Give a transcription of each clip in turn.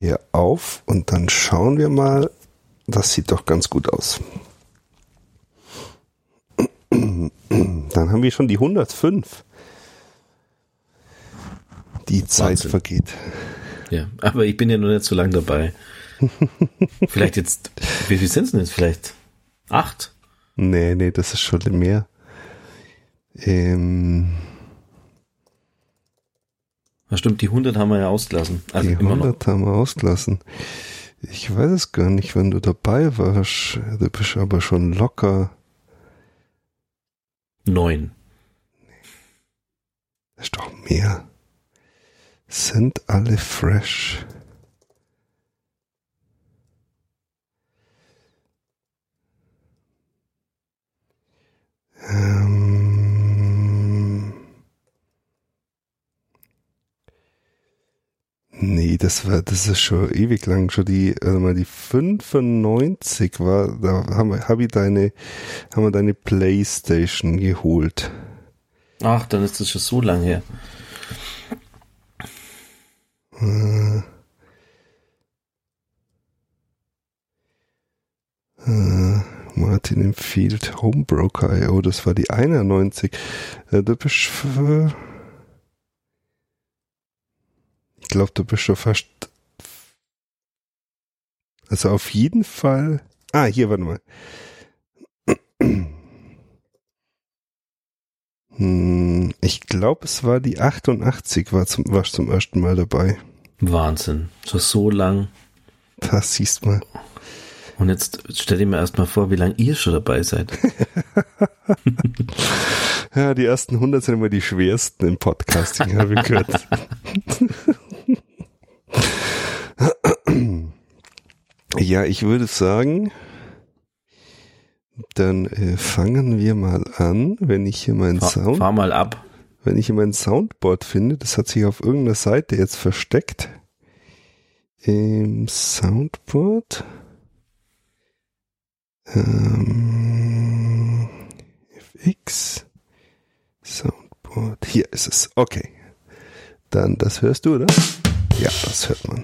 hier auf und dann schauen wir mal. Das sieht doch ganz gut aus. Dann haben wir schon die 105. Die Zeit Wahnsinn. vergeht. Ja, aber ich bin ja noch nicht so lange dabei. Vielleicht jetzt, wie viel sind es denn jetzt? Vielleicht 8? Nee, das ist schon mehr. Ja, stimmt, die 100 haben wir ja ausgelassen. Also Die immer 100 haben wir ausgelassen. Ich weiß es gar nicht, wenn du dabei warst. Du bist aber schon locker. noch 9. Das ist doch mehr. Sind alle fresh. Nee, das ist schon ewig lang. Schon die 95 war, da haben wir deine Playstation geholt. Ach, dann ist das schon so lang her. Martin empfiehlt Homebroker. Oh, das war die 91. Du bist ich glaube, du bist schon fast. Also auf jeden Fall. Hier, warte mal. Ich glaube, es war die 88, warst zum ersten Mal dabei. Wahnsinn. So lang. Das siehst mal. Und jetzt stell dir mal erstmal vor, wie lange ihr schon dabei seid. Ja, die ersten 100 sind immer die schwersten im Podcasting, habe ich gehört. Ja, ich würde sagen, dann fangen wir mal an, wenn ich hier Fahr mal ab. Wenn ich hier mein Soundboard finde, das hat sich auf irgendeiner Seite jetzt versteckt. Im Soundboard. FX. Soundboard. Hier ist es. Okay. Dann, das hörst du, oder? Ja, das hört man.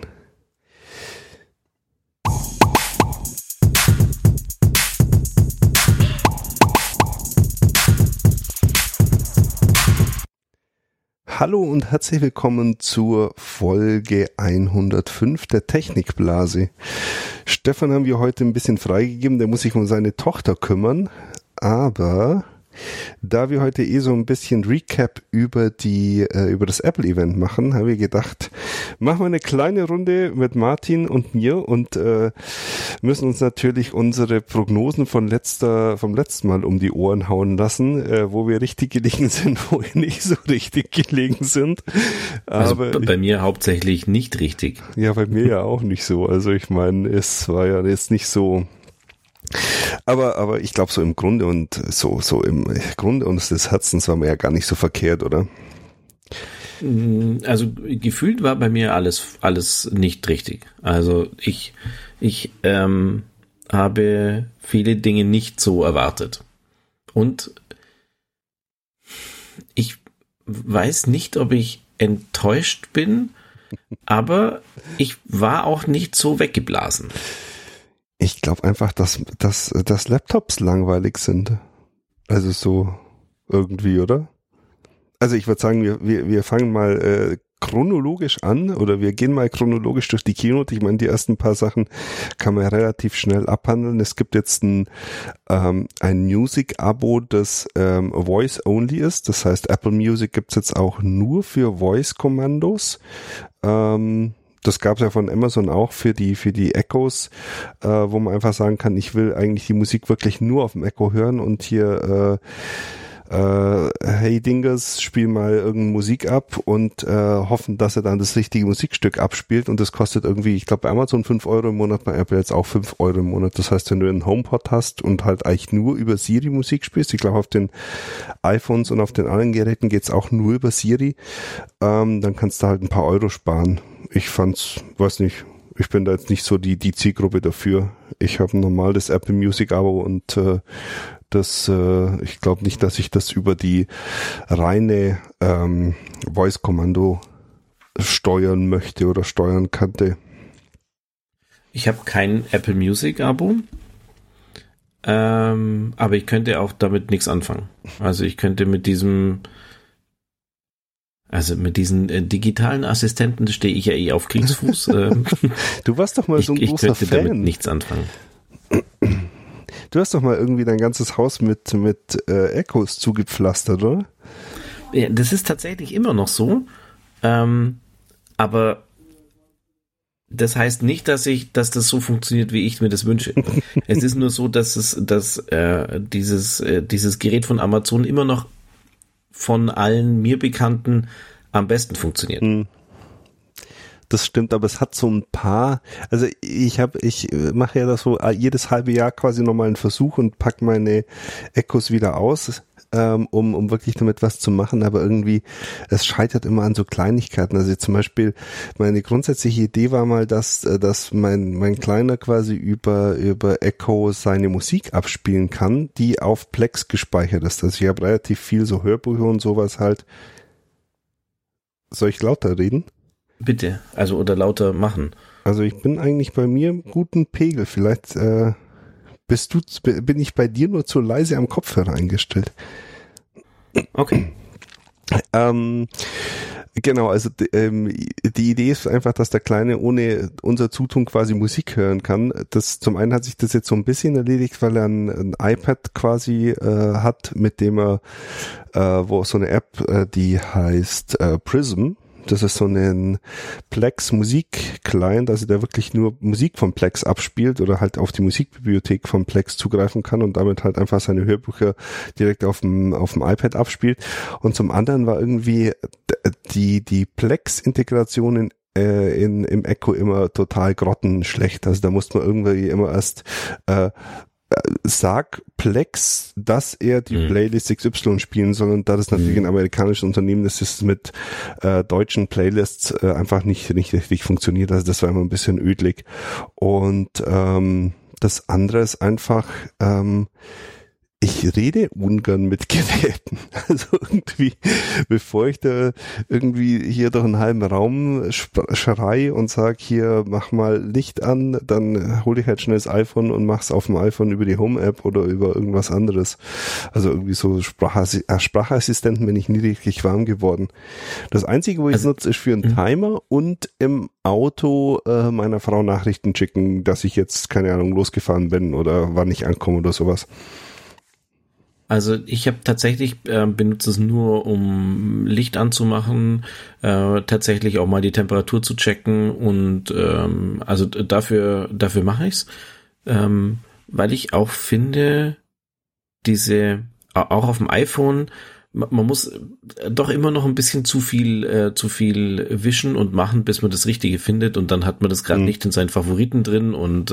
Hallo und herzlich willkommen zur Folge 105 der Technikblase. Stefan haben wir heute ein bisschen freigegeben, der muss sich um seine Tochter kümmern, aber da wir heute so ein bisschen Recap über das Apple-Event machen, habe ich gedacht, machen wir eine kleine Runde mit Martin und mir und müssen uns natürlich unsere Prognosen vom letzten Mal um die Ohren hauen lassen, wo wir richtig gelegen sind, wo wir nicht so richtig gelegen sind. Aber also bei mir hauptsächlich nicht richtig. Ja, bei mir ja auch nicht so. Also ich meine, es war ja jetzt nicht so. Aber ich glaube so im Grunde und so im Grunde und des Herzens war mir ja gar nicht so verkehrt, oder? Also gefühlt war bei mir alles nicht richtig. Also ich habe viele Dinge nicht so erwartet. Und ich weiß nicht, ob ich enttäuscht bin, aber ich war auch nicht so weggeblasen. Ich glaube einfach, dass Laptops langweilig sind. Also so irgendwie, oder? Also ich würde sagen, wir fangen mal chronologisch an oder wir gehen mal chronologisch durch die Keynote. Ich meine, die ersten paar Sachen kann man ja relativ schnell abhandeln. Es gibt jetzt ein Music-Abo, das Voice-Only ist. Das heißt, Apple Music gibt's jetzt auch nur für Voice-Kommandos. Das gab es ja von Amazon auch für die Echos, wo man einfach sagen kann, ich will eigentlich die Musik wirklich nur auf dem Echo hören und hier hey Dingers, spiel mal irgendeine Musik ab und hoffen, dass er dann das richtige Musikstück abspielt und das kostet irgendwie, ich glaube bei Amazon 5 Euro im Monat, bei Apple jetzt auch 5 Euro im Monat. Das heißt, wenn du einen HomePod hast und halt eigentlich nur über Siri Musik spielst, ich glaube auf den iPhones und auf den anderen Geräten geht's auch nur über Siri, dann kannst du halt ein paar Euro sparen. Ich fand's, weiß nicht, ich bin da jetzt nicht so die Zielgruppe dafür. Ich habe ein normales Apple Music Abo und ich glaube nicht, dass ich das über die reine Voice-Kommando steuern möchte oder steuern kannte. Ich habe kein Apple Music Abo, aber ich könnte auch damit nichts anfangen. Also ich könnte mit diesen digitalen Assistenten, da stehe ich ja eh auf Kriegsfuß. Du warst doch mal so ein großer Fan. Ich könnte damit nichts anfangen. Du hast doch mal irgendwie dein ganzes Haus mit Echos zugepflastert, oder? Ja, das ist tatsächlich immer noch so, aber das heißt nicht, dass das so funktioniert, wie ich mir das wünsche. Es ist nur so, dass dieses Gerät von Amazon immer noch von allen mir Bekannten am besten funktioniert. Das stimmt, aber es hat so ein paar, also ich mache ja das so jedes halbe Jahr quasi nochmal einen Versuch und pack meine Echos wieder aus, um wirklich damit was zu machen, aber irgendwie, es scheitert immer an so Kleinigkeiten. Also zum Beispiel, meine grundsätzliche Idee war mal, dass mein Kleiner quasi über Echo seine Musik abspielen kann, die auf Plex gespeichert ist. Also ich habe relativ viel so Hörbücher und sowas halt. Soll ich lauter reden? Bitte, also oder lauter machen. Also ich bin eigentlich bei mir im guten Pegel. Vielleicht bin ich bei dir nur zu leise am Kopfhörer eingestellt. Okay. Genau, also die Idee ist einfach, dass der Kleine ohne unser Zutun quasi Musik hören kann. Das zum einen hat sich das jetzt so ein bisschen erledigt, weil er ein iPad quasi hat, mit dem er wo so eine App, die heißt Prism. Das ist so ein Plex Musik Client, also der wirklich nur Musik von Plex abspielt oder halt auf die Musikbibliothek von Plex zugreifen kann und damit halt einfach seine Hörbücher direkt auf dem iPad abspielt. Und zum anderen war irgendwie die Plex Integration im Echo immer total grottenschlecht. Also da musste man irgendwie immer erst sag Plex, dass er die Playlist XY spielen soll, und da das natürlich ein amerikanisches Unternehmen ist, ist es mit deutschen Playlists einfach nicht richtig funktioniert. Also das war immer ein bisschen ödlig. Und das andere ist einfach, ich rede ungern mit Geräten. Also irgendwie, bevor ich da irgendwie hier durch einen halben Raum schrei und sag, hier mach mal Licht an, dann hole ich halt schnell das iPhone und mach's auf dem iPhone über die Home-App oder über irgendwas anderes. Also irgendwie so Sprachassistenten bin ich nie richtig warm geworden. Das Einzige, wo ich es nutze, ist für einen Timer und im Auto meiner Frau Nachrichten schicken, dass ich jetzt, keine Ahnung, losgefahren bin oder wann ich ankomme oder sowas. Also ich habe tatsächlich benutze es nur, um Licht anzumachen, tatsächlich auch mal die Temperatur zu checken und also dafür mache ich's, weil ich auch finde, auch auf dem iPhone, man muss doch immer noch ein bisschen zu viel wischen und machen, bis man das Richtige findet, und dann hat man das gerade nicht in seinen Favoriten drin und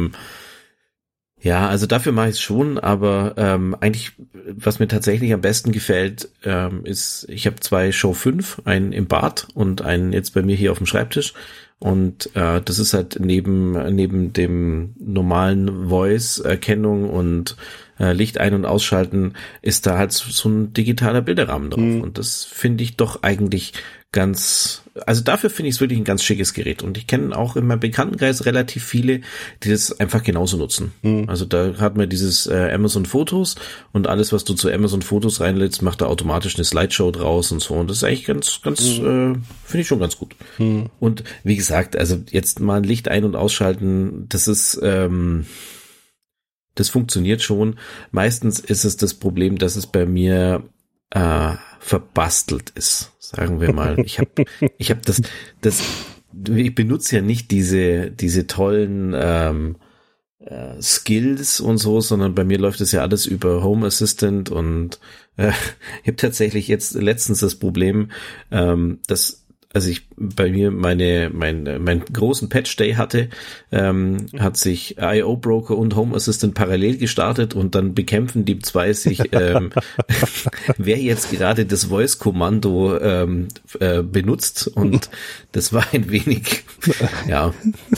ja, also dafür mache ich es schon, aber eigentlich, was mir tatsächlich am besten gefällt, ist, ich habe 2 Show 5, einen im Bad und einen jetzt bei mir hier auf dem Schreibtisch, und das ist halt neben dem normalen Voice-Erkennung und Licht ein- und ausschalten, ist da halt so ein digitaler Bilderrahmen drauf, und das finde ich doch eigentlich also dafür finde ich es wirklich ein ganz schickes Gerät, und ich kenne auch in meinem Bekanntenkreis relativ viele, die das einfach genauso nutzen. Also da hat man dieses Amazon Fotos, und alles, was du zu Amazon Fotos reinlädst, macht da automatisch eine Slideshow draus und so, und das ist eigentlich ganz finde ich schon ganz gut. Und wie gesagt, also jetzt mal ein Licht ein- und ausschalten, das ist das funktioniert schon. Meistens ist es das Problem, dass es bei mir verbastelt ist, sagen wir mal. Ich benutze ja nicht diese tollen Skills und so, sondern bei mir läuft es ja alles über Home Assistant, und ich habe tatsächlich jetzt letztens das Problem, dass ich bei mir meinen großen Patch Day hatte, hat sich IO Broker und Home Assistant parallel gestartet, und dann bekämpfen die zwei sich, wer jetzt gerade das Voice Kommando benutzt, und das war ein wenig, ja.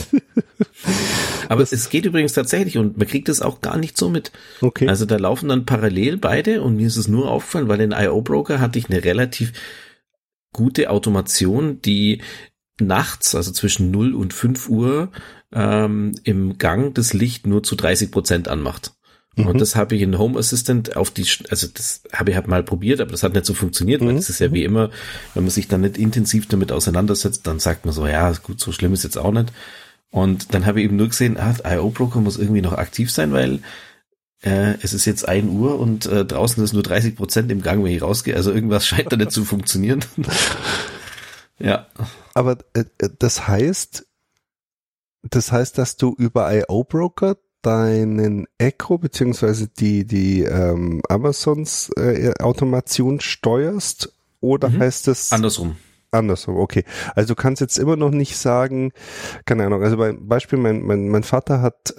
Aber es geht übrigens tatsächlich, und man kriegt es auch gar nicht so mit. Okay. Also da laufen dann parallel beide, und mir ist es nur aufgefallen, weil in IO Broker hatte ich eine relativ gute Automation, die nachts, also zwischen 0 und 5 Uhr, im Gang das Licht nur zu 30% anmacht. Und das habe ich in Home Assistant das habe ich halt mal probiert, aber das hat nicht so funktioniert, weil das ist ja wie immer, wenn man sich dann nicht intensiv damit auseinandersetzt, dann sagt man so, ja, gut, so schlimm ist jetzt auch nicht. Und dann habe ich eben nur gesehen, I.O. Broker muss irgendwie noch aktiv sein, weil es ist jetzt 1 Uhr und draußen ist nur 30% im Gang, wenn ich rausgehe. Also irgendwas scheint da nicht zu funktionieren. Ja. Aber das heißt, dass du über I.O. Broker deinen Echo beziehungsweise die Amazons Automation steuerst, oder heißt es andersrum? Andersrum, okay. Also du kannst jetzt immer noch nicht sagen, keine Ahnung, also beim Beispiel, mein Vater hat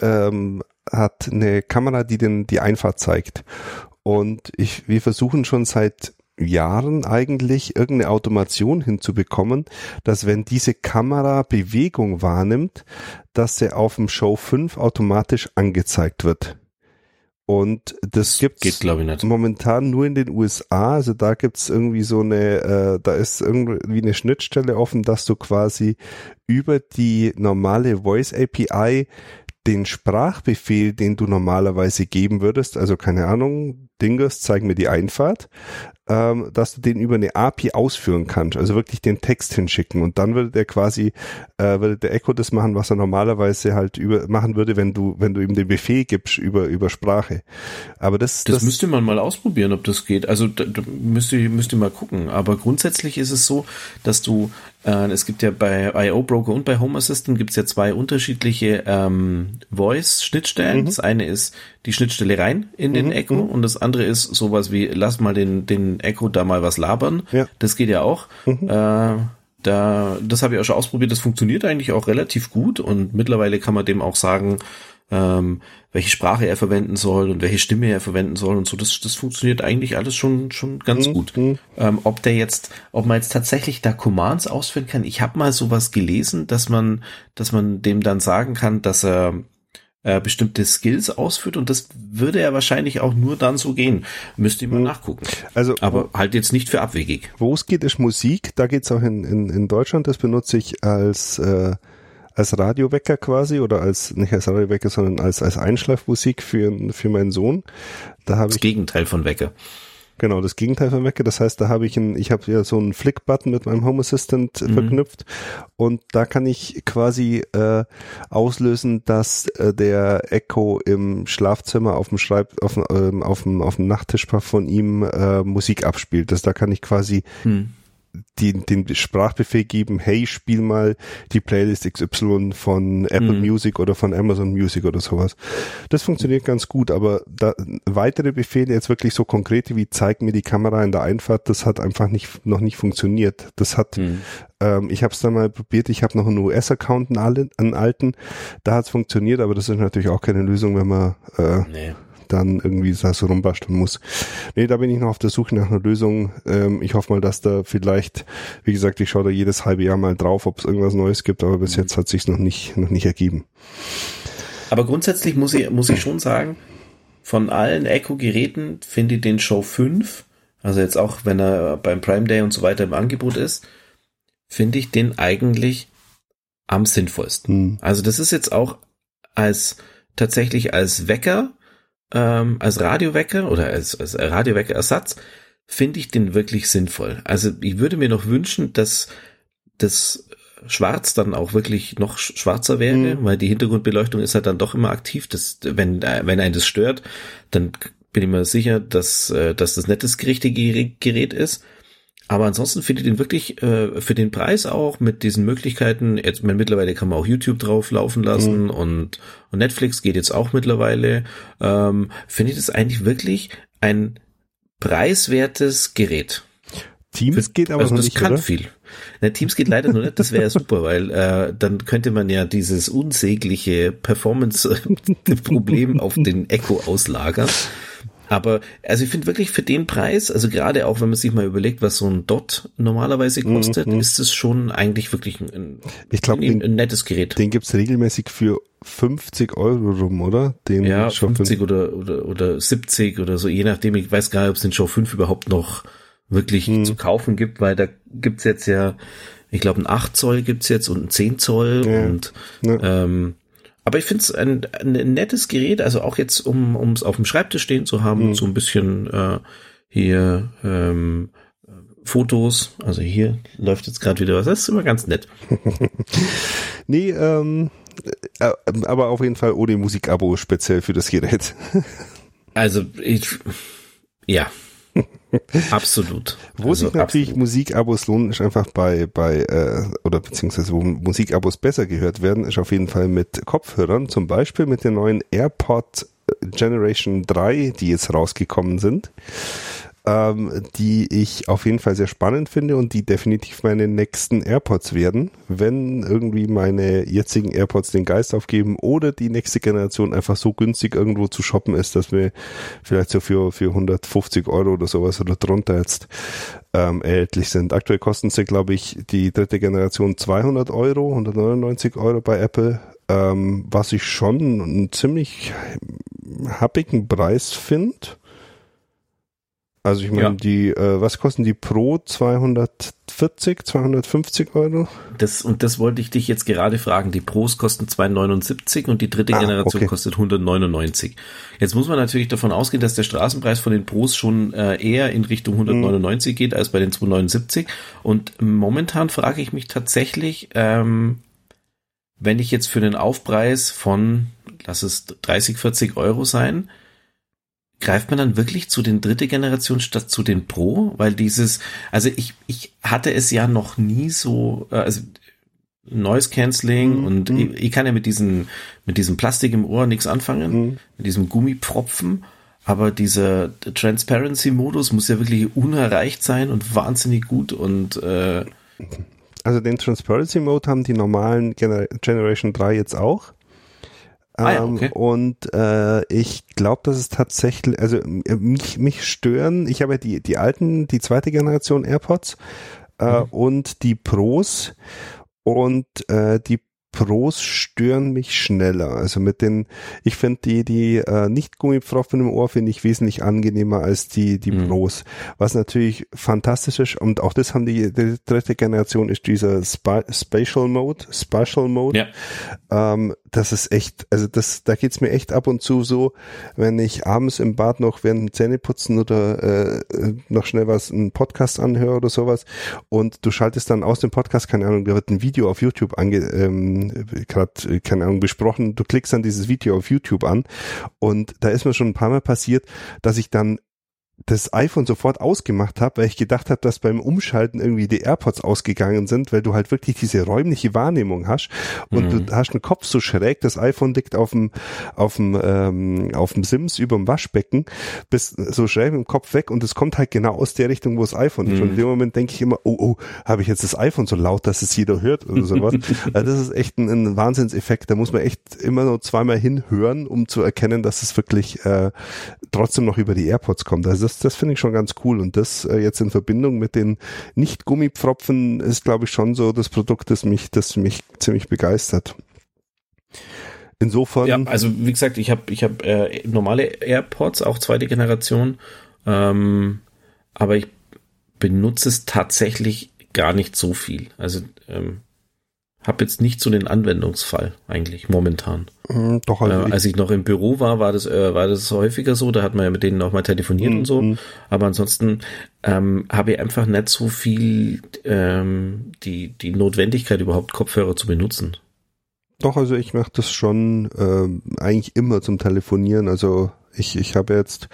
eine Kamera, die die Einfahrt zeigt. Und wir versuchen schon seit Jahren eigentlich irgendeine Automation hinzubekommen, dass wenn diese Kamera Bewegung wahrnimmt, dass sie auf dem Show 5 automatisch angezeigt wird. Und das geht, glaube ich, nicht. Momentan nur in den USA, also da gibt's irgendwie da ist irgendwie eine Schnittstelle offen, dass du quasi über die normale Voice API den Sprachbefehl, den du normalerweise geben würdest, also keine Ahnung, Dingus, zeig mir die Einfahrt, dass du den über eine API ausführen kannst, also wirklich den Text hinschicken, und dann würde der Echo das machen, was er normalerweise halt machen würde, wenn du ihm den Befehl gibst über Sprache. Aber das müsste man mal ausprobieren, ob das geht. Also da müsste mal gucken. Aber grundsätzlich ist es so, dass du es gibt ja bei I.O. Broker und bei Home Assistant gibt es ja 2 unterschiedliche Voice-Schnittstellen. Das eine ist die Schnittstelle rein in den Echo und das andere ist sowas wie, lass mal den Echo da mal was labern. Ja. Das geht ja auch. Das habe ich auch schon ausprobiert. Das funktioniert eigentlich auch relativ gut und mittlerweile kann man dem auch sagen, welche Sprache er verwenden soll und welche Stimme er verwenden soll und so. Das funktioniert eigentlich alles schon ganz gut. Ob man jetzt tatsächlich da Commands ausführen kann. Ich habe mal sowas gelesen, dass man dem dann sagen kann, dass er bestimmte Skills ausführt, und das würde er wahrscheinlich auch nur dann so gehen. Müsste ich mal nachgucken. Also, aber halt jetzt nicht für abwegig. Wo es geht, ist Musik. Da geht's auch in Deutschland. Das benutze ich als Radiowecker quasi, oder nicht als Radiowecker, sondern als Einschlafmusik für meinen Sohn. Das Gegenteil von Wecker. Genau, das Gegenteil von Wecker. Das heißt, ich habe ja so einen Flick-Button mit meinem Home Assistant verknüpft, und da kann ich quasi auslösen, dass der Echo im Schlafzimmer auf dem Nachttisch von ihm Musik abspielt. Da kann ich quasi den Sprachbefehl geben, hey, spiel mal die Playlist XY von Apple Music oder von Amazon Music oder sowas. Das funktioniert ganz gut, aber weitere Befehle, jetzt wirklich so konkrete wie zeig mir die Kamera in der Einfahrt, das hat einfach noch nicht funktioniert. Das hat, ich habe es dann mal probiert, ich habe noch einen US-Account, einen alten, da hat es funktioniert, aber das ist natürlich auch keine Lösung, wenn man dann irgendwie so rumbasteln muss. Nee, da bin ich noch auf der Suche nach einer Lösung. Ich hoffe mal, dass da vielleicht, wie gesagt, ich schaue da jedes halbe Jahr mal drauf, ob es irgendwas Neues gibt, aber bis jetzt hat sich's noch nicht ergeben. Aber grundsätzlich muss ich schon sagen, von allen Echo-Geräten finde ich den Show 5, also jetzt auch, wenn er beim Prime Day und so weiter im Angebot ist, finde ich den eigentlich am sinnvollsten. Also das ist jetzt auch tatsächlich als Wecker, als Radiowecker oder als Radiowecker-Ersatz finde ich den wirklich sinnvoll. Also ich würde mir noch wünschen, dass das Schwarz dann auch wirklich noch schwarzer wäre, weil die Hintergrundbeleuchtung ist halt dann doch immer aktiv. Wenn einen das stört, dann bin ich mir sicher, dass das nicht das richtige Gerät ist. Aber ansonsten finde ich den wirklich für den Preis auch mit diesen Möglichkeiten, jetzt mittlerweile kann man auch YouTube drauf laufen lassen und Netflix geht jetzt auch mittlerweile, finde ich das eigentlich wirklich ein preiswertes Gerät. Teams geht aber noch nicht, das kann oder? viel. Na, Teams geht leider noch nicht, das wäre ja super, weil dann könnte man ja dieses unsägliche Performance-Problem auf den Echo auslagern. Aber, also ich finde wirklich für den Preis, also gerade auch wenn man sich mal überlegt, was so ein Dot normalerweise kostet, ist es schon eigentlich wirklich ein nettes Gerät. Den gibt's regelmäßig für 50 Euro rum, oder? Ja, 50 oder 70 oder so, je nachdem. Ich weiß gar nicht, ob es den Show 5 überhaupt noch wirklich zu kaufen gibt, weil da gibt's jetzt ja Ich glaube, ein 8 Zoll gibt's jetzt und ein 10 Zoll und aber ich finde es ein nettes Gerät, also auch jetzt, um es auf dem Schreibtisch stehen zu haben, so ein bisschen hier Fotos, also hier läuft jetzt gerade wieder was, das ist immer ganz nett. Nee, aber auf jeden Fall ohne Musikabo speziell für das Gerät. Also ja, absolut. Wo sich natürlich Musikabos lohnen, ist einfach oder beziehungsweise wo Musikabos besser gehört werden, ist auf jeden Fall mit Kopfhörern, zum Beispiel mit den neuen AirPod Generation 3, die jetzt rausgekommen sind, die ich auf jeden Fall sehr spannend finde und die definitiv meine nächsten AirPods werden, wenn irgendwie meine jetzigen AirPods den Geist aufgeben oder die nächste Generation einfach so günstig irgendwo zu shoppen ist, dass wir vielleicht so für 150 Euro oder sowas oder drunter jetzt erhältlich sind. Aktuell kosten sie, glaube ich, die dritte Generation 200 Euro, 199 Euro bei Apple, was ich schon einen ziemlich happigen Preis finde. Also ich meine, was kosten die Pro? 240, 250 Euro? Das wollte ich dich jetzt gerade fragen. Die Pros kosten 279 und die dritte Generation kostet 199. Jetzt muss man natürlich davon ausgehen, dass der Straßenpreis von den Pros schon eher in Richtung 199 geht als bei den 279. Und momentan frage ich mich tatsächlich, wenn ich jetzt für den Aufpreis von, lass es 30, 40 Euro sein, greift man dann wirklich zu den dritte Generation statt zu den Pro? Weil also ich hatte es ja noch nie so, also Noise Cancelling und ich kann ja mit diesem Plastik im Ohr nichts anfangen, mit diesem Gummipfropfen, aber dieser Transparency-Modus muss ja wirklich unerreicht sein und wahnsinnig gut und also den Transparency Mode haben die normalen Generation 3 jetzt auch. Okay. Und ich glaube, dass es tatsächlich, also mich stören, ich habe ja die alten, die zweite Generation AirPods und die Pros und die Pros stören mich schneller. Also ich finde die nicht Gummipfropfen im Ohr finde ich wesentlich angenehmer als die Pros. Was natürlich fantastisch ist, und auch das haben die dritte Generation, ist dieser Spatial Mode. Ja. Das ist echt, also da geht's mir echt ab und zu so, wenn ich abends im Bad noch während dem Zähneputzen oder noch schnell einen Podcast anhöre oder sowas und du schaltest dann aus dem Podcast, keine Ahnung, da wird ein Video auf YouTube gerade, keine Ahnung, besprochen, du klickst dann dieses Video auf YouTube an und da ist mir schon ein paar Mal passiert, dass ich dann das iPhone sofort ausgemacht habe, weil ich gedacht habe, dass beim Umschalten irgendwie die AirPods ausgegangen sind, weil du halt wirklich diese räumliche Wahrnehmung hast und du hast den Kopf so schräg, das iPhone liegt auf dem Sims über dem Waschbecken, bist so schräg mit dem Kopf weg und es kommt halt genau aus der Richtung, wo das iPhone ist. Und in dem Moment denke ich immer, oh, habe ich jetzt das iPhone so laut, dass es jeder hört oder sowas. Also das ist echt ein Wahnsinnseffekt, da muss man echt immer nur zweimal hinhören, um zu erkennen, dass es wirklich trotzdem noch über die AirPods kommt. Also das finde ich schon ganz cool und das jetzt in Verbindung mit den Nicht-Gummipfropfen ist, glaube ich, schon so das Produkt, das mich ziemlich begeistert. Insofern. Ja, also wie gesagt, ich hab normale AirPods, auch zweite Generation, aber ich benutze es tatsächlich gar nicht so viel. Also habe jetzt nicht so den Anwendungsfall eigentlich momentan. Doch, also als ich noch im Büro war das häufiger so, da hat man ja mit denen auch mal telefoniert und so, aber ansonsten habe ich einfach nicht so viel die Notwendigkeit überhaupt Kopfhörer zu benutzen. Doch, also ich mache das schon eigentlich immer zum Telefonieren, also ich habe jetzt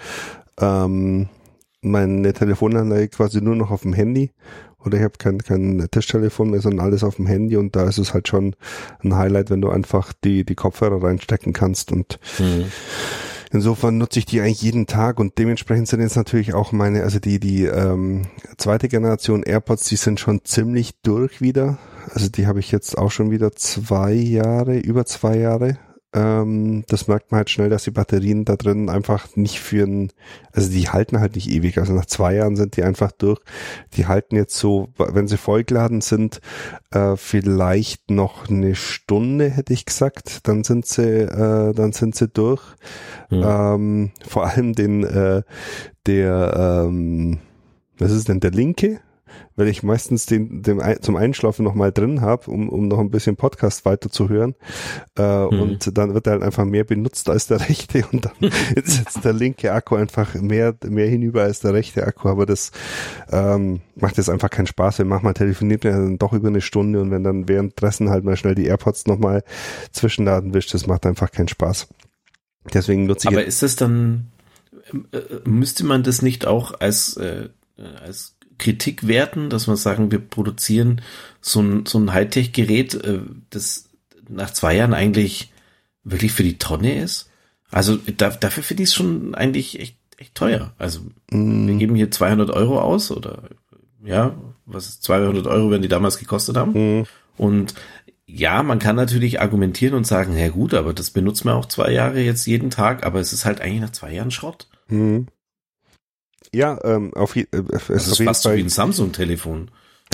meine Telefonanlage quasi nur noch auf dem Handy. Oder ich habe kein Tischtelefon mehr, sondern alles auf dem Handy und da ist es halt schon ein Highlight, wenn du einfach die Kopfhörer reinstecken kannst und insofern nutze ich die eigentlich jeden Tag und dementsprechend sind jetzt natürlich auch die zweite Generation AirPods, die sind schon ziemlich durch wieder. Also die habe ich jetzt auch schon wieder über 2 Jahre. Das merkt man halt schnell, dass die Batterien da drin einfach nicht also die halten halt nicht ewig. Also nach 2 Jahren sind die einfach durch. Die halten jetzt so, wenn sie vollgeladen sind, vielleicht noch eine Stunde, hätte ich gesagt. Dann sind sie durch. Mhm. Vor allem was ist denn der linke? weil ich meistens zum Einschlafen noch mal drin habe, um noch ein bisschen Podcast weiterzuhören. Und dann wird er halt einfach mehr benutzt als der rechte und dann ist jetzt der linke Akku einfach mehr hinüber als der rechte Akku. Aber das macht jetzt einfach keinen Spaß. Wenn manchmal telefoniert man dann doch über eine Stunde und wenn dann währenddessen halt mal schnell die AirPods nochmal zwischenladen wischt, das macht einfach keinen Spaß. Deswegen nutze ich. Aber ist das dann, müsste man das nicht auch als Kritik werten, dass wir sagen, wir produzieren so ein Hightech-Gerät, das nach 2 Jahren eigentlich wirklich für die Tonne ist? Also dafür finde ich es schon eigentlich echt teuer. Also wir geben hier 200 Euro aus oder ja, was ist 200 Euro, wenn die damals gekostet haben? Und ja, man kann natürlich argumentieren und sagen, ja gut, aber das benutzt man auch 2 Jahre jetzt jeden Tag, aber es ist halt eigentlich nach 2 Jahren Schrott. Ja, das ist fast so wie ein Samsung-Telefon.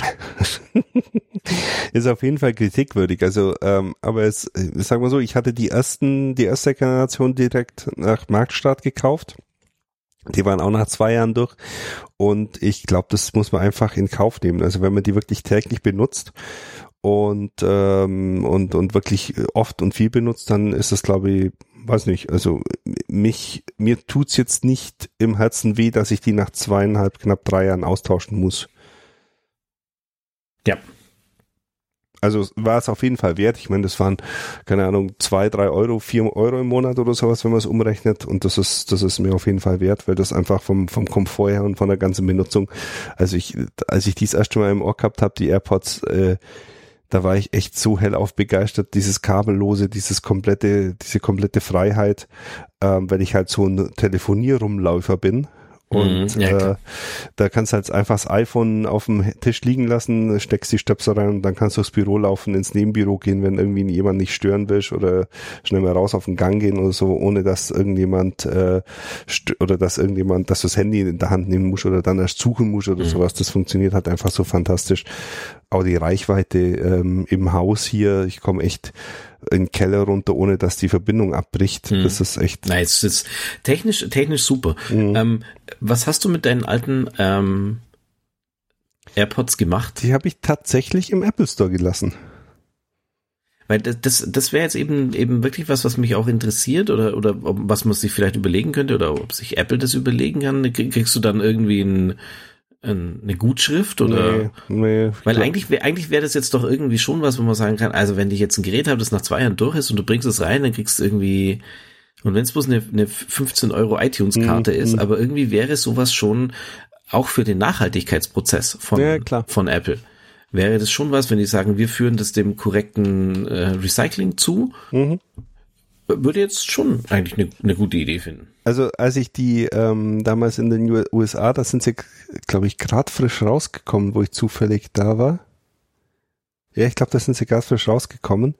Ist auf jeden Fall kritikwürdig. Also, aber sagen wir so, ich hatte die erste Generation direkt nach Marktstart gekauft. Die waren auch nach 2 Jahren durch. Und ich glaube, das muss man einfach in Kauf nehmen. Also wenn man die wirklich täglich benutzt und wirklich oft und viel benutzt, dann ist das, glaube ich, weiß nicht, also mir tut's jetzt nicht im Herzen weh, dass ich die nach 2,5, knapp 3 Jahren austauschen muss. Ja. Also war es auf jeden Fall wert. Ich meine, das waren, keine Ahnung, 2, 3 Euro, 4 Euro im Monat oder sowas, wenn man es umrechnet. Und das ist mir auf jeden Fall wert, weil das einfach vom Komfort her und von der ganzen Benutzung, als ich dies erste Mal im Ohr gehabt habe, die AirPods, da war ich echt so hellauf begeistert, diese komplette Freiheit, weil ich halt so ein Telefonierrumläufer bin. Und da kannst du halt einfach das iPhone auf dem Tisch liegen lassen, steckst die Stöpsel rein und dann kannst du aufs Büro laufen, ins Nebenbüro gehen, wenn irgendwie jemand nicht stören will oder schnell mal raus auf den Gang gehen oder so, ohne dass irgendjemand dass du das Handy in der Hand nehmen musst oder dann erst suchen musst oder sowas. Das funktioniert halt einfach so fantastisch. Auch die Reichweite im Haus hier, ich komme echt in den Keller runter, ohne dass die Verbindung abbricht. Das ist echt... Nein, es ist technisch super. Was hast du mit deinen alten AirPods gemacht? Die habe ich tatsächlich im Apple Store gelassen. Weil das wäre jetzt eben wirklich was mich auch interessiert oder was man sich vielleicht überlegen könnte oder ob sich Apple das überlegen kann. Kriegst du dann irgendwie eine Gutschrift oder? Nee. Weil eigentlich wäre das jetzt doch irgendwie schon was, wo man sagen kann, also wenn ich jetzt ein Gerät habe, das nach 2 Jahren durch ist und du bringst es rein, dann kriegst du irgendwie, und wenn es bloß eine 15 Euro iTunes-Karte ist, aber irgendwie wäre sowas schon auch für den Nachhaltigkeitsprozess von Apple. Wäre das schon was, wenn die sagen, wir führen das dem korrekten Recycling zu? Würde jetzt schon eigentlich eine gute Idee finden. Also als ich die damals in den USA, da sind sie, glaube ich, gerade frisch rausgekommen, wo ich zufällig da war. Ja, ich glaube, da sind sie gerade frisch rausgekommen.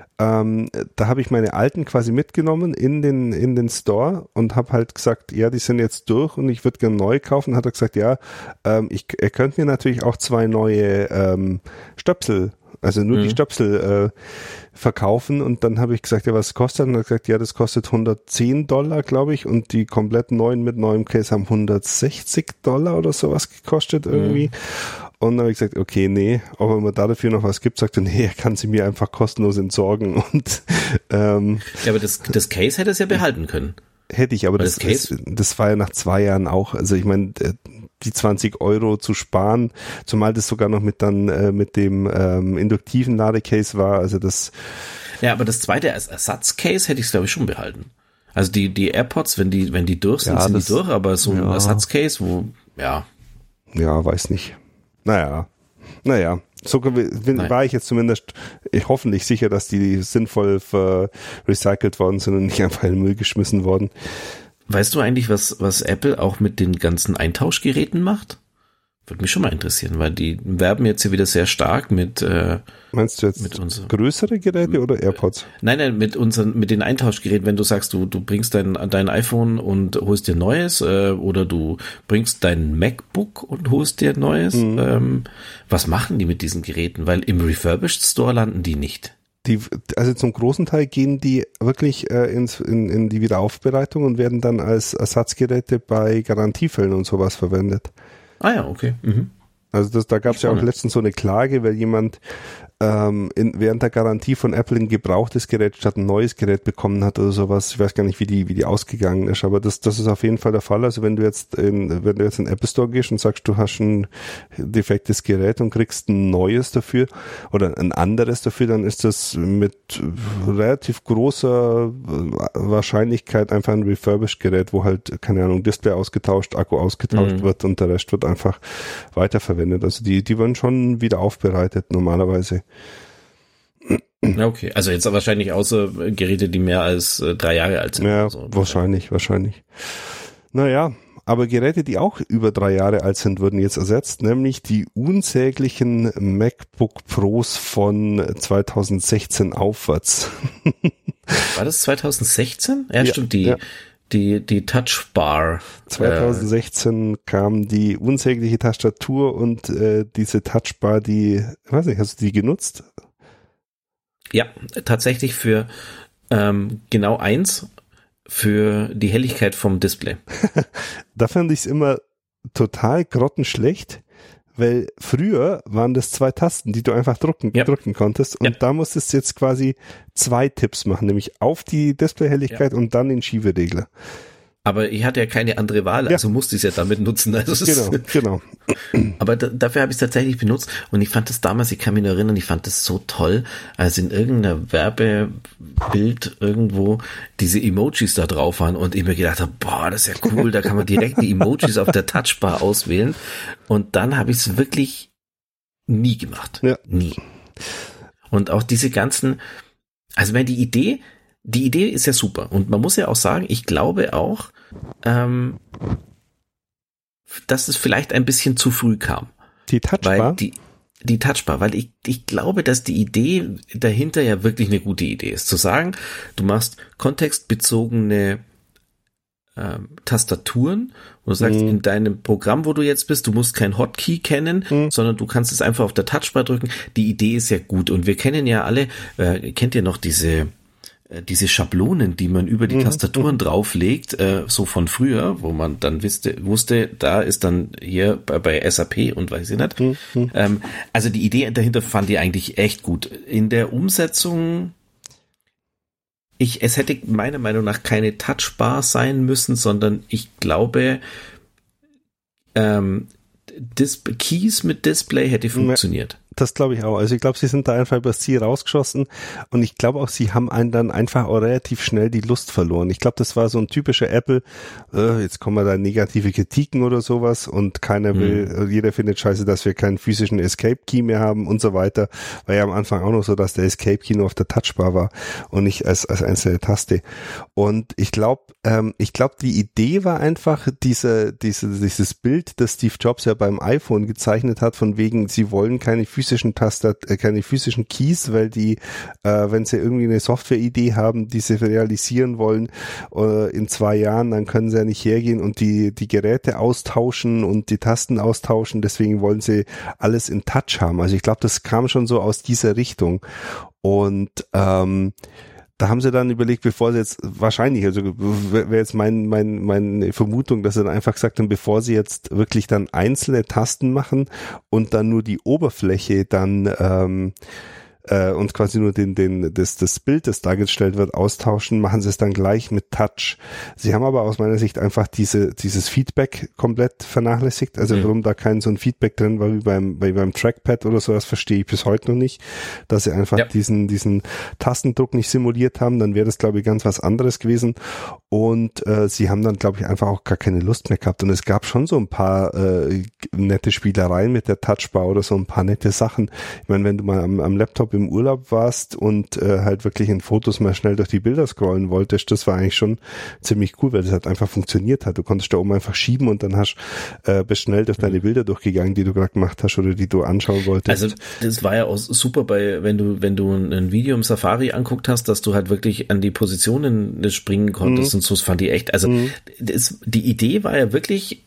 Da habe ich meine alten quasi mitgenommen in den Store und habe halt gesagt, ja, die sind jetzt durch und ich würde gerne neu kaufen. Hat er gesagt, ja, er könnte mir natürlich auch 2 neue Stöpsel, also nur die Stöpsel verkaufen. Und dann habe ich gesagt, ja, was kostet? Und er hat gesagt, ja, das kostet $110, glaube ich, und die komplett neuen mit neuem Case haben $160 oder sowas gekostet irgendwie. Und dann habe ich gesagt, okay, nee, ob er mir dafür noch was gibt, sagt er, nee, er kann sie mir einfach kostenlos entsorgen. Und ja, aber das Case hätte es ja behalten können. Hätte ich, aber das war ja nach 2 Jahren auch, also ich meine, die 20 Euro zu sparen, zumal das sogar noch mit dem induktiven Ladecase war, also das... Ja, aber das zweite als Ersatzcase hätte ich es, glaube ich, schon behalten. Also die AirPods, wenn die durch sind, sind die durch, aber so ein Ersatzcase, Ja, weiß nicht. Naja, so war ich jetzt zumindest hoffentlich sicher, dass die sinnvoll recycelt worden sind und nicht einfach in den Müll geschmissen worden. Weißt du eigentlich, was Apple auch mit den ganzen Eintauschgeräten macht? Würde mich schon mal interessieren, weil die werben jetzt hier wieder sehr stark mit. Meinst du jetzt mit größere Geräte oder AirPods? Nein, mit den Eintauschgeräten. Wenn du sagst, du bringst dein iPhone und holst dir neues, oder du bringst dein MacBook und holst dir neues. Was machen die mit diesen Geräten? Weil im Refurbished Store landen die nicht. Also zum großen Teil gehen die wirklich in die Wiederaufbereitung und werden dann als Ersatzgeräte bei Garantiefällen und sowas verwendet. Ah ja, okay. Also da gab es ja auch letztens so eine Klage, weil jemand während der Garantie von Apple ein gebrauchtes Gerät statt ein neues Gerät bekommen hat oder sowas. Ich weiß gar nicht, wie die ausgegangen ist, aber das ist auf jeden Fall der Fall. Also wenn du jetzt in den Apple Store gehst und sagst, du hast ein defektes Gerät und kriegst ein neues dafür oder ein anderes dafür, dann ist das mit relativ großer Wahrscheinlichkeit einfach ein refurbished Gerät, wo halt, keine Ahnung, Display ausgetauscht, Akku ausgetauscht wird und der Rest wird einfach weiterverwendet. Also die werden schon wieder aufbereitet normalerweise. Okay, also jetzt wahrscheinlich außer Geräte, die mehr als 3 Jahre alt sind. Ja, so. Wahrscheinlich. Naja, aber Geräte, die auch über 3 Jahre alt sind, wurden jetzt ersetzt, nämlich die unsäglichen MacBook Pros von 2016 aufwärts. War das 2016? Ja, stimmt, die Touchbar. 2016 kam die unsägliche Tastatur und diese Touchbar, weiß nicht, hast du die genutzt? Ja, tatsächlich für genau 1 für die Helligkeit vom Display. Da fand ich es immer total grottenschlecht, weil früher waren das 2 Tasten, die du einfach drücken konntest und da musstest du jetzt quasi 2 Tipps machen, nämlich auf die Displayhelligkeit und dann den Schieberegler. Aber ich hatte ja keine andere Wahl, also musste ich es ja damit nutzen. Also genau. Aber dafür habe ich es tatsächlich benutzt und ich fand das damals, ich kann mich nur erinnern, ich fand das so toll, als in irgendeiner Werbebild irgendwo diese Emojis da drauf waren und ich mir gedacht habe, boah, das ist ja cool, da kann man direkt die Emojis auf der Touchbar auswählen und dann habe ich es wirklich nie gemacht. Ja. Nie. Und auch diese ganzen, also wenn die Idee ist ja super und man muss ja auch sagen, ich glaube auch, dass es vielleicht ein bisschen zu früh kam. Die Touchbar? Weil die Touchbar, weil ich glaube, dass die Idee dahinter ja wirklich eine gute Idee ist. Zu sagen, du machst kontextbezogene Tastaturen und du sagst, in deinem Programm, wo du jetzt bist, du musst kein Hotkey kennen, sondern du kannst es einfach auf der Touchbar drücken. Die Idee ist ja gut und wir kennen ja alle, kennt ihr noch diese Schablonen, die man über die Tastaturen drauflegt, so von früher, wo man dann wusste, da ist dann hier bei SAP und weiß ich nicht. Also die Idee dahinter fand ich eigentlich echt gut. In der Umsetzung, es hätte meiner Meinung nach keine Touchbar sein müssen, sondern ich glaube, Keys mit Display hätte funktioniert. Das glaube ich auch. Also ich glaube, sie sind da einfach übers Ziel rausgeschossen und ich glaube auch, sie haben einen dann einfach auch relativ schnell die Lust verloren. Ich glaube, das war so ein typischer Apple, jetzt kommen da negative Kritiken oder sowas und keiner will, jeder findet scheiße, dass wir keinen physischen Escape Key mehr haben und so weiter. War ja am Anfang auch noch so, dass der Escape Key nur auf der Touchbar war und nicht als einzelne Taste. Und ich glaube, die Idee war einfach dieses Bild, das Steve Jobs ja beim iPhone gezeichnet hat, von wegen, sie wollen keine physischen Keys, weil die, wenn sie irgendwie eine Software-Idee haben, die sie realisieren wollen, in 2 Jahren, dann können sie ja nicht hergehen und die Geräte austauschen und die Tasten austauschen, deswegen wollen sie alles in Touch haben. Also ich glaube, das kam schon so aus dieser Richtung und da haben sie dann überlegt, bevor sie jetzt wahrscheinlich, also wäre jetzt meine Vermutung, dass sie dann einfach gesagt haben, bevor sie jetzt wirklich dann einzelne Tasten machen und dann nur die Oberfläche dann und quasi nur das Bild, das dargestellt wird, austauschen, machen sie es dann gleich mit Touch. Sie haben aber aus meiner Sicht einfach dieses Feedback komplett vernachlässigt. Also warum da kein so ein Feedback drin war wie beim Trackpad oder so, das verstehe ich bis heute noch nicht, dass sie einfach diesen Tastendruck nicht simuliert haben, dann wäre das, glaube ich, ganz was anderes gewesen. Und sie haben dann, glaube ich, einfach auch gar keine Lust mehr gehabt. Und es gab schon so ein paar nette Spielereien mit der Touchbar oder so ein paar nette Sachen. Ich meine, wenn du mal am Laptop im Urlaub warst und halt wirklich in Fotos mal schnell durch die Bilder scrollen wolltest, das war eigentlich schon ziemlich cool, weil das halt einfach funktioniert hat. Du konntest da oben einfach schieben und dann bist schnell durch deine Bilder durchgegangen, die du gerade gemacht hast oder die du anschauen wolltest. Also das war ja auch super wenn du ein Video im Safari anguckt hast, dass du halt wirklich an die Positionen springen konntest und so, das fand ich echt, also die Idee war ja wirklich,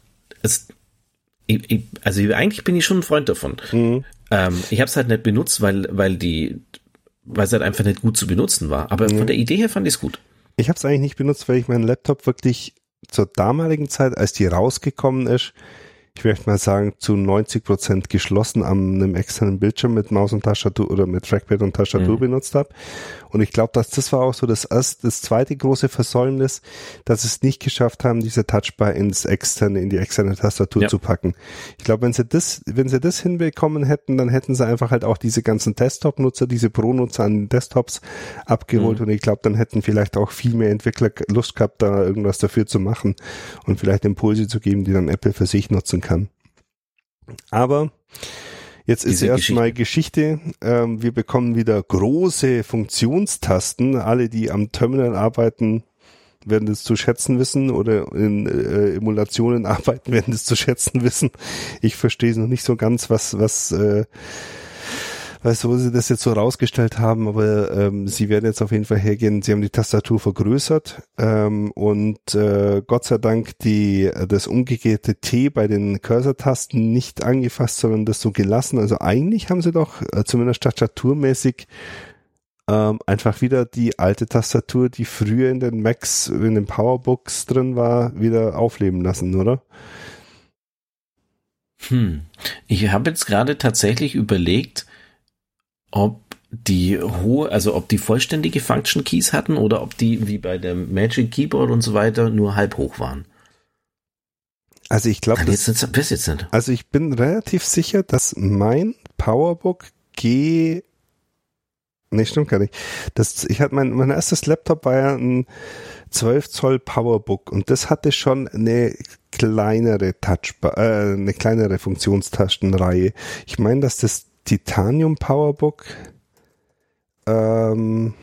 also eigentlich bin ich schon ein Freund davon. Ich habe es halt nicht benutzt, weil es halt einfach nicht gut zu benutzen war. Aber von der Idee her fand ich es gut. Ich habe es eigentlich nicht benutzt, weil ich meinen Laptop wirklich zur damaligen Zeit, als die rausgekommen ist, ich möchte mal sagen, zu 90% geschlossen an einem externen Bildschirm mit Maus und Tastatur oder mit Trackpad und Tastatur benutzt habe. Und ich glaube, dass das war auch so das zweite große Versäumnis, dass es nicht geschafft haben, diese Touchbar in die externe Tastatur zu packen. Ich glaube, wenn sie das hinbekommen hätten, dann hätten sie einfach halt auch diese ganzen Desktop-Nutzer, diese Pro-Nutzer an den Desktops abgeholt und ich glaube, dann hätten vielleicht auch viel mehr Entwickler Lust gehabt, da irgendwas dafür zu machen und vielleicht Impulse zu geben, die dann Apple für sich nutzen kann. Aber jetzt ist erstmal Geschichte. Wir bekommen wieder große Funktionstasten. Alle, die am Terminal arbeiten, werden das zu schätzen wissen oder in Emulationen arbeiten, werden das zu schätzen wissen. Ich verstehe es noch nicht so ganz, wo sie das jetzt so rausgestellt haben, aber sie werden jetzt auf jeden Fall hergehen. Sie haben die Tastatur vergrößert und Gott sei Dank das umgekehrte T bei den Cursor-Tasten nicht angefasst, sondern das so gelassen. Also eigentlich haben sie doch zumindest tastaturmäßig einfach wieder die alte Tastatur, die früher in den Macs, in den PowerBooks drin war, wieder aufleben lassen, oder? Ich habe jetzt gerade tatsächlich überlegt, ob die vollständige Function Keys hatten oder ob die wie bei der Magic Keyboard und so weiter nur halb hoch waren. Also ich glaube, also ich bin relativ sicher, dass mein PowerBook nee, stimmt gar nicht. Mein erstes Laptop war ja ein 12 Zoll PowerBook und das hatte schon eine kleinere eine kleinere Funktionstastenreihe. Ich meine, dass das Titanium PowerBook, dass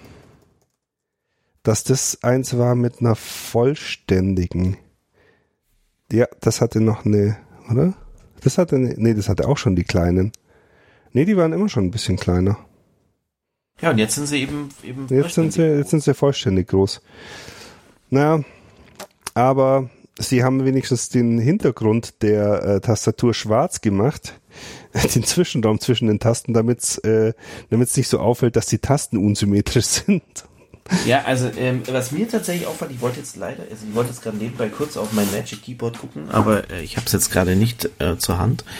das eins war mit einer vollständigen. Ja, das hatte noch eine, oder? Das hatte auch schon die kleinen. Nee, die waren immer schon ein bisschen kleiner. Ja, und jetzt sind sie eben jetzt sind sie vollständig groß. Naja, aber sie haben wenigstens den Hintergrund der Tastatur schwarz gemacht. Den Zwischenraum zwischen den Tasten, damit es nicht so auffällt, dass die Tasten unsymmetrisch sind. Ja, also was mir tatsächlich auffällt, ich wollte jetzt gerade nebenbei kurz auf mein Magic Keyboard gucken, aber ich habe es jetzt gerade nicht zur Hand.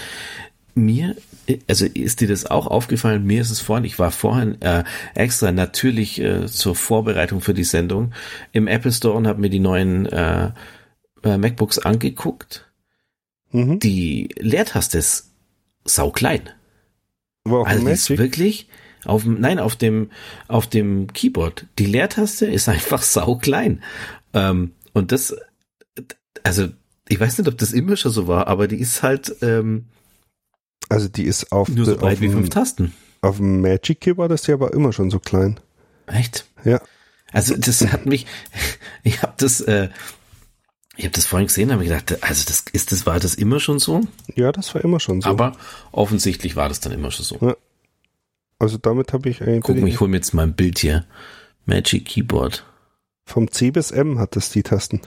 Ist dir das auch aufgefallen? Mir ist es ich war vorhin extra natürlich zur Vorbereitung für die Sendung im Apple Store und habe mir die neuen MacBooks angeguckt. Die Leertaste ist sauklein. Also die ist wirklich auf dem Keyboard. Die Leertaste ist einfach sauklein. Und das, also ich weiß nicht, ob das immer schon so war, aber die ist halt also die ist nur so breit wie 5 Tasten. Auf dem Magic Keyboard ist die aber immer schon so klein. Echt? Ja. Also das hat mich, ich habe das vorhin gesehen, habe ich gedacht, also war das immer schon so? Ja, das war immer schon so. Aber offensichtlich war das dann immer schon so. Ja. Also damit habe ich eigentlich... Guck mal, ich hole mir jetzt mal ein Bild hier. Magic Keyboard. Vom C bis M hat das die Tasten.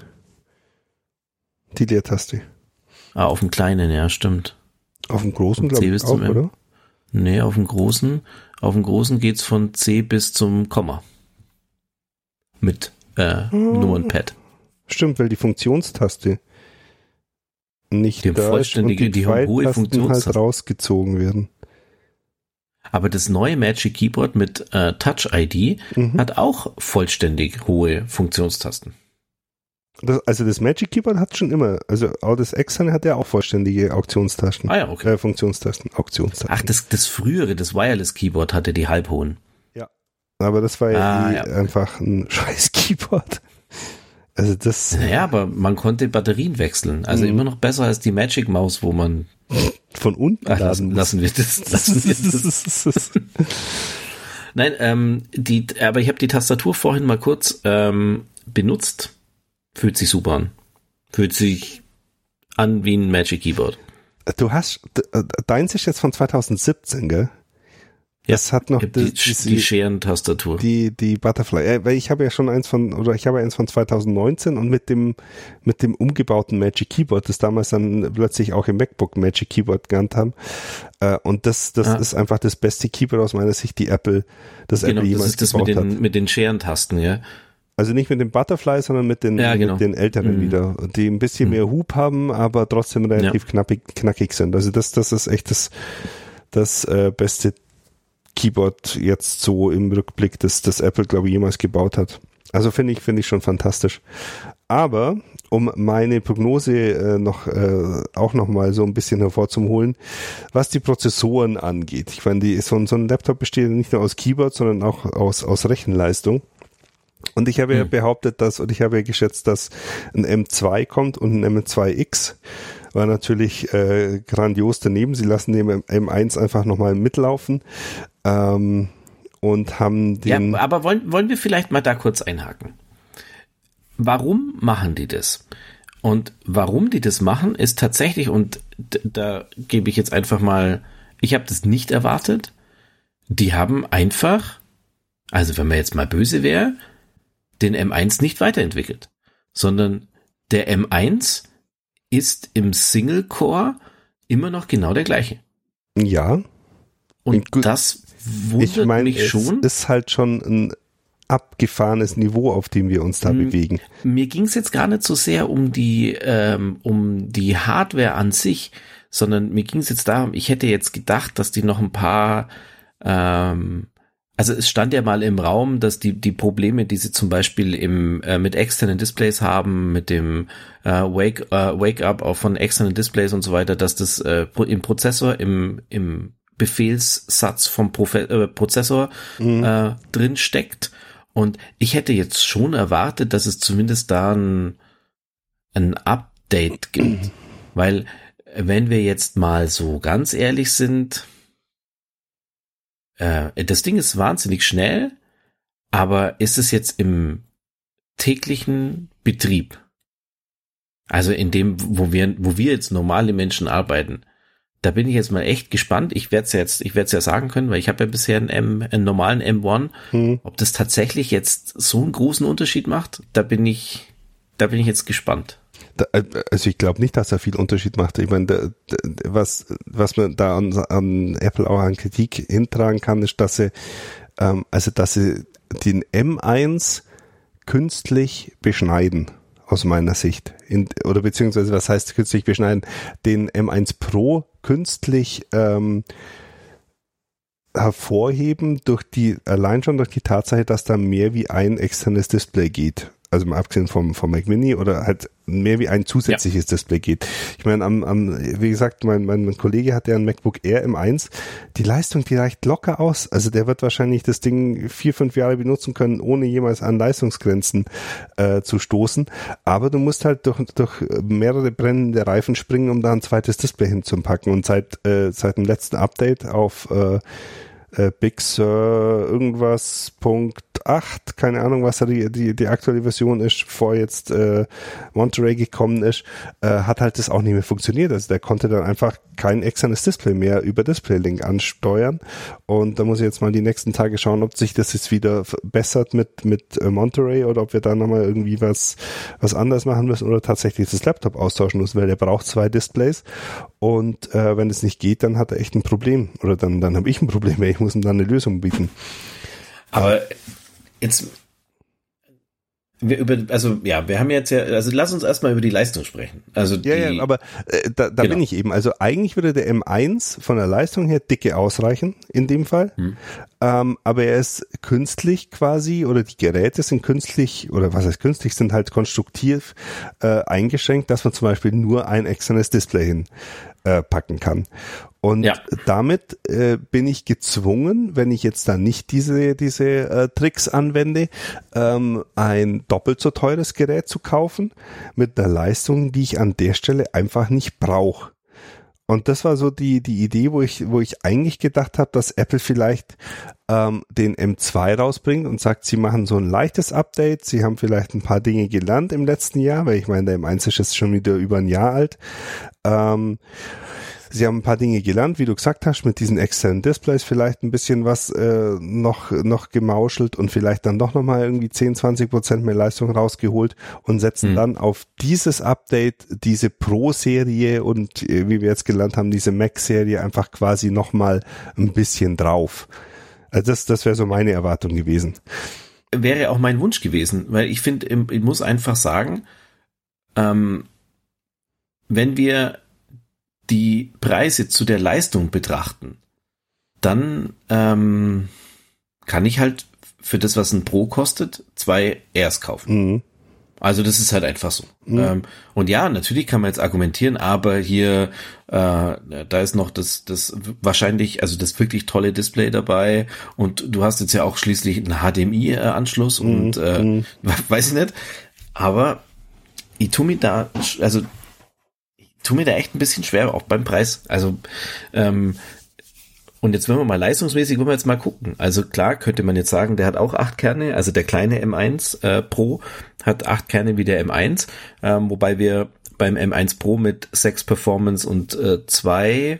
Die Leertaste. Auf dem kleinen, ja, stimmt. Auf dem großen, glaube ich, auch, oder? Nee, auf dem großen geht's von C bis zum Komma. Mit Nummernpad. Stimmt, weil die Funktionstaste nicht die da ist und die hohe Funktionstaste halt rausgezogen werden. Aber das neue Magic Keyboard mit Touch ID hat auch vollständig hohe Funktionstasten. Das Magic Keyboard hat schon immer, also auch das externe hat ja auch vollständige Auktionstasten. Ah ja, okay. Funktionstasten, Auktionstasten. Ach, das frühere, das Wireless Keyboard hatte die halbhohen. Ja. Aber das war einfach ein scheiß Keyboard. Also das. Naja, aber man konnte Batterien wechseln. Also immer noch besser als die Magic Maus, wo man von unten lassen wir das. Nein, aber ich habe die Tastatur vorhin mal kurz benutzt. Fühlt sich super an. Fühlt sich an wie ein Magic Keyboard. Deins ist jetzt von 2017, gell? Ja, das hat noch die Scheren-Tastatur. Die Butterfly. Weil ich habe ja schon eins von 2019 und mit dem umgebauten Magic Keyboard, das damals dann plötzlich auch im MacBook Magic Keyboard genannt haben. Und das ist einfach das beste Keyboard aus meiner Sicht, das Apple jemals das ist das gebaut hat. Mit den Scheren-Tasten, ja. Also nicht mit dem Butterfly, sondern mit den älteren wieder, die ein bisschen mehr Hub haben, aber trotzdem relativ knackig sind. Also das ist echt das beste Keyboard jetzt so im Rückblick, das Apple, glaube ich, jemals gebaut hat. Also finde ich schon fantastisch. Aber um meine Prognose auch noch mal so ein bisschen hervorzuholen, was die Prozessoren angeht. Ich meine, so ein Laptop besteht nicht nur aus Keyboard, sondern auch aus Rechenleistung. Und ich habe ja behauptet, ich habe ja geschätzt, dass ein M2 kommt und ein M2X. War natürlich grandios daneben. Sie lassen den M1 einfach nochmal mitlaufen und haben den... Ja, aber wollen wir vielleicht mal da kurz einhaken? Warum machen die das? Und warum die das machen, ist tatsächlich, und da gebe ich jetzt einfach mal, ich habe das nicht erwartet, die haben einfach, also wenn man jetzt mal böse wäre, den M1 nicht weiterentwickelt, sondern der M1 ist im Single-Core immer noch genau der gleiche. Ja. Und das wundert mich schon. Es ist halt schon ein abgefahrenes Niveau, auf dem wir uns da bewegen. Mir ging es jetzt gar nicht so sehr um die Hardware an sich, sondern mir ging es jetzt darum, ich hätte jetzt gedacht, dass die noch ein paar also es stand ja mal im Raum, dass die Probleme, die sie zum Beispiel mit externen Displays haben, mit dem Wake-up auch von externen Displays und so weiter, dass das im Prozessor, im Befehlssatz vom Prozessor drin steckt. Und ich hätte jetzt schon erwartet, dass es zumindest da ein Update gibt. Weil, wenn wir jetzt mal so ganz ehrlich sind, das Ding ist wahnsinnig schnell, aber ist es jetzt im täglichen Betrieb, also in dem, wo wir jetzt normale Menschen arbeiten, da bin ich jetzt mal echt gespannt. Ich werde es ja sagen können, weil ich habe ja bisher einen normalen M1. Ob das tatsächlich jetzt so einen großen Unterschied macht, da bin ich jetzt gespannt. Also ich glaube nicht, dass er viel Unterschied macht. Ich meine, was man da an Apple auch an Kritik hintragen kann, ist, dass sie den M1 künstlich beschneiden, aus meiner Sicht. Oder beziehungsweise, was heißt künstlich beschneiden? Den M1 Pro künstlich hervorheben allein schon durch die Tatsache, dass da mehr wie ein externes Display geht. Also mal abgesehen vom Mac Mini oder halt mehr wie ein zusätzliches Display geht. Ich meine, wie gesagt, mein Kollege hat ja ein MacBook Air M1. Die Leistung, die reicht locker aus. Also der wird wahrscheinlich das Ding 4-5 Jahre benutzen können, ohne jemals an Leistungsgrenzen zu stoßen. Aber du musst halt durch mehrere brennende Reifen springen, um da ein zweites Display hinzupacken. Und seit dem letzten Update auf Big Sur irgendwas .8, keine Ahnung, was da die aktuelle Version ist, bevor jetzt Monterey gekommen ist, hat halt das auch nicht mehr funktioniert. Also der konnte dann einfach kein externes Display mehr über DisplayLink ansteuern. Und da muss ich jetzt mal die nächsten Tage schauen, ob sich das jetzt wieder bessert mit Monterey oder ob wir da nochmal irgendwie was anderes machen müssen oder tatsächlich das Laptop austauschen müssen, weil der braucht 2 Displays. Und wenn es nicht geht, dann hat er echt ein Problem. Oder dann habe ich ein Problem, weil ich muss ihm dann eine Lösung bieten. Aber jetzt, wir haben jetzt also lass uns erstmal über die Leistung sprechen. Also aber da genau. Bin ich eben. Also eigentlich würde der M1 von der Leistung her dicke ausreichen, in dem Fall. Aber er ist künstlich quasi, oder die Geräte sind künstlich, oder was heißt künstlich, sind halt konstruktiv eingeschränkt, dass man zum Beispiel nur ein externes Display packen kann. Und damit bin ich gezwungen, wenn ich jetzt da nicht diese Tricks anwende, ein doppelt so teures Gerät zu kaufen mit einer Leistung, die ich an der Stelle einfach nicht brauche. Und das war so die Idee, wo ich eigentlich gedacht habe, dass Apple vielleicht den M2 rausbringt und sagt, sie machen so ein leichtes Update, sie haben vielleicht ein paar Dinge gelernt im letzten Jahr, weil ich meine, der M1 ist jetzt schon wieder über ein Jahr alt. Sie haben ein paar Dinge gelernt, wie du gesagt hast, mit diesen externen Displays vielleicht ein bisschen was noch gemauschelt und vielleicht dann doch nochmal irgendwie 10-20% mehr Leistung rausgeholt und setzen dann auf dieses Update, diese Pro-Serie und wie wir jetzt gelernt haben, diese Mac-Serie einfach quasi nochmal ein bisschen drauf. Also das wäre so meine Erwartung gewesen. wäre auch mein Wunsch gewesen, weil ich finde, ich muss einfach sagen, wenn wir die Preise zu der Leistung betrachten, dann kann ich halt für das, was ein Pro kostet, 2 Airs kaufen. Mhm. Also das ist halt einfach so. Mhm. Und ja, natürlich kann man jetzt argumentieren, aber hier, da ist noch das wahrscheinlich, also das wirklich tolle Display dabei und du hast jetzt ja auch schließlich einen HDMI-Anschluss und weiß ich nicht. Aber ich tue mir da echt ein bisschen schwer, auch beim Preis. Also und jetzt wollen wir jetzt mal gucken. Also klar könnte man jetzt sagen, der hat auch 8 Kerne, also der kleine M1 Pro hat 8 Kerne wie der M1, wobei wir beim M1 Pro mit 6 Performance und 2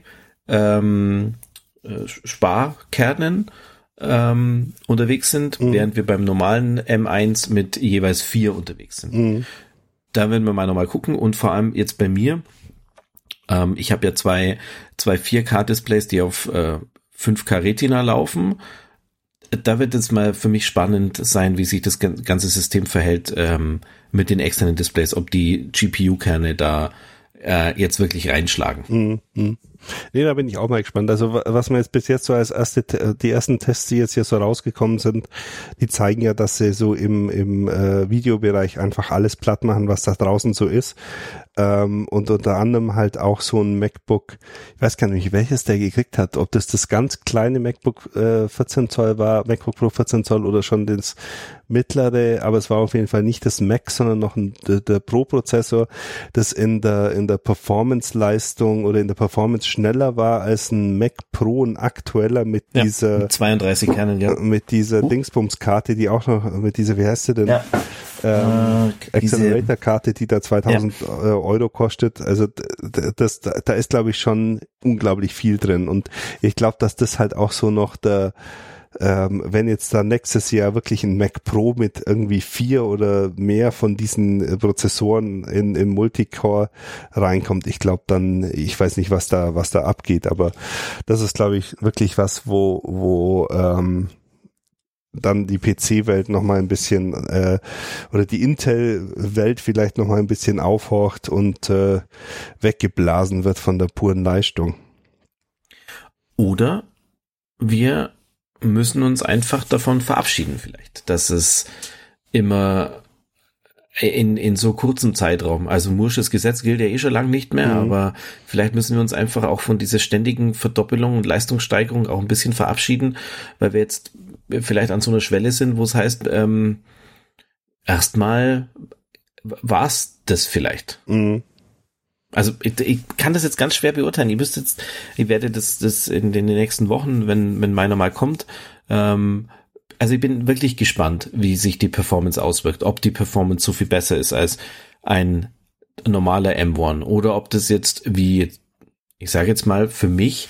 Sparkernen unterwegs sind, während wir beim normalen M1 mit jeweils 4 unterwegs sind. Da werden wir mal nochmal gucken und vor allem jetzt bei mir, ich habe ja zwei 4K-Displays, die auf 5K Retina laufen. Da wird es mal für mich spannend sein, wie sich das ganze System verhält mit den externen Displays, ob die GPU-Kerne da jetzt wirklich reinschlagen. Nee, da bin ich auch mal gespannt. Also was man jetzt bis jetzt so als die ersten Tests, die jetzt hier so rausgekommen sind, die zeigen ja, dass sie so im Videobereich einfach alles platt machen, was da draußen so ist. Und unter anderem halt auch so ein MacBook, ich weiß gar nicht, welches der gekriegt hat, ob das ganz kleine MacBook 14 Zoll war, MacBook Pro 14 Zoll oder schon das mittlere, aber es war auf jeden Fall nicht das Mac, sondern noch der Pro-Prozessor, das in der Performance-Leistung oder in der Performance schneller war als ein Mac Pro, ein aktueller mit dieser mit 32 Kernen, ja. Mit dieser Dingsbums-Karte, die auch noch, mit dieser, wie heißt sie denn? Ja. Accelerator-Karte, die da 2000 Euro kostet. Also da ist, glaube ich, schon unglaublich viel drin. Und ich glaube, dass das halt auch so noch wenn jetzt da nächstes Jahr wirklich ein Mac Pro mit irgendwie 4 oder mehr von diesen Prozessoren im Multicore reinkommt, ich glaube dann, ich weiß nicht, was da abgeht, aber das ist, glaube ich, wirklich was, wo dann die PC-Welt nochmal ein bisschen oder die Intel-Welt vielleicht nochmal ein bisschen aufhorcht und weggeblasen wird von der puren Leistung. Oder wir müssen uns einfach davon verabschieden vielleicht, dass es immer in so kurzem Zeitraum, also Moore'sches Gesetz gilt ja eh schon lange nicht mehr, aber vielleicht müssen wir uns einfach auch von dieser ständigen Verdoppelung und Leistungssteigerung auch ein bisschen verabschieden, weil wir jetzt vielleicht an so einer Schwelle sind, wo es heißt, erstmal war's das vielleicht. Also ich kann das jetzt ganz schwer beurteilen. Ich werde das in den nächsten Wochen, wenn meiner mal kommt, also ich bin wirklich gespannt, wie sich die Performance auswirkt, ob die Performance so viel besser ist als ein normaler M1 oder ob das jetzt wie, ich sage jetzt mal für mich,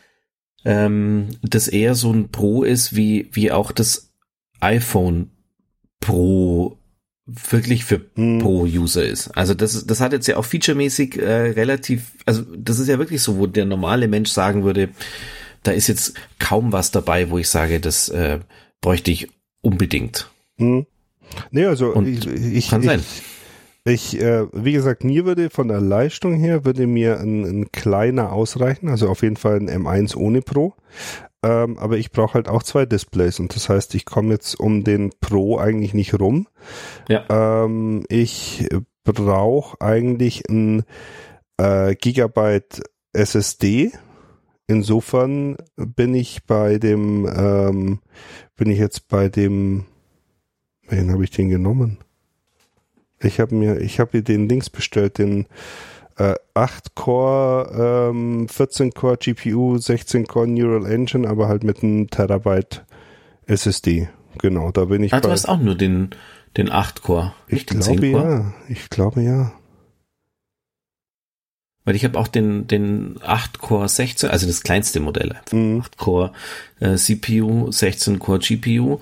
das eher so ein Pro ist, wie auch das iPhone Pro wirklich für Pro-User ist. Also das hat jetzt ja auch featuremäßig relativ, also das ist ja wirklich so, wo der normale Mensch sagen würde, da ist jetzt kaum was dabei, wo ich sage, das bräuchte ich unbedingt. Nee, also kann sein. Wie gesagt, mir würde von der Leistung her, würde mir ein kleiner ausreichen, also auf jeden Fall ein M1 ohne Pro. Aber ich brauche halt auch 2 Displays und das heißt, ich komme jetzt um den Pro eigentlich nicht rum. Ja. Ich brauche eigentlich ein Gigabyte SSD. Insofern bin ich wen habe ich den genommen? Ich habe mir den Links bestellt, den 8-Core, 14-Core GPU, 16-Core Neural Engine, aber halt mit einem Terabyte SSD. Genau, da bin ich du hast auch nur den 8-Core, nicht den 10-Core? Ich glaube ja. Weil ich habe auch den 8-Core 16, also das kleinste Modell. 8-Core CPU, 16-Core GPU.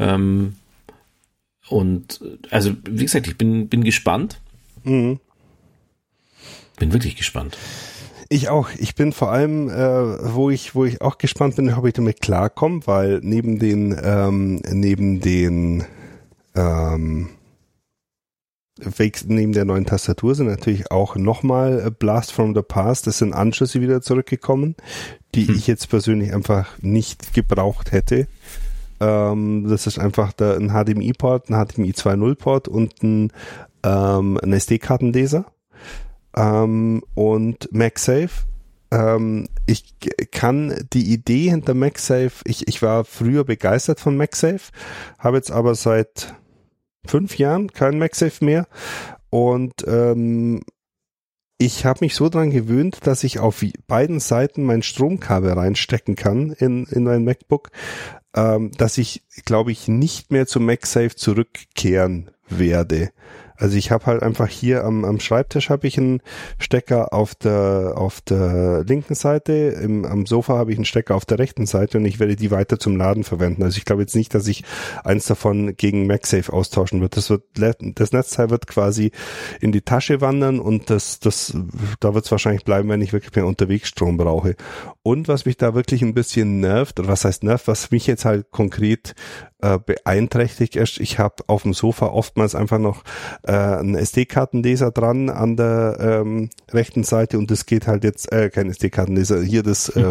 Und also wie gesagt, ich bin gespannt. Bin wirklich gespannt. Ich auch. Ich bin vor allem, wo ich auch gespannt bin, ob ich damit klarkomme, weil neben den neben der neuen Tastatur sind natürlich auch nochmal Blast from the Past. Das sind Anschlüsse wieder zurückgekommen, die ich jetzt persönlich einfach nicht gebraucht hätte. Das ist einfach ein HDMI-Port, ein HDMI 2.0-Port und ein SD-Kartenleser und MagSafe. Ich kann die Idee hinter MagSafe, ich war früher begeistert von MagSafe, habe jetzt aber seit 5 Jahren kein MagSafe mehr und ich habe mich so dran gewöhnt, dass ich auf beiden Seiten mein Stromkabel reinstecken kann in mein MacBook, dass ich, glaube ich, nicht mehr zu MagSafe zurückkehren werde. Also ich habe halt einfach hier am Schreibtisch habe ich einen Stecker auf der linken Seite, am Sofa habe ich einen Stecker auf der rechten Seite und ich werde die weiter zum Laden verwenden. Also ich glaube jetzt nicht, dass ich eins davon gegen MagSafe austauschen wird. Das Netzteil wird quasi in die Tasche wandern und da wird es wahrscheinlich bleiben, wenn ich wirklich mehr Unterwegsstrom brauche. Und was mich da wirklich ein bisschen nervt, oder was heißt nervt, was mich jetzt halt konkret beeinträchtigt ist, ich habe auf dem Sofa oftmals einfach noch einen SD-Kartenleser dran an der rechten Seite und das geht halt jetzt, kein SD-Kartenleser, hier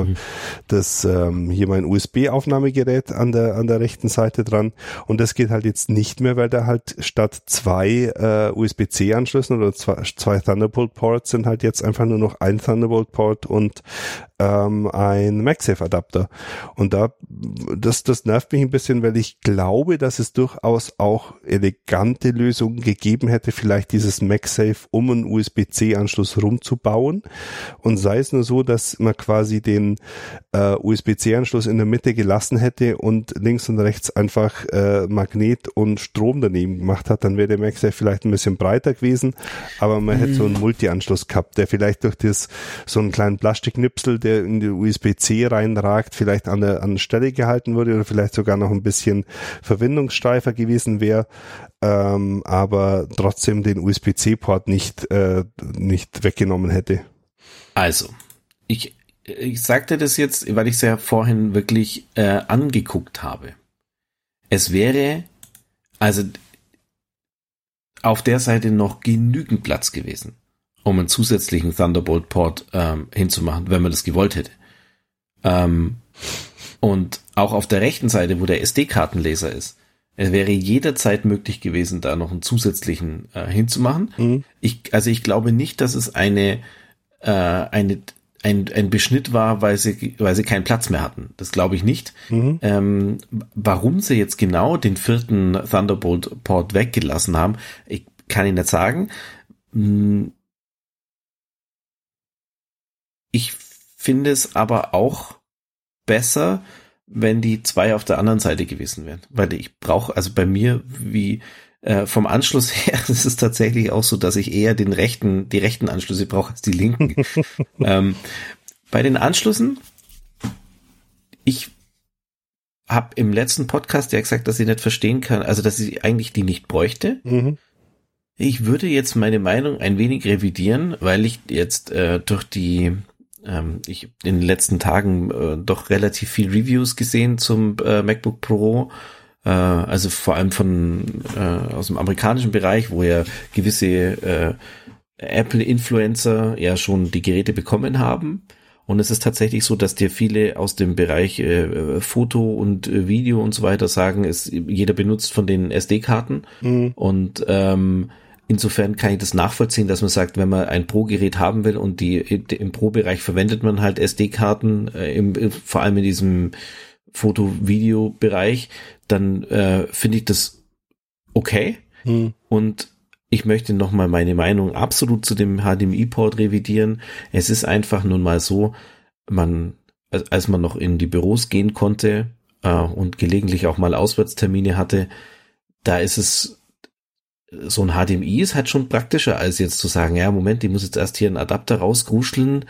hier mein USB-Aufnahmegerät an der rechten Seite dran und das geht halt jetzt nicht mehr, weil da halt statt 2 USB-C-Anschlüssen oder zwei Thunderbolt-Ports sind halt jetzt einfach nur noch ein Thunderbolt-Port und ein MagSafe-Adapter. Und das nervt mich ein bisschen, weil ich glaube, dass es durchaus auch elegante Lösungen gegeben hätte, vielleicht dieses MagSafe um einen USB-C-Anschluss rumzubauen. Und sei es nur so, dass man quasi den USB-C-Anschluss in der Mitte gelassen hätte und links und rechts einfach Magnet und Strom daneben gemacht hat, dann wäre der MagSafe vielleicht ein bisschen breiter gewesen, aber man hätte so einen Multi-Anschluss gehabt, der vielleicht durch so einen kleinen Plastiknipsel, der in die USB-C reinragt, vielleicht an der Stelle gehalten wurde oder vielleicht sogar noch ein bisschen verbindungssteifer gewesen wäre, aber trotzdem den USB-C-Port nicht weggenommen hätte. Also, ich sagte das jetzt, weil ich es ja vorhin wirklich angeguckt habe. Es wäre also auf der Seite noch genügend Platz gewesen, um einen zusätzlichen Thunderbolt-Port hinzumachen, wenn man das gewollt hätte. Und auch auf der rechten Seite, wo der SD-Kartenleser ist, es wäre jederzeit möglich gewesen, da noch einen zusätzlichen hinzumachen. Mhm. Ich glaube nicht, dass es ein Beschnitt war, weil sie keinen Platz mehr hatten. Das glaube ich nicht. Mhm. Warum sie jetzt genau den 4. Thunderbolt-Port weggelassen haben, ich kann Ihnen nicht sagen. Ich finde es aber auch besser, wenn die 2 auf der anderen Seite gewesen wären. Weil ich brauche, also bei mir, wie vom Anschluss her, ist es tatsächlich auch so, dass ich eher die rechten Anschlüsse brauche als die linken. Bei den Anschlüssen, ich habe im letzten Podcast ja gesagt, dass ich nicht verstehen kann, also dass ich eigentlich die nicht bräuchte. Mhm. Ich würde jetzt meine Meinung ein wenig revidieren, weil ich jetzt durch ich habe in den letzten Tagen doch relativ viel Reviews gesehen zum MacBook Pro, also vor allem aus dem amerikanischen Bereich, wo ja gewisse Apple-Influencer ja schon die Geräte bekommen haben. Und es ist tatsächlich so, dass dir viele aus dem Bereich Foto und Video und so weiter sagen, jeder benutzt von den SD-Karten. Mhm. Und insofern kann ich das nachvollziehen, dass man sagt, wenn man ein Pro-Gerät haben will und im Pro-Bereich verwendet man halt SD-Karten, vor allem in diesem Foto-Video-Bereich, dann finde ich das okay. Und ich möchte nochmal meine Meinung absolut zu dem HDMI-Port revidieren. Es ist einfach nun mal so, als man noch in die Büros gehen konnte und gelegentlich auch mal Auswärtstermine hatte, da ist es so ein HDMI ist halt schon praktischer, als jetzt zu sagen, ja, Moment, ich muss jetzt erst hier einen Adapter rausgruscheln.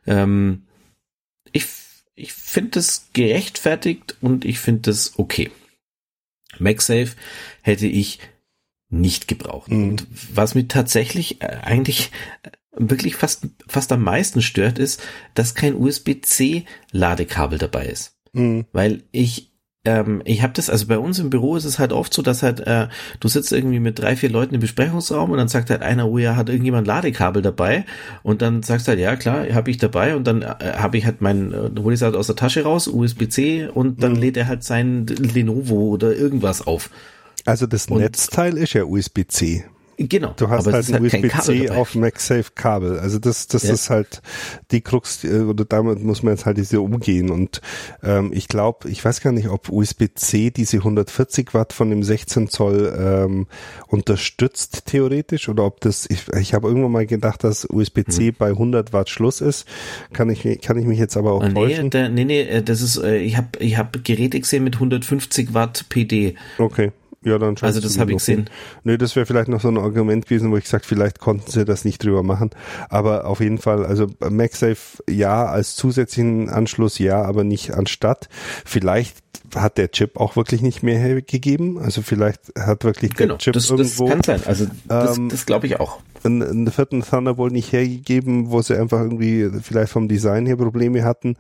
Ich finde das gerechtfertigt und ich finde das okay. MagSafe hätte ich nicht gebraucht. Mhm. Und was mich tatsächlich eigentlich wirklich fast am meisten stört, ist, dass kein USB-C Ladekabel dabei ist. Mhm. Weil ich Ich habe das, also bei uns im Büro ist es halt oft so, dass halt du sitzt irgendwie mit 3, 4 Leuten im Besprechungsraum und dann sagt halt einer, oh ja, hat irgendjemand Ladekabel dabei und dann sagst du halt, ja klar, habe ich dabei und dann habe ich halt hole ich es halt aus der Tasche raus, USB-C und dann lädt er halt sein Lenovo oder irgendwas auf. Also das Netzteil ist ja USB-C. Genau. Du hast aber halt ein USB-C auf MagSafe-Kabel. Also das ist halt die Krux, oder damit muss man jetzt halt diese umgehen. Und ich glaube, ich weiß gar nicht, ob USB-C diese 140 Watt von dem 16 Zoll unterstützt theoretisch oder ob das, ich habe irgendwann mal gedacht, dass USB-C bei 100 Watt Schluss ist. Kann ich mich jetzt aber auch täuschen? Nee, das ist, ich hab Geräte gesehen mit 150 Watt PD. Okay. Ja, dann also das habe ich gesehen. Nee, das wäre vielleicht noch so ein Argument gewesen, wo ich gesagt, vielleicht konnten sie das nicht drüber machen. Aber auf jeden Fall, also MagSafe ja, als zusätzlichen Anschluss ja, aber nicht anstatt. Vielleicht hat der Chip auch wirklich nicht mehr hergegeben. Also vielleicht hat wirklich der Chip irgendwo... Das kann sein, also das glaube ich auch. Einen vierten Thunderbolt nicht hergegeben, wo sie einfach irgendwie vielleicht vom Design her Probleme hatten.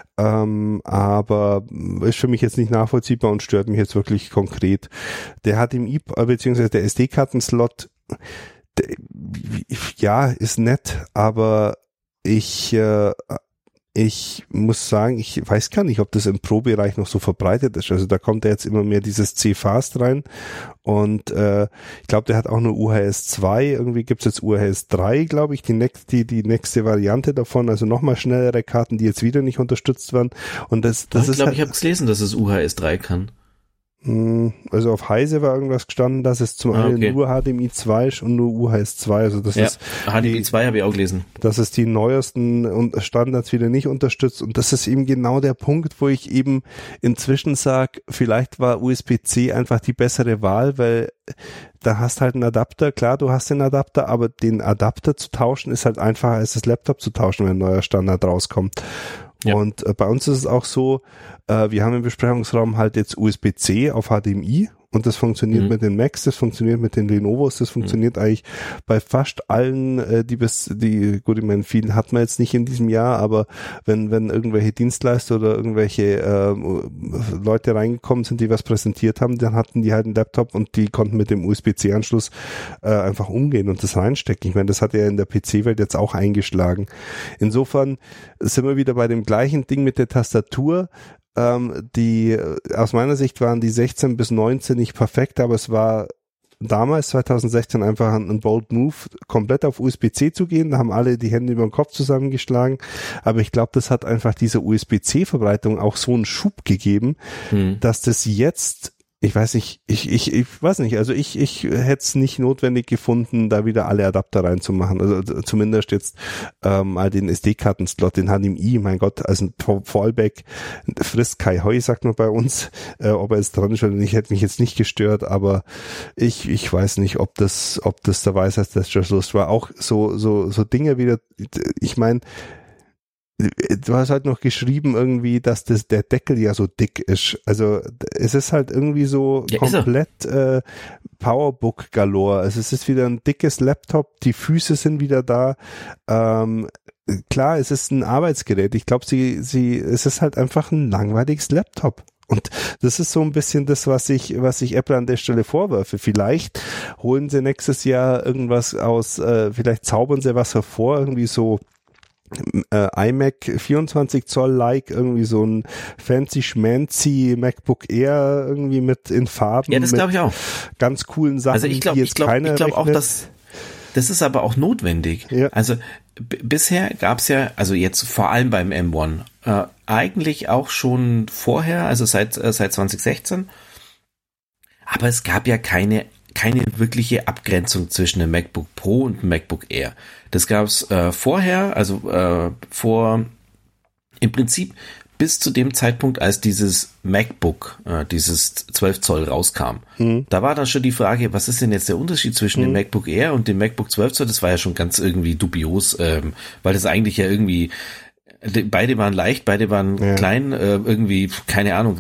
Aber ist für mich jetzt nicht nachvollziehbar und stört mich jetzt wirklich konkret. Der HDMI beziehungsweise der SD-Karten-Slot, ja, ist nett, aber ich muss sagen, ich weiß gar nicht, ob das im Pro-Bereich noch so verbreitet ist. Also da kommt ja jetzt immer mehr dieses C-Fast rein und ich glaube, der hat auch nur UHS 2. Irgendwie gibt's jetzt UHS 3, glaube ich, die nächste Variante davon. Also nochmal schnellere Karten, die jetzt wieder nicht unterstützt werden. Und das ich ist glaube, halt, ich habe gelesen, dass es UHS 3 kann. Also auf Heise war irgendwas gestanden, dass es zum einen nur HDMI 2 ist und nur UHS 2. Also das ist HDMI 2 habe ich auch gelesen. Dass es die neuesten Standards wieder nicht unterstützt. Und das ist eben genau der Punkt, wo ich eben inzwischen sage, vielleicht war USB-C einfach die bessere Wahl, weil da hast halt einen Adapter. Klar, du hast den Adapter, aber den Adapter zu tauschen ist halt einfacher als das Laptop zu tauschen, wenn ein neuer Standard rauskommt. Ja. Und bei uns ist es auch so, wir haben im Besprechungsraum halt jetzt USB-C auf HDMI und das funktioniert mit den Macs, das funktioniert mit den Lenovos, das funktioniert eigentlich bei fast allen, gut, ich meine, vielen hat man jetzt nicht in diesem Jahr, aber wenn irgendwelche Dienstleister oder irgendwelche Leute reingekommen sind, die was präsentiert haben, dann hatten die halt einen Laptop und die konnten mit dem USB-C-Anschluss einfach umgehen und das reinstecken. Ich meine, das hat ja in der PC-Welt jetzt auch eingeschlagen. Insofern sind wir wieder bei dem gleichen Ding mit der Tastatur. Die aus meiner Sicht waren die 16 bis 19 nicht perfekt, aber es war damals 2016 einfach ein bold Move, komplett auf USB-C zu gehen. Da haben alle die Hände über den Kopf zusammengeschlagen. Aber ich glaube, das hat einfach dieser USB-C-Verbreitung auch so einen Schub gegeben, dass das jetzt, ich weiß nicht, also ich hätte es nicht notwendig gefunden, da wieder alle Adapter reinzumachen. Also zumindest jetzt mal den SD-Karten-Slot, den HDMI, mein Gott, also ein Fallback frisst Kai Heu, sagt man bei uns. Ob er jetzt dran ist oder nicht, hätte mich jetzt nicht gestört, aber ich weiß nicht, ob das der Weisheit des Schluss war. Auch so Dinge wieder, ich meine, du hast halt noch geschrieben irgendwie, dass der Deckel ja so dick ist. Also es ist halt irgendwie so komplett Powerbook galore. Also es ist wieder ein dickes Laptop, die Füße sind wieder da. Klar, es ist ein Arbeitsgerät. Ich glaube, es ist halt einfach ein langweiliges Laptop. Und das ist so ein bisschen das, was ich Apple an der Stelle vorwerfe. Vielleicht holen sie nächstes Jahr irgendwas aus, vielleicht zaubern sie was hervor, irgendwie so iMac 24 Zoll like, irgendwie so ein fancy schmancy MacBook Air irgendwie mit in Farben. Ja, das glaube ich auch. Ganz coolen Sachen. Also ich glaube auch, dass das ist aber auch notwendig. Ja. Also bisher gab's ja, also jetzt vor allem beim M1, eigentlich auch schon vorher, also seit 2016, aber es gab ja keine wirkliche Abgrenzung zwischen einem MacBook Pro und einem MacBook Air. Das gab's vorher, also im Prinzip bis zu dem Zeitpunkt, als dieses MacBook, dieses 12 Zoll rauskam. Da war dann schon die Frage, was ist denn jetzt der Unterschied zwischen dem MacBook Air und dem MacBook 12 Zoll? Das war ja schon ganz irgendwie dubios, weil das eigentlich ja irgendwie, beide waren leicht, beide waren klein, irgendwie, keine Ahnung,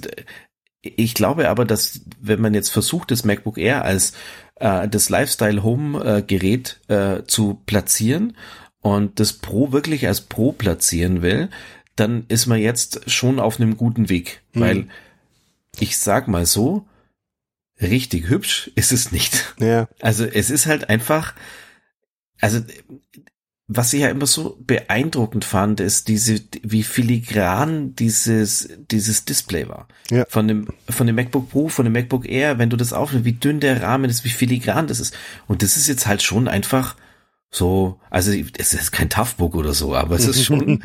ich glaube aber, dass wenn man jetzt versucht, das MacBook Air als das Lifestyle-Home-Gerät zu platzieren und das Pro wirklich als Pro platzieren will, dann ist man jetzt schon auf einem guten Weg, weil ich sag mal so, richtig hübsch ist es nicht. Ja. Also es ist halt einfach, also was ich ja immer so beeindruckend fand, ist wie filigran dieses Display war. Ja. Von dem MacBook Pro, von dem MacBook Air, wenn du das aufnimmst, wie dünn der Rahmen ist, wie filigran das ist. Und das ist jetzt halt schon einfach so, also es ist kein Toughbook oder so, aber es ist schon,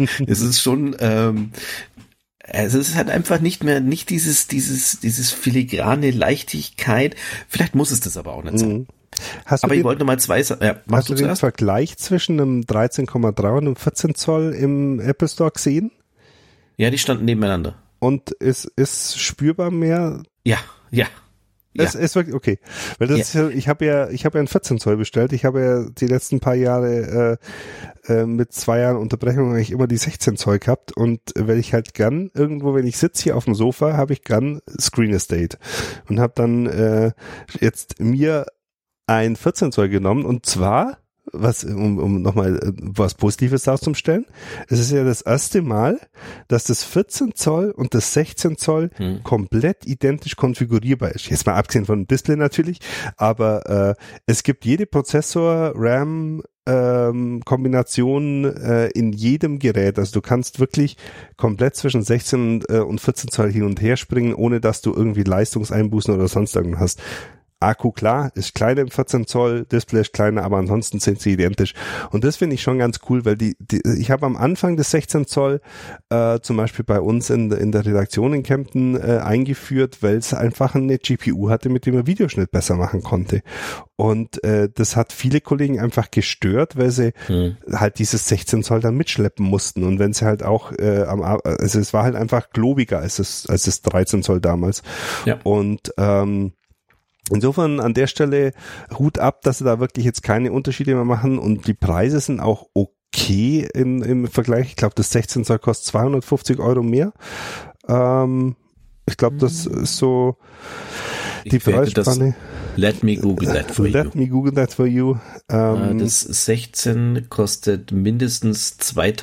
also es ist halt einfach nicht dieses filigrane Leichtigkeit. Vielleicht muss es das aber auch nicht sein. Aber ich wollte noch mal zwei Sachen. Ja, hast du den Vergleich zwischen einem 13,3 und einem 14 Zoll im Apple Store gesehen? Ja, die standen nebeneinander. Und ist spürbar mehr? Ja. Es ist wirklich, okay. Weil das ist ja, ich habe ja einen 14 Zoll bestellt. Ich habe ja die letzten paar Jahre mit 2 Jahren Unterbrechung eigentlich immer die 16 Zoll gehabt. Und wenn ich halt gern irgendwo, wenn ich sitze hier auf dem Sofa, habe ich gern Screen Estate. Und habe dann jetzt mir ein 14 Zoll genommen, und zwar, um nochmal was Positives darzustellen, es ist ja das erste Mal, dass das 14 Zoll und das 16 Zoll komplett identisch konfigurierbar ist. Jetzt mal abgesehen von dem Display natürlich, aber es gibt jede Prozessor, RAM, Kombination in jedem Gerät. Also du kannst wirklich komplett zwischen 16 und 14 Zoll hin und her springen, ohne dass du irgendwie Leistungseinbußen oder sonst irgendwas hast. Akku, klar, ist kleiner im 14 Zoll, Display ist kleiner, aber ansonsten sind sie identisch. Und das finde ich schon ganz cool, weil ich habe am Anfang des 16 Zoll zum Beispiel bei uns in der Redaktion in Kempten eingeführt, weil es einfach eine GPU hatte, mit dem man Videoschnitt besser machen konnte. Und das hat viele Kollegen einfach gestört, weil sie halt dieses 16 Zoll dann mitschleppen mussten. Und wenn sie halt auch also es war halt einfach globiger als das 13 Zoll damals. Ja. Und insofern an der Stelle Hut ab, dass sie da wirklich jetzt keine Unterschiede mehr machen, und die Preise sind auch okay im Vergleich. Ich glaube, das 16 Zoll kostet 250 € mehr. Ich glaube, das ist so die Preisspanne. Let me Google that for you. Let me Google that for you. Das 16 kostet mindestens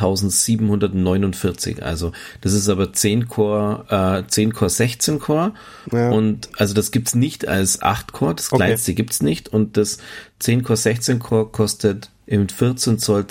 2749. Also das ist aber 10 Core, 16 Core. Ja. Und also das gibt's nicht als 8 Core. Das kleinste gibt's nicht. Und das 10 Core 16 Core kostet im 14 Zoll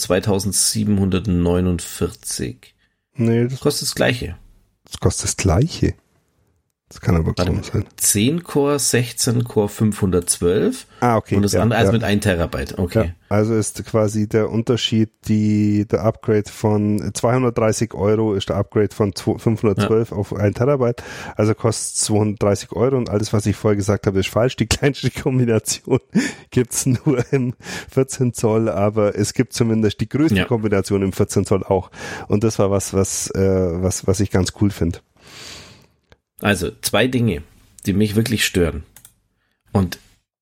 2749. Nee, das kostet das Gleiche. Das kostet das Gleiche. Das kann aber kaum sein. 10 Core, 16 Core 512. Okay. Und das andere, also mit 1 Terabyte. Okay. Ja, also ist quasi der Unterschied, der Upgrade von 230 € ist der Upgrade von 512 auf 1 Terabyte. Also kostet 230 € und alles, was ich vorher gesagt habe, ist falsch. Die kleinste Kombination gibt's nur im 14 Zoll, aber es gibt zumindest die größte Kombination im 14 Zoll auch. Und das war was ich ganz cool finde. Also 2 Dinge, die mich wirklich stören. Und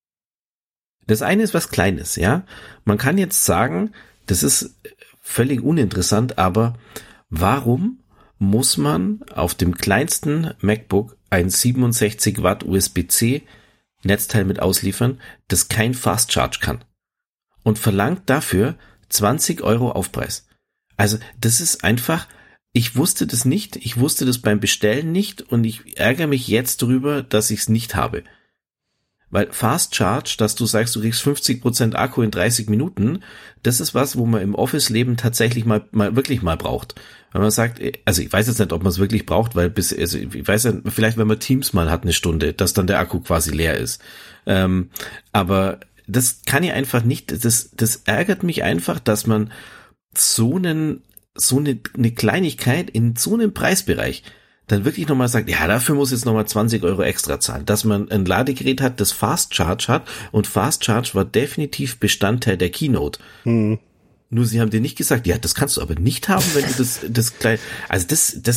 das eine ist was Kleines, ja. Man kann jetzt sagen, das ist völlig uninteressant, aber warum muss man auf dem kleinsten MacBook ein 67 Watt USB-C Netzteil mit ausliefern, das kein Fast Charge kann? Und verlangt dafür 20 € Aufpreis. Also das ist einfach... Ich wusste das nicht, ich wusste das beim Bestellen nicht, und ich ärgere mich jetzt drüber, dass ich es nicht habe. Weil Fast Charge, dass du sagst, du kriegst 50% Akku in 30 Minuten, das ist was, wo man im Office-Leben tatsächlich mal wirklich mal braucht. Wenn man sagt, also ich weiß jetzt nicht, ob man es wirklich braucht, weil ich weiß ja, vielleicht wenn man Teams mal hat eine Stunde, dass dann der Akku quasi leer ist. Aber das kann ich einfach nicht, das ärgert mich einfach, dass man so eine Kleinigkeit in so einem Preisbereich dann wirklich nochmal sagt, ja, dafür muss jetzt nochmal 20 € extra zahlen, dass man ein Ladegerät hat, das Fast Charge hat, und Fast Charge war definitiv Bestandteil der Keynote. Nur sie haben dir nicht gesagt, ja, das kannst du aber nicht haben, wenn du das klein, also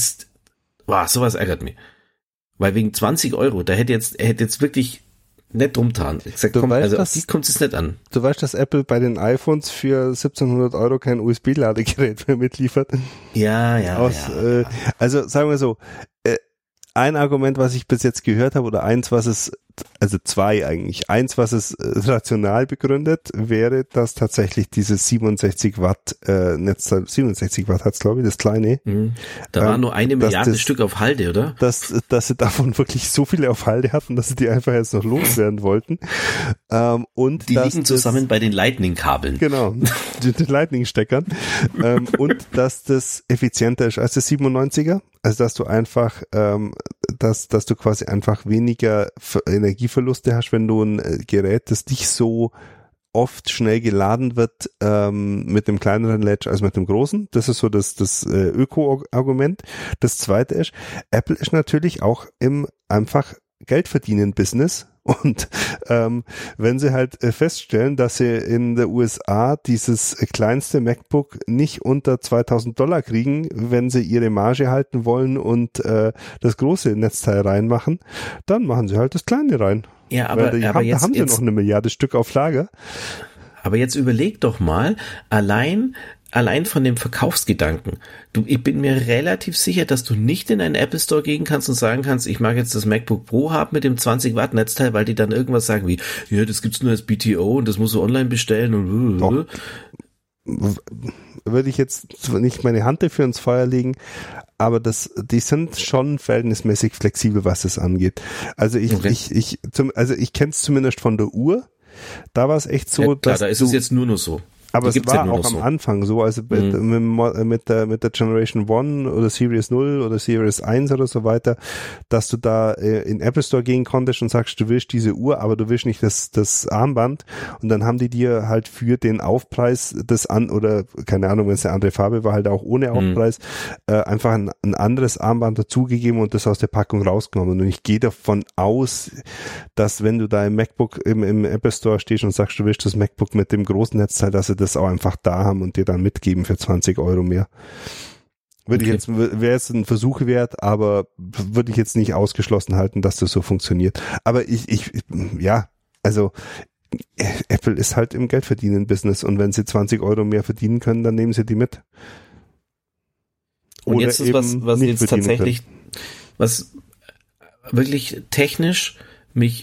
sowas ärgert mich. Weil wegen 20 €, da hätte jetzt wirklich nicht rumtan. Ich sag, komm, also auf die kommt es nicht an. Du weißt, dass Apple bei den iPhones für 1700 € kein USB-Ladegerät mehr mitliefert? Ja. Also sagen wir so, ein Argument, was ich bis jetzt gehört habe, oder eins, was es also zwei eigentlich. Eins, was es rational begründet, wäre, dass tatsächlich dieses 67 Watt Netzteil, 67 Watt hat's, glaube ich, das kleine. Da waren nur 1 Milliarde Stück auf Halde, oder? Dass sie davon wirklich so viele auf Halde hatten, dass sie die einfach jetzt noch loswerden wollten. Und die liegen zusammen bei den Lightning-Kabeln. Genau, den Lightning-Steckern. Und dass das effizienter ist als das 97er. Also dass du einfach, dass du quasi einfach weniger Energieverluste hast, wenn du ein Gerät, das dich so oft schnell geladen wird mit dem kleineren Ledge als mit dem großen. Das ist so das Öko-Argument. Das zweite ist, Apple ist natürlich auch im einfach Geldverdienen-Business. Und wenn sie halt feststellen, dass sie in der USA dieses kleinste MacBook nicht unter $2.000 kriegen, wenn sie ihre Marge halten wollen und das große Netzteil reinmachen, dann machen sie halt das kleine rein. Ja, aber da haben sie noch 1 Milliarde Stück auf Lager. Aber jetzt überleg doch mal, allein von dem Verkaufsgedanken. Ich bin mir relativ sicher, dass du nicht in einen Apple Store gehen kannst und sagen kannst, ich mag jetzt das MacBook Pro haben mit dem 20 Watt Netzteil, weil die dann irgendwas sagen wie, ja, das gibt's nur als BTO und das musst du online bestellen und Doch. Würde ich jetzt nicht meine Hand dafür ins Feuer legen, aber die sind schon verhältnismäßig flexibel, was das angeht. Also ich kenne es zumindest von der Uhr. Da war es echt so, ja, klar, da ist es jetzt nur noch so. Aber es war auch am Anfang so, also mit der Generation 1 oder Series 0 oder Series 1 oder so weiter, dass du da in Apple Store gehen konntest und sagst, du willst diese Uhr, aber du willst nicht das Armband, und dann haben die dir halt für den Aufpreis oder keine Ahnung, wenn es eine andere Farbe war, halt auch ohne Aufpreis, einfach ein anderes Armband dazugegeben und das aus der Packung rausgenommen. Und ich gehe davon aus, dass wenn du da im MacBook im Apple Store stehst und sagst, du willst das MacBook mit dem großen Netzteil, dass sie das auch einfach da haben und dir dann mitgeben für 20 Euro mehr. Wäre jetzt ein Versuch wert, aber würde ich jetzt nicht ausgeschlossen halten, dass das so funktioniert. Aber also Apple ist halt im Geldverdienen-Business, und wenn sie 20 Euro mehr verdienen können, dann nehmen sie die mit. Und jetzt ist was jetzt tatsächlich, was wirklich technisch mich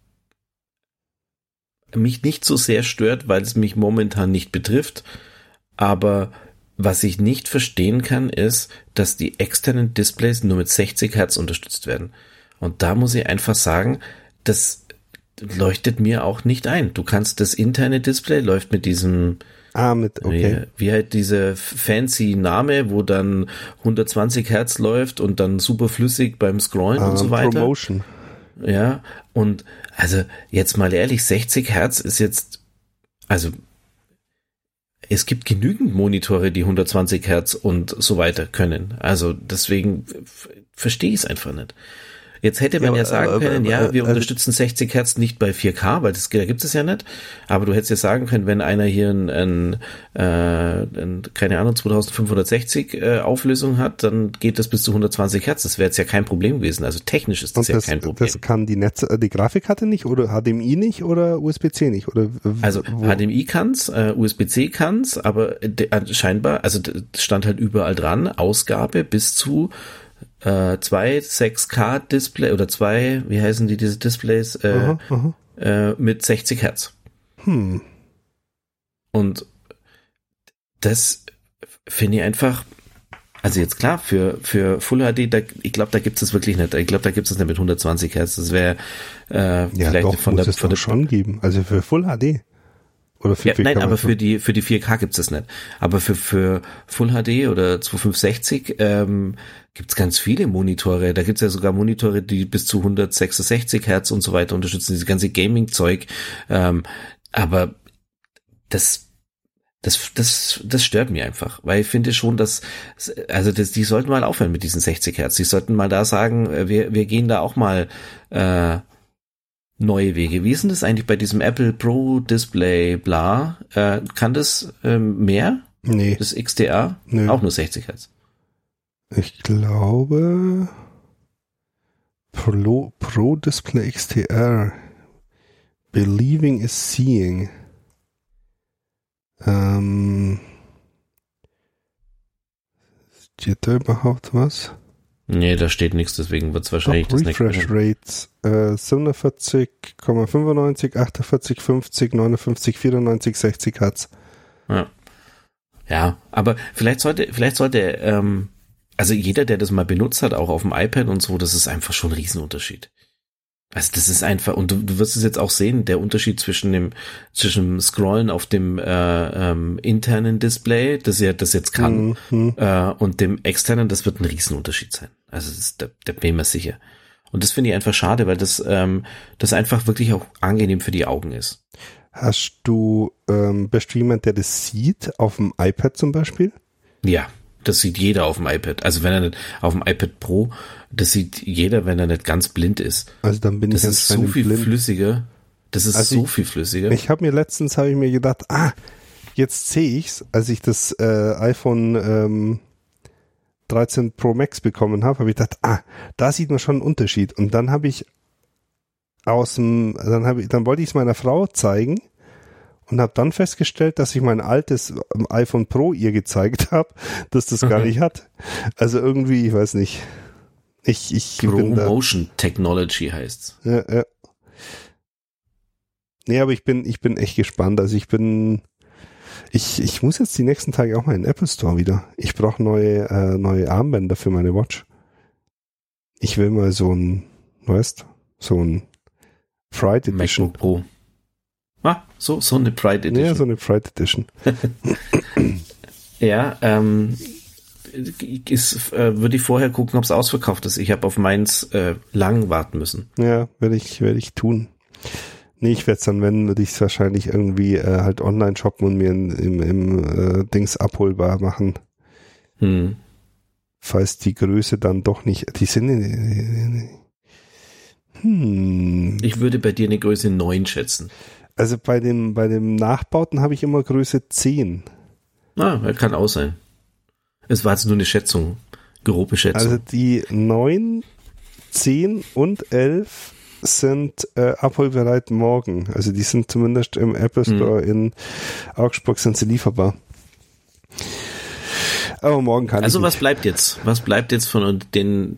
nicht so sehr stört, weil es mich momentan nicht betrifft, aber was ich nicht verstehen kann, ist, dass die externen Displays nur mit 60 Hertz unterstützt werden. Und da muss ich einfach sagen, das leuchtet mir auch nicht ein. Du kannst das interne Display läuft mit diesem wie halt diese fancy Name, wo dann 120 Hertz läuft und dann super flüssig beim Scrollen und so weiter. Promotion. Ja, und also jetzt mal ehrlich, 60 Hertz ist jetzt, also es gibt genügend Monitore, die 120 Hertz und so weiter können. Also deswegen verstehe ich es einfach nicht. Jetzt hätte man ja sagen können, wir unterstützen 60 Hertz nicht bei 4K, weil da gibt es ja nicht. Aber du hättest ja sagen können, wenn einer hier ein keine Ahnung, 2560 Auflösung hat, dann geht das bis zu 120 Hertz. Das wäre jetzt ja kein Problem gewesen. Also technisch ist das ja kein Problem. Das kann die Grafikkarte nicht oder HDMI nicht oder USB-C nicht? Oder also HDMI kann's, USB-C kann's, aber scheinbar, also stand halt überall dran, Ausgabe bis zu 2 6K Display oder 2, wie heißen diese Displays, mit 60 Hertz. Und das finde ich einfach, also jetzt klar, für Full HD, ich glaube, da gibt es wirklich nicht. Ich glaube, da gibt es nicht mit 120 Hertz. Das wäre vielleicht doch, von der schon geben. Also für Full HD. Oder für 4K, nein, aber für die 4K gibt es nicht. Aber für Full HD oder 2560 gibt es ganz viele Monitore. Da gibt es ja sogar Monitore, die bis zu 166 Hertz und so weiter unterstützen, diese ganze Gaming-Zeug. Aber das stört mich einfach, weil ich finde schon, die sollten mal aufhören mit diesen 60 Hertz. Die sollten mal da sagen, wir gehen da auch mal neue Wege. Wie ist denn das eigentlich bei diesem Apple Pro Display, bla? Kann das mehr? Nee. Das XDR? Nö. Auch nur 60 Hertz. Ich glaube Pro Display XDR. Believing is seeing. Steht da überhaupt was? Nee, da steht nichts, deswegen wird es wahrscheinlich das nächste. Refresh Rates 47,95, 48, 50, 59, 94, 60 Hertz. Ja, aber vielleicht sollte, also jeder, der das mal benutzt hat, auch auf dem iPad und so, das ist einfach schon ein Riesenunterschied. Also das ist einfach, und du wirst es jetzt auch sehen, der Unterschied zwischen dem Scrollen auf dem internen Display, das jetzt kann, und dem externen, das wird ein Riesenunterschied sein. Also da bin ich mir sicher. Und das finde ich einfach schade, weil das einfach wirklich auch angenehm für die Augen ist. Hast du bist du jemand, der das sieht, auf dem iPad zum Beispiel? Ja, das sieht jeder auf dem iPad. Also wenn er nicht auf dem iPad Pro, das sieht jeder, wenn er nicht ganz blind ist. Also dann bin ich das ist so viel blind. Flüssiger. Das ist also viel flüssiger. Ich habe mir letztens gedacht, jetzt sehe ich's, als ich das iPhone 13 Pro Max bekommen habe ich gedacht, da sieht man schon einen Unterschied. Und dann habe ich dann wollte ich es meiner Frau zeigen und habe dann festgestellt, dass ich mein altes iPhone Pro ihr gezeigt habe, dass das gar nicht hat. Also irgendwie, ich weiß nicht. Ich ProMotion Technology heißt's. Ja. Nee, aber ich bin echt gespannt. Also ich muss jetzt die nächsten Tage auch mal in den Apple Store wieder. Ich brauche neue Armbänder für meine Watch. Ich will mal so ein Pride Edition. MacBook Pro. So eine Pride Edition. Ja, so eine Pride Edition. Ja, würde ich vorher gucken, ob es ausverkauft ist. Ich habe auf meins lang warten müssen. Ja, werde ich tun. Nee, ich werde es dann, würde ich es wahrscheinlich irgendwie halt online shoppen und mir im Dings abholbar machen. Falls die Größe dann doch nicht, die sind Ich würde bei dir eine Größe 9 schätzen. Also bei dem Nachbauten habe ich immer Größe 10. Kann auch sein. Es war jetzt nur eine Schätzung, grobe Schätzung. Also die 9, 10 und 11 sind abholbereit morgen. Also die sind zumindest im Apple Store in Augsburg sind sie lieferbar. Aber morgen kann ich nicht. Was bleibt jetzt? Was bleibt jetzt von den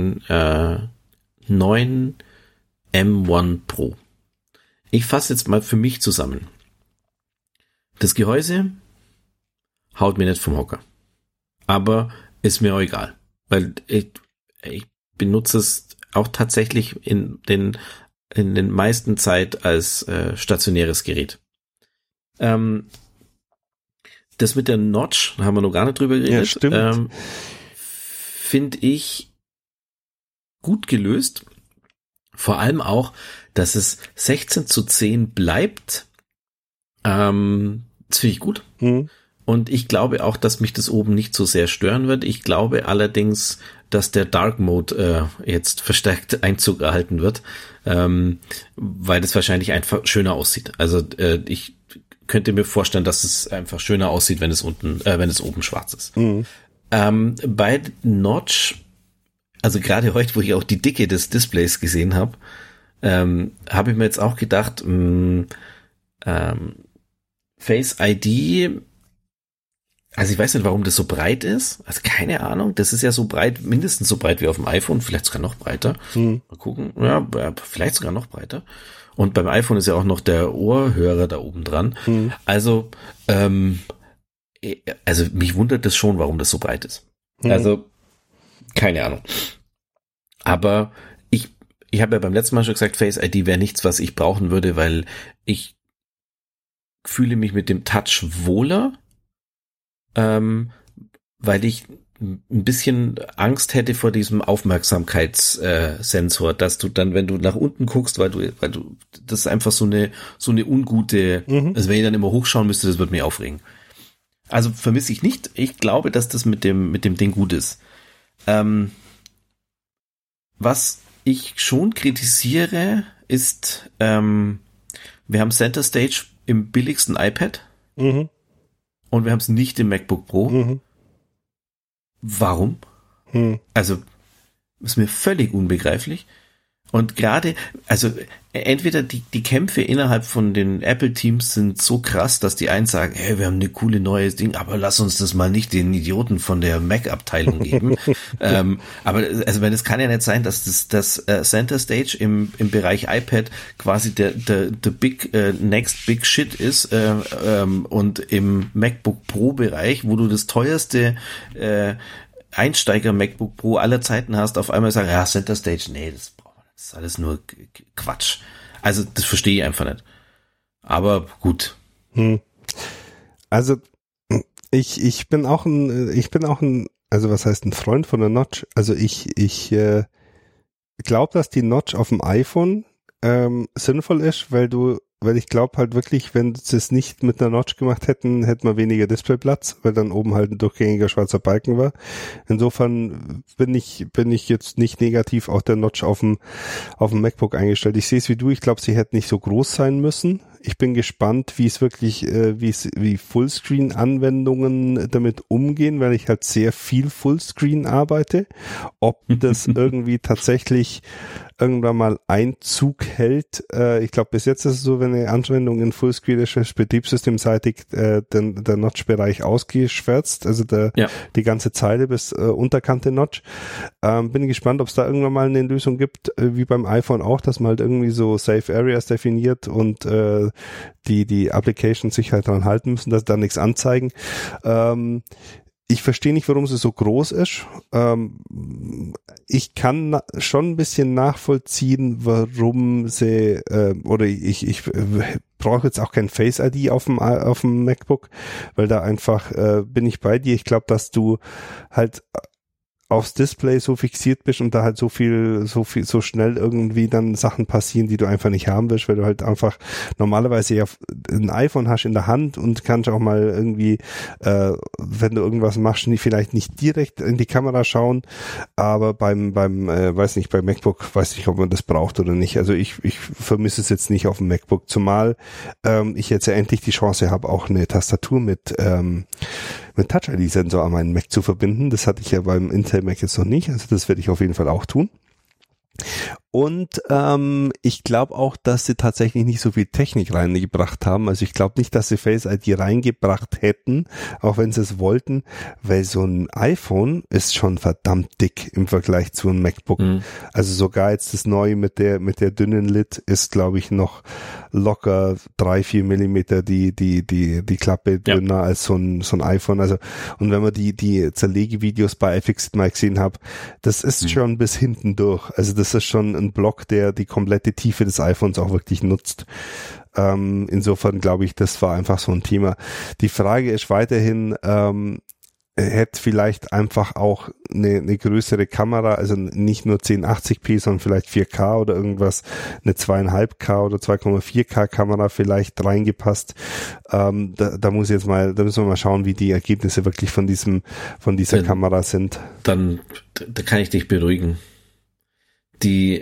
9 M1 Pro? Ich fasse jetzt mal für mich zusammen. Das Gehäuse haut mir nicht vom Hocker. Aber ist mir auch egal. Weil ich benutze es auch tatsächlich in den meisten Zeit als stationäres Gerät. Das mit der Notch, da haben wir noch gar nicht drüber geredet. Ja, stimmt. Finde ich gut gelöst. Vor allem auch, dass es 16:10 bleibt. Das finde ich gut. Und ich glaube auch, dass mich das oben nicht so sehr stören wird. Ich glaube allerdings, dass der Dark Mode jetzt verstärkt Einzug erhalten wird, weil das wahrscheinlich einfach schöner aussieht. Also ich könnte mir vorstellen, dass es einfach schöner aussieht, wenn es oben schwarz ist. Bei Notch, also gerade heute, wo ich auch die Dicke des Displays gesehen habe, habe ich mir jetzt auch gedacht, Face ID, also ich weiß nicht, warum das so breit ist. Also keine Ahnung. Das ist ja so breit, mindestens so breit wie auf dem iPhone, vielleicht sogar noch breiter. Mal gucken. Ja, vielleicht sogar noch breiter. Und beim iPhone ist ja auch noch der Ohrhörer da oben dran. Also mich wundert das schon, warum das so breit ist. Also keine Ahnung. Aber ich habe ja beim letzten Mal schon gesagt, Face ID wäre nichts, was ich brauchen würde, weil ich fühle mich mit dem Touch wohler. Weil ich ein bisschen Angst hätte vor diesem Aufmerksamkeitssensor, dass du dann, wenn du nach unten guckst, weil du, das ist einfach so eine ungute, also wenn ich dann immer hochschauen müsste, das würde mich aufregen. Also vermisse ich nicht. Ich glaube, dass das mit dem Ding gut ist. Was ich schon kritisiere, ist, wir haben Center Stage im billigsten iPad. Und wir haben es nicht im MacBook Pro. Warum? Also, ist mir völlig unbegreiflich. Und gerade, also entweder die Kämpfe innerhalb von den Apple-Teams sind so krass, dass die einen sagen, hey, wir haben eine coole neue Ding, aber lass uns das mal nicht den Idioten von der Mac-Abteilung geben. Aber also wenn es kann ja nicht sein, dass das Center Stage im Bereich iPad quasi der big next big shit ist und im MacBook Pro Bereich, wo du das teuerste Einsteiger MacBook Pro aller Zeiten hast, auf einmal sagen, ja, Center Stage, nee, das ist alles nur Quatsch. Also das verstehe ich einfach nicht. Aber gut. Also ich bin auch ein, also was heißt ein Freund von der Notch? Also ich glaube, dass die Notch auf dem iPhone sinnvoll ist, weil ich glaube halt wirklich, wenn sie es nicht mit einer Notch gemacht hätten, hätten wir weniger Displayplatz, weil dann oben halt ein durchgängiger schwarzer Balken war. Insofern bin ich jetzt nicht negativ auf der Notch auf dem MacBook eingestellt. Ich sehe es wie du, ich glaube, sie hätte nicht so groß sein müssen. Ich bin gespannt, wie es wirklich, wie Fullscreen-Anwendungen damit umgehen, weil ich halt sehr viel Fullscreen arbeite. Ob das irgendwie tatsächlich irgendwann mal Einzug hält. Ich glaube, bis jetzt ist es so, wenn eine Anwendung in Fullscreen ist, betriebssystemseitig der Notch-Bereich ausgeschwärzt, also die ganze Zeile bis Unterkante Notch. Bin gespannt, ob es da irgendwann mal eine Lösung gibt, wie beim iPhone auch, dass man halt irgendwie so Safe Areas definiert und die Applications sich halt dran halten müssen, dass da nichts anzeigen. Ich verstehe nicht, warum sie so groß ist. Ich kann schon ein bisschen nachvollziehen, warum sie, ich brauche jetzt auch kein Face ID auf dem MacBook, weil da einfach, bin ich bei dir. Ich glaube, dass du halt aufs Display so fixiert bist und da halt so schnell irgendwie dann Sachen passieren, die du einfach nicht haben willst, weil du halt einfach normalerweise ja ein iPhone hast in der Hand und kannst auch mal irgendwie, wenn du irgendwas machst, vielleicht nicht direkt in die Kamera schauen, aber beim MacBook weiß nicht, ob man das braucht oder nicht. Also ich vermisse es jetzt nicht auf dem MacBook, zumal ich jetzt ja endlich die Chance habe, auch eine Tastatur mit Touch-ID-Sensor an meinen Mac zu verbinden. Das hatte ich ja beim Intel Mac jetzt noch nicht, also das werde ich auf jeden Fall auch tun. Und ich glaube auch, dass sie tatsächlich nicht so viel Technik reingebracht haben. Also ich glaube nicht, dass sie Face ID reingebracht hätten, auch wenn sie es wollten, weil so ein iPhone ist schon verdammt dick im Vergleich zu einem MacBook. Also sogar jetzt das neue mit der dünnen Lid ist, glaube ich, noch locker 3-4 Millimeter die Klappe dünner als so ein iPhone. Also und wenn man die Zerlegevideos bei iFixit mal gesehen hat, das ist schon bis hinten durch. Also das ist schon ein Block, der die komplette Tiefe des iPhones auch wirklich nutzt. Insofern glaube ich, das war einfach so ein Thema. Die Frage ist weiterhin, hätte vielleicht einfach auch eine größere Kamera, also nicht nur 1080p, sondern vielleicht 4K oder irgendwas, eine 2,5K oder 2,4K Kamera vielleicht reingepasst. Da müssen wir mal schauen, wie die Ergebnisse wirklich von dieser Kamera sind. Da kann ich dich beruhigen. Die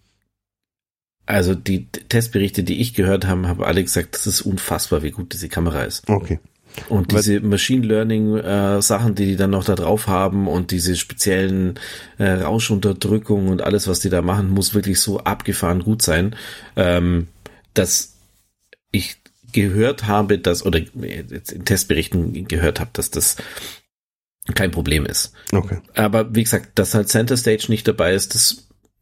Testberichte, die ich gehört habe, haben alle gesagt, das ist unfassbar, wie gut diese Kamera ist. Okay. Und diese Machine Learning Sachen, die dann noch da drauf haben und diese speziellen Rauschunterdrückung und alles, was die da machen, muss wirklich so abgefahren gut sein, dass ich gehört habe, oder jetzt in Testberichten gehört habe, dass das kein Problem ist. Okay. Aber wie gesagt, dass halt Center Stage nicht dabei ist, das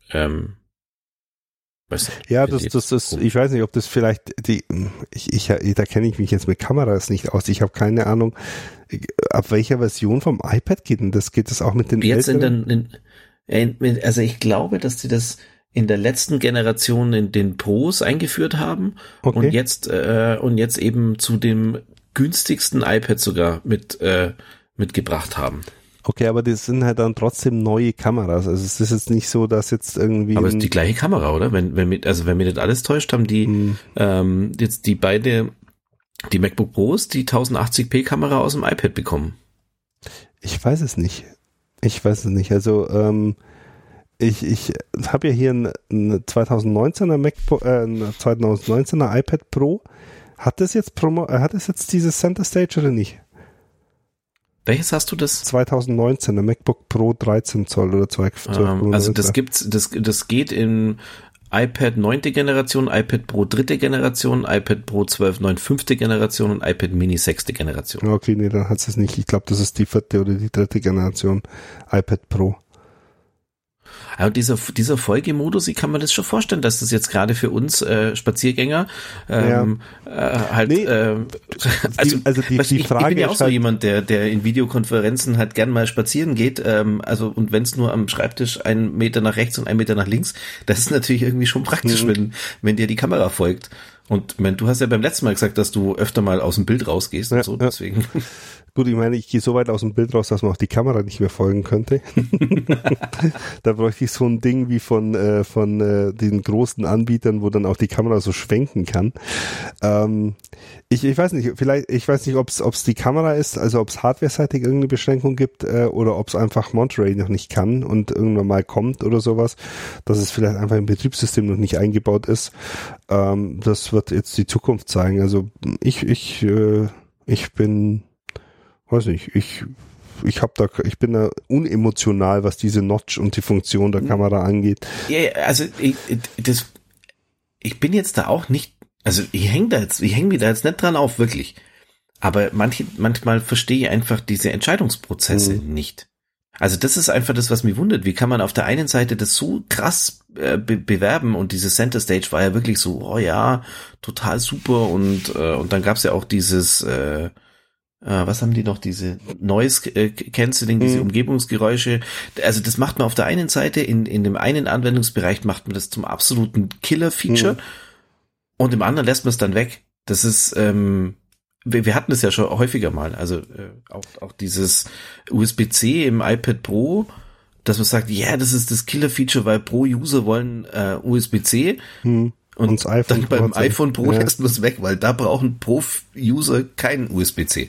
ja, das ist, ich weiß nicht, ob das vielleicht da kenne ich mich jetzt mit Kameras nicht aus. Ich habe keine Ahnung, ab welcher Version vom iPad geht denn das? Geht das auch mit den jetzt also ich glaube, dass sie das in der letzten Generation in den Pros eingeführt haben und jetzt eben zu dem günstigsten iPad sogar mitgebracht haben. Okay, aber das sind halt dann trotzdem neue Kameras. Also es ist jetzt nicht so, dass jetzt irgendwie. Aber es ist die gleiche Kamera, oder? Wenn mir das alles täuscht, haben die jetzt die MacBook Pros die 1080p Kamera aus dem iPad bekommen. Ich weiß es nicht. Also ich habe ja hier ein 2019er MacBook, 2019er iPad Pro. Hat das jetzt dieses Center Stage oder nicht? Welches hast du das? 2019, der MacBook Pro 13 Zoll oder 12,9. Also das geht in iPad 9. Generation, iPad Pro 3. Generation, iPad Pro 12.9 5. Generation und iPad Mini 6. Generation. Okay, nee, dann hat es nicht. Ich glaube, das ist die 4. oder die 3. Generation iPad Pro. Also dieser Folgemodus, wie kann man das schon vorstellen, dass das jetzt gerade für uns Spaziergänger halt nee, ich bin ja auch so jemand, der in Videokonferenzen halt gern mal spazieren geht, und wenn es nur am Schreibtisch 1 Meter nach rechts und 1 Meter nach links, das ist natürlich irgendwie schon praktisch, wenn dir die Kamera folgt. Und du hast ja beim letzten Mal gesagt, dass du öfter mal aus dem Bild rausgehst und so, deswegen. Gut, ich meine, ich gehe so weit aus dem Bild raus, dass man auch die Kamera nicht mehr folgen könnte. Da bräuchte ich so ein Ding wie von den großen Anbietern, wo dann auch die Kamera so schwenken kann. Ich weiß nicht, ob es die Kamera ist, also ob es hardware-seitig irgendeine Beschränkung gibt oder ob es einfach Monterey noch nicht kann und irgendwann mal kommt oder sowas, dass es vielleicht einfach im Betriebssystem noch nicht eingebaut ist. Das wird jetzt die Zukunft zeigen. Also ich bin, weiß nicht, ich bin da unemotional, was diese Notch und die Funktion der Kamera angeht. Ja, also ich bin jetzt da auch nicht, also ich hänge mich da jetzt nicht dran auf, wirklich. Aber manchmal verstehe ich einfach diese Entscheidungsprozesse nicht. Also das ist einfach das, was mich wundert. Wie kann man auf der einen Seite das so krass bewerben und diese Center Stage war ja wirklich so, oh ja, total super und dann gab's ja auch dieses was haben die noch, diese Noise Cancelling, diese Umgebungsgeräusche. Also das macht man auf der einen Seite, in dem einen Anwendungsbereich macht man das zum absoluten Killer-Feature und im anderen lässt man es dann weg. Das ist, wir hatten das ja schon häufiger mal, also auch dieses USB-C im iPad Pro, dass man sagt, ja, das ist das Killer-Feature, weil Pro-User wollen USB-C. Und dann beim iPhone Pro lässt man es weg, weil da brauchen Pro-User keinen USB-C.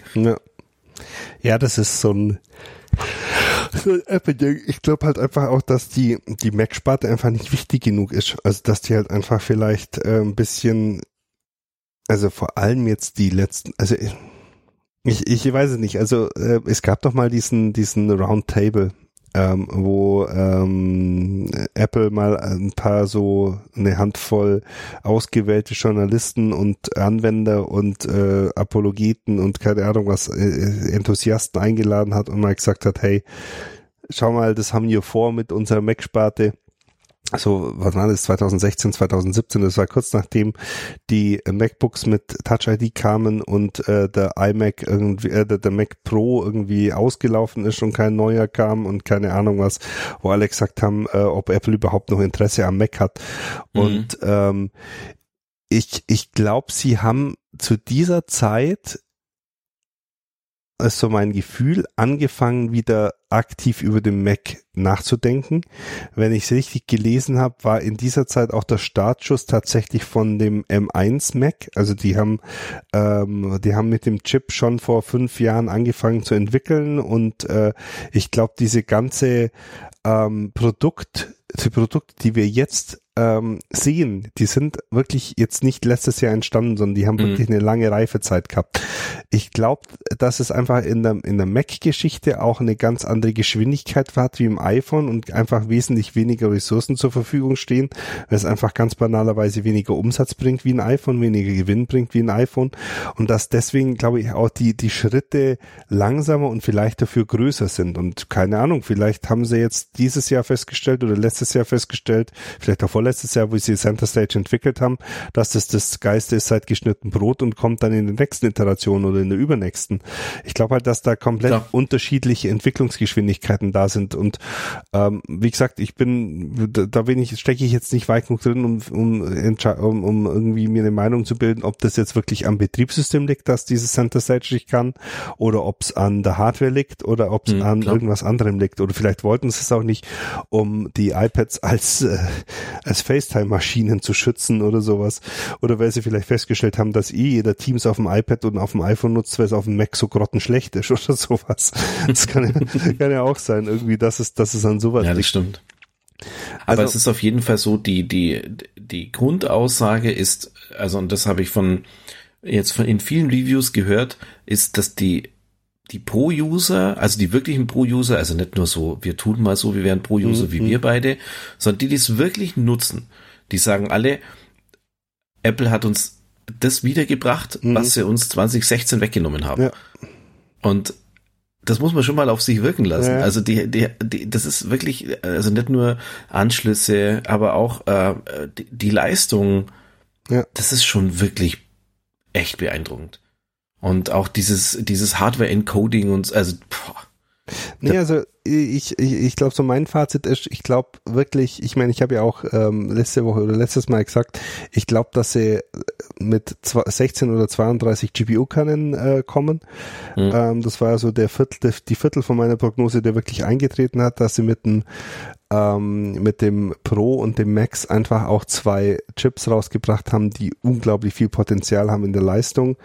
Ja, das ist so ein Apple-Ding. Ich glaube halt einfach auch, dass die Mac-Sparte einfach nicht wichtig genug ist. Also, dass die halt einfach vielleicht ein bisschen, also vor allem jetzt die letzten, also ich weiß es nicht. Also, es gab doch mal diesen Roundtable, wo Apple mal eine Handvoll ausgewählte Journalisten und Anwender und Apologeten und keine Ahnung was Enthusiasten eingeladen hat und mal gesagt hat, hey, schau mal, das haben wir vor mit unserer Mac-Sparte. Also, was war das, 2016, 2017, das war kurz nachdem die MacBooks mit Touch ID kamen und der iMac irgendwie, der Mac Pro irgendwie ausgelaufen ist und kein neuer kam und keine Ahnung was, wo alle gesagt haben, ob Apple überhaupt noch Interesse am Mac hat. Und ich glaube, sie haben zu dieser Zeit, ist so mein Gefühl, angefangen wieder aktiv über den Mac nachzudenken. Wenn ich es richtig gelesen habe, war in dieser Zeit auch der Startschuss tatsächlich von dem M1 Mac. Also die haben mit dem Chip schon vor 5 Jahren angefangen zu entwickeln und ich glaube, diese ganze Produkte, die wir jetzt sehen, die sind wirklich jetzt nicht letztes Jahr entstanden, sondern die haben wirklich eine lange Reifezeit gehabt. Ich glaube, dass es einfach in der Mac-Geschichte auch eine ganz andere Geschwindigkeit hat wie im iPhone und einfach wesentlich weniger Ressourcen zur Verfügung stehen, weil es einfach ganz banalerweise weniger Umsatz bringt wie ein iPhone, weniger Gewinn bringt wie ein iPhone und dass deswegen, glaube ich, auch die Schritte langsamer und vielleicht dafür größer sind und keine Ahnung, vielleicht haben sie jetzt dieses Jahr festgestellt oder letztes Jahr festgestellt, vielleicht auch vorletztes Jahr, wo sie Center Stage entwickelt haben, dass das Geiste ist seit geschnitten Brot und kommt dann in der nächsten Iteration oder in der übernächsten. Ich glaube halt, dass da komplett unterschiedliche Entwicklungsgeschwindigkeiten da sind und wie gesagt, stecke ich jetzt nicht weit genug drin, um irgendwie mir eine Meinung zu bilden, ob das jetzt wirklich am Betriebssystem liegt, dass dieses Center Stage nicht kann oder ob es an der Hardware liegt oder ob es an irgendwas anderem liegt oder vielleicht wollten sie es auch nicht, um die iPads als FaceTime-Maschinen zu schützen oder sowas. Oder weil sie vielleicht festgestellt haben, dass jeder Teams auf dem iPad und auf dem iPhone nutzt, weil es auf dem Mac so grottenschlecht ist oder sowas. Das kann ja auch sein, irgendwie, dass es an sowas liegt. Ja, das stimmt. Aber es ist auf jeden Fall so, die Grundaussage ist, also, und das habe ich in vielen Reviews gehört, ist, dass die die Pro-User, also die wirklichen Pro-User, also nicht nur so, wir tun mal so, wir wären Pro-User wie wir beide, sondern die es wirklich nutzen. Die sagen alle, Apple hat uns das wiedergebracht, was sie uns 2016 weggenommen haben. Ja. Und das muss man schon mal auf sich wirken lassen. Ja. Also das ist wirklich, also nicht nur Anschlüsse, aber auch die Leistung, das ist schon wirklich echt beeindruckend. Und auch dieses Hardware-Encoding und also, Nee, also ich glaube, so mein Fazit ist, ich glaube wirklich, ich meine, ich habe ja auch letzte Woche oder letztes Mal gesagt, ich glaube, dass sie mit 16 oder 32 GPU-Kernen kommen. Das war also die Viertel von meiner Prognose, der wirklich eingetreten hat, dass sie mit dem Pro und dem Max einfach auch 2 Chips rausgebracht haben, die unglaublich viel Potenzial haben in der Leistung.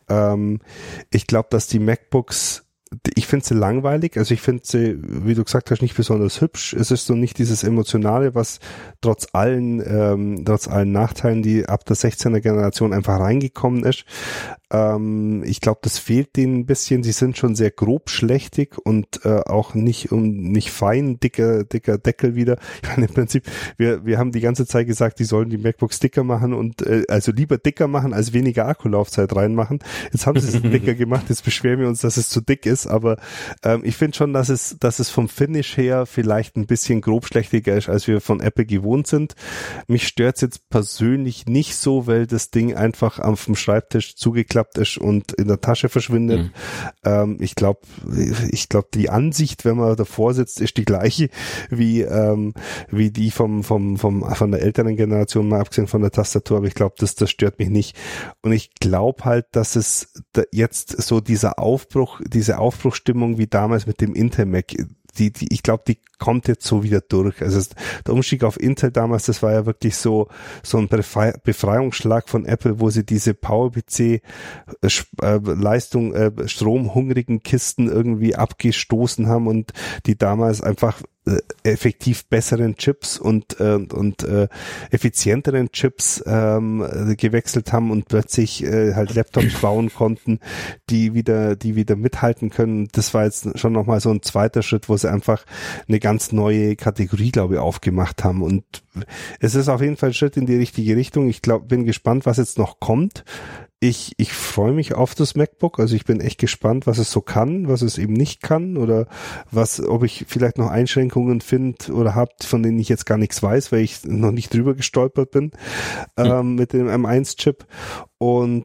Ich glaube, dass die MacBooks, ich finde sie langweilig, also ich finde sie, wie du gesagt hast, nicht besonders hübsch. Es ist so nicht dieses Emotionale, was trotz allen Nachteilen, die ab der 16er Generation einfach reingekommen ist. Ich glaube, das fehlt denen ein bisschen. Sie sind schon sehr grobschlächtig und auch nicht fein, dicker Deckel wieder. Ich meine, im Prinzip, wir haben die ganze Zeit gesagt, die sollen die MacBooks dicker machen und also lieber dicker machen, als weniger Akkulaufzeit reinmachen. Jetzt haben sie es dicker gemacht, jetzt beschweren wir uns, dass es zu dick ist, aber ich finde schon, dass es vom Finish her vielleicht ein bisschen grobschlächtiger ist, als wir von Apple gewohnt sind. Mich stört's jetzt persönlich nicht so, weil das Ding einfach auf dem Schreibtisch zugeklappt ist und in der Tasche verschwindet. Ich glaube, die Ansicht, wenn man davor sitzt, ist die gleiche wie die von der älteren Generation, mal abgesehen von der Tastatur, aber ich glaube, das stört mich nicht. Und ich glaube halt, dass es jetzt so diese Aufbruchstimmung wie damals mit dem Intel Mac, ich glaube, die kommt jetzt so wieder durch. Also der Umstieg auf Intel damals, das war ja wirklich so ein Befreiungsschlag von Apple, wo sie diese PowerPC Leistung, stromhungrigen Kisten irgendwie abgestoßen haben und die damals einfach effektiv besseren Chips und effizienteren Chips gewechselt haben und plötzlich halt Laptops bauen konnten, die wieder mithalten können. Das war jetzt schon nochmal so ein zweiter Schritt, wo sie einfach eine ganz neue Kategorie, glaube ich, aufgemacht haben. Und es ist auf jeden Fall ein Schritt in die richtige Richtung. Ich bin gespannt, was jetzt noch kommt. Ich freue mich auf das MacBook, also ich bin echt gespannt, was es so kann, was es eben nicht kann oder ob ich vielleicht noch Einschränkungen finde oder habe, von denen ich jetzt gar nichts weiß, weil ich noch nicht drüber gestolpert bin mit dem M1-Chip und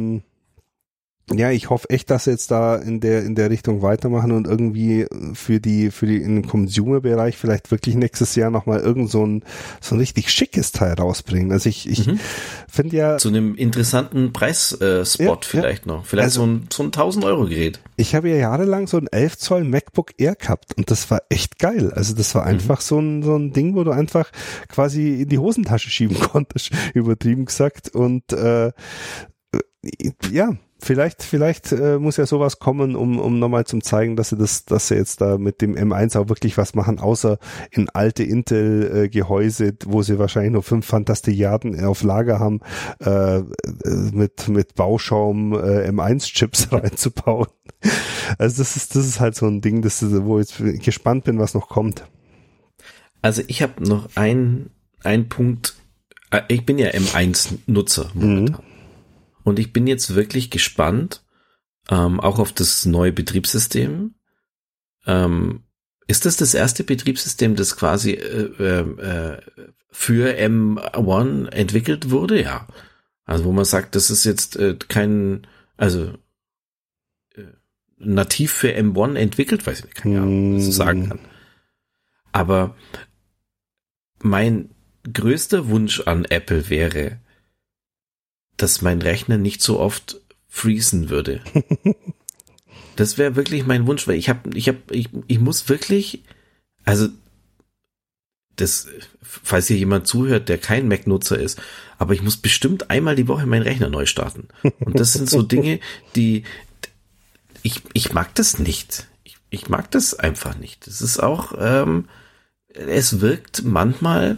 ja, ich hoffe echt, dass sie jetzt da in der Richtung weitermachen und irgendwie für die in den Consumer-Bereich vielleicht wirklich nächstes Jahr nochmal irgend so ein richtig schickes Teil rausbringen. Also ich finde ja... Zu einem interessanten Preisspot vielleicht noch. Vielleicht also, so ein 1.000-Euro-Gerät. Ich habe ja jahrelang so ein 11 Zoll MacBook Air gehabt und das war echt geil. Also das war einfach so ein Ding, wo du einfach quasi in die Hosentasche schieben konntest, übertrieben gesagt. Und ja, Vielleicht muss ja sowas kommen, um nochmal zum zeigen, dass sie jetzt da mit dem M1 auch wirklich was machen, außer in alte Intel-Gehäuse, wo sie wahrscheinlich nur 5 Fantastilliarden auf Lager haben, mit Bauschaum M1-Chips reinzubauen. Also das ist halt so ein Ding, wo ich jetzt gespannt bin, was noch kommt. Also ich habe noch einen Punkt. Ich bin ja M1-Nutzer momentan. Und ich bin jetzt wirklich gespannt, auch auf das neue Betriebssystem. Ist das erste Betriebssystem, das quasi für M1 entwickelt wurde? Ja. Also wo man sagt, das ist jetzt nativ für M1 entwickelt, weiß ich nicht, keine Ahnung, was ich sagen kann. Aber mein größter Wunsch an Apple wäre, dass mein Rechner nicht so oft freezen würde. Das wäre wirklich mein Wunsch, weil ich muss wirklich, also das, falls hier jemand zuhört, der kein Mac-Nutzer ist, aber ich muss bestimmt einmal die Woche meinen Rechner neu starten. Und das sind so Dinge, die ich mag das nicht. Ich mag das einfach nicht. Das ist auch, es wirkt manchmal,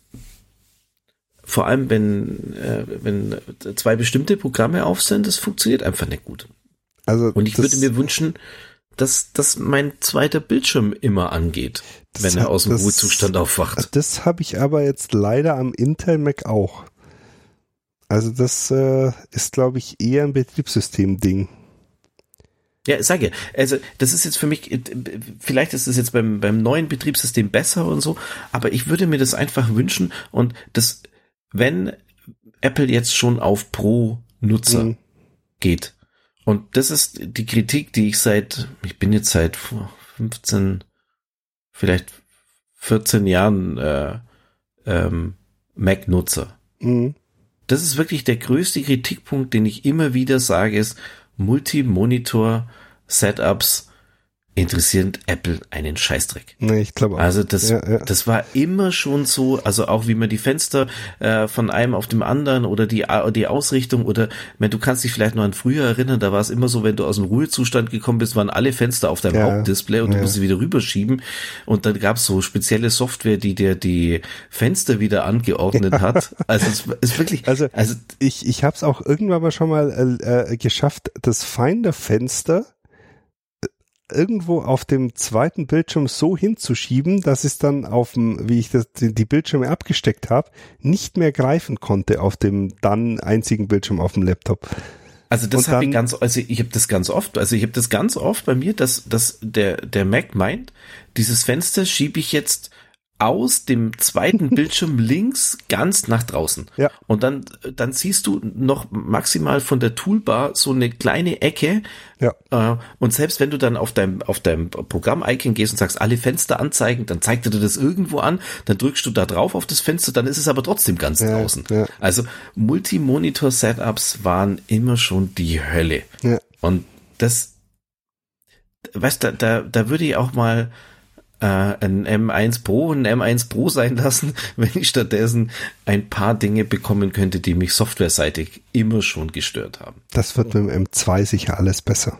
vor allem wenn 2 bestimmte Programme auf sind, das funktioniert einfach nicht gut. Also und ich würde mir wünschen, dass mein zweiter Bildschirm immer angeht, wenn er aus dem Ruhezustand aufwacht. Das habe ich aber jetzt leider am Intel Mac auch. Also das ist, glaube ich, eher ein Betriebssystem-Ding. Ja, ich sage ja, also das ist jetzt für mich, vielleicht ist es jetzt beim neuen Betriebssystem besser und so, aber ich würde mir das einfach wünschen und das, wenn Apple jetzt schon auf Pro-Nutzer geht, und das ist die Kritik, die ich bin jetzt seit 15, vielleicht 14 Jahren Mac-Nutzer. Das ist wirklich der größte Kritikpunkt, den ich immer wieder sage, ist, Multi-Monitor-Setups interessieren Apple einen Scheißdreck. Nee, ich glaube auch. Also das war immer schon so, also auch wie man die Fenster von einem auf dem anderen oder die Ausrichtung oder, du kannst dich vielleicht noch an früher erinnern, da war es immer so, wenn du aus dem Ruhezustand gekommen bist, waren alle Fenster auf deinem Hauptdisplay und du musst sie wieder rüberschieben und dann gab es so spezielle Software, die dir die Fenster wieder angeordnet hat. Also es ist wirklich... Also ich habe es auch irgendwann mal schon mal geschafft, das Finder-Fenster irgendwo auf dem zweiten Bildschirm so hinzuschieben, dass es dann auf dem, wie ich die Bildschirme abgesteckt habe, nicht mehr greifen konnte auf dem dann einzigen Bildschirm auf dem Laptop. Also das habe ich habe das ganz oft bei mir, dass der Mac meint, dieses Fenster schiebe ich jetzt aus dem zweiten Bildschirm links ganz nach draußen. Ja. Und dann siehst du noch maximal von der Toolbar so eine kleine Ecke. Ja. Und selbst wenn du dann auf deinem Programm-Icon gehst und sagst, alle Fenster anzeigen, dann zeigt er dir das irgendwo an, dann drückst du da drauf auf das Fenster, dann ist es aber trotzdem ganz draußen. Ja. Also Multi-Monitor-Setups waren immer schon die Hölle. Ja. Und das, weißt du, da würde ich auch mal ein M1 Pro sein lassen, wenn ich stattdessen ein paar Dinge bekommen könnte, die mich softwareseitig immer schon gestört haben. Das wird mit dem M2 sicher alles besser.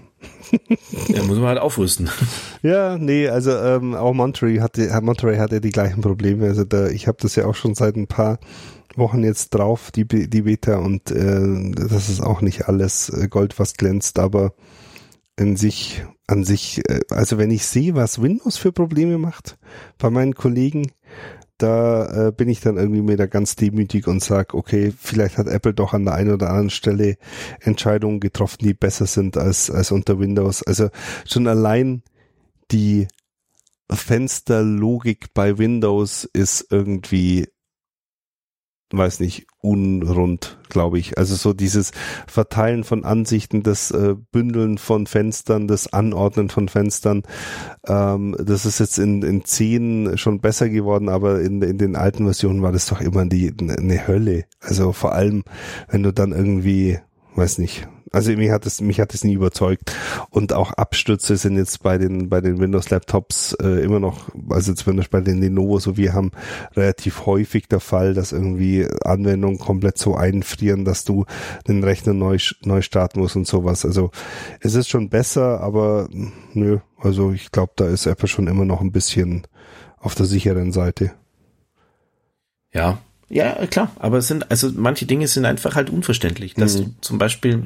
Ja, muss man halt aufrüsten. Ja, nee, also auch Monterey hatte die gleichen Probleme. Also ich habe das ja auch schon seit ein paar Wochen jetzt drauf, die Beta, und das ist auch nicht alles Gold, was glänzt, aber an sich, also wenn ich sehe, was Windows für Probleme macht bei meinen Kollegen, da bin ich dann irgendwie wieder ganz demütig und sage, okay, vielleicht hat Apple doch an der einen oder anderen Stelle Entscheidungen getroffen, die besser sind als unter Windows. Also schon allein die Fensterlogik bei Windows ist irgendwie, weiß nicht, unrund, glaube ich. Also so dieses Verteilen von Ansichten, das Bündeln von Fenstern, das Anordnen von Fenstern, das ist jetzt in 10 schon besser geworden, aber in den alten Versionen war das doch immer eine Hölle. Also vor allem, wenn du dann irgendwie, weiß nicht, also mich hat es nie überzeugt, und auch Abstürze sind jetzt bei den Windows-Laptops immer noch, also zum Beispiel bei den Lenovo, so wir haben relativ häufig der Fall, dass irgendwie Anwendungen komplett so einfrieren, dass du den Rechner neu starten musst und sowas. Also es ist schon besser, aber nö, also ich glaube, da ist Apple schon immer noch ein bisschen auf der sicheren Seite. Ja, klar, aber manche Dinge sind einfach halt unverständlich, dass du zum Beispiel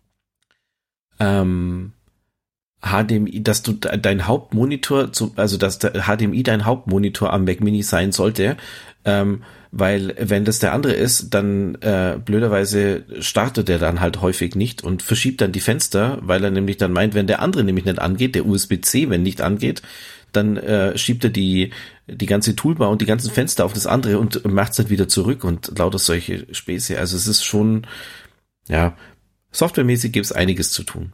HDMI, dass du dein Hauptmonitor, dass der HDMI dein Hauptmonitor am Mac Mini sein sollte, weil wenn das der andere ist, dann blöderweise startet er dann halt häufig nicht und verschiebt dann die Fenster, weil er nämlich dann meint, wenn der andere nämlich nicht angeht, der USB-C, wenn nicht angeht, dann schiebt er die ganze Toolbar und die ganzen Fenster auf das andere und macht es dann wieder zurück und lauter solche Späße. Also es ist schon, ja, softwaremäßig gibt es einiges zu tun.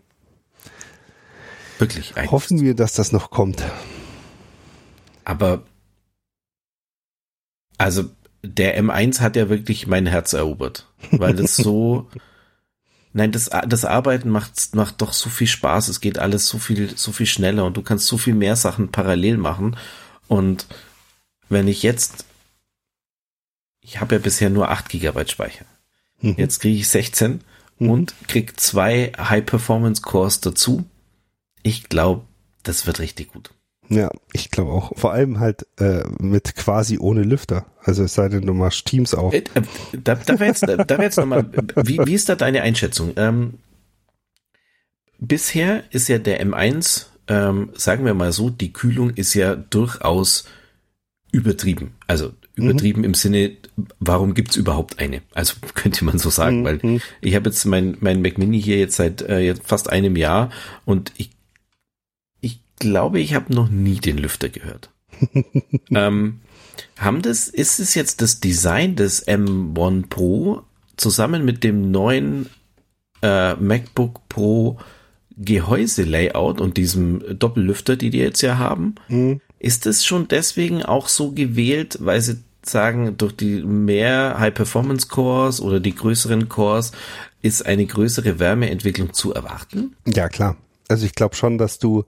Wirklich einiges. Hoffen wir, dass das noch kommt. Aber, also, der M1 hat ja wirklich mein Herz erobert. Weil das so, nein, das Arbeiten macht doch so viel Spaß. Es geht alles so viel schneller und du kannst so viel mehr Sachen parallel machen. Und wenn ich habe ja bisher nur 8 GB Speicher. Jetzt kriege ich 16 und kriege 2 High-Performance-Cores dazu. Ich glaube, das wird richtig gut. Ja, ich glaube auch. Vor allem halt mit quasi ohne Lüfter. Also es sei denn, du machst Teams auf. Da wäre jetzt nochmal, wie ist da deine Einschätzung? bisher ist ja der M1, sagen wir mal so, die Kühlung ist ja durchaus übertrieben. Also übertrieben im Sinne, warum gibt's überhaupt eine? Also könnte man so sagen, weil ich habe jetzt mein Mac Mini hier jetzt seit jetzt fast einem Jahr und ich glaube, ich habe noch nie den Lüfter gehört. Ist es jetzt das Design des M1 Pro zusammen mit dem neuen MacBook Pro Gehäuse-Layout und diesem Doppellüfter, die jetzt ja haben? Ist es schon deswegen auch so gewählt, weil sie sagen, durch die mehr High-Performance-Cores oder die größeren Cores ist eine größere Wärmeentwicklung zu erwarten? Ja, klar. Also ich glaube schon, dass die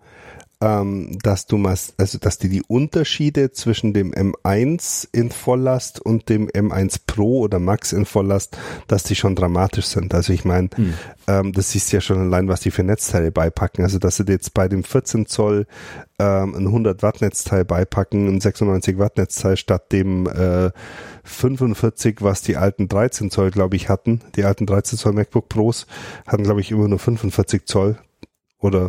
Unterschiede zwischen dem M1 in Volllast und dem M1 Pro oder Max in Volllast, dass die schon dramatisch sind. Also ich meine, das siehst du ja schon allein, was die für Netzteile beipacken. Also dass sie jetzt bei dem 14 Zoll ein 100 Watt Netzteil beipacken, ein 96 Watt Netzteil statt dem 45, was die alten 13 Zoll, glaube ich, hatten. Die alten 13 Zoll MacBook Pros hatten, glaube ich, immer nur 45 Zoll oder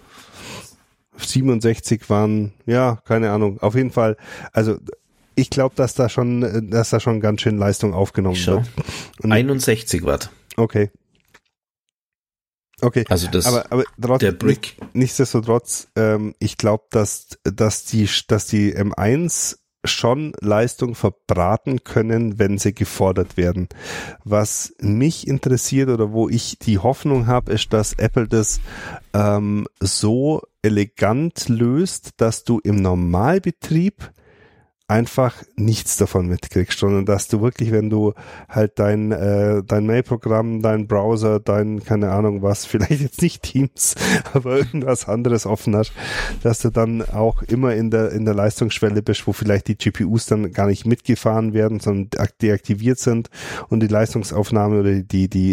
67 waren, ja, keine Ahnung, auf jeden Fall, also ich glaube, dass da schon ganz schön Leistung aufgenommen wird. Und 61 Watt. Okay. Also das, aber trotzdem, der Brick. Nichtsdestotrotz, ich glaube, dass die M1 schon Leistung verbraten können, wenn sie gefordert werden. Was mich interessiert oder wo ich die Hoffnung habe, ist, dass Apple das so elegant löst, dass du im Normalbetrieb einfach nichts davon mitkriegst, sondern dass du wirklich, wenn du halt dein Mail-Programm, dein Browser, keine Ahnung was, vielleicht jetzt nicht Teams, aber irgendwas anderes offen hast, dass du dann auch immer in der Leistungsschwelle bist, wo vielleicht die GPUs dann gar nicht mitgefahren werden, sondern deaktiviert sind und die Leistungsaufnahme oder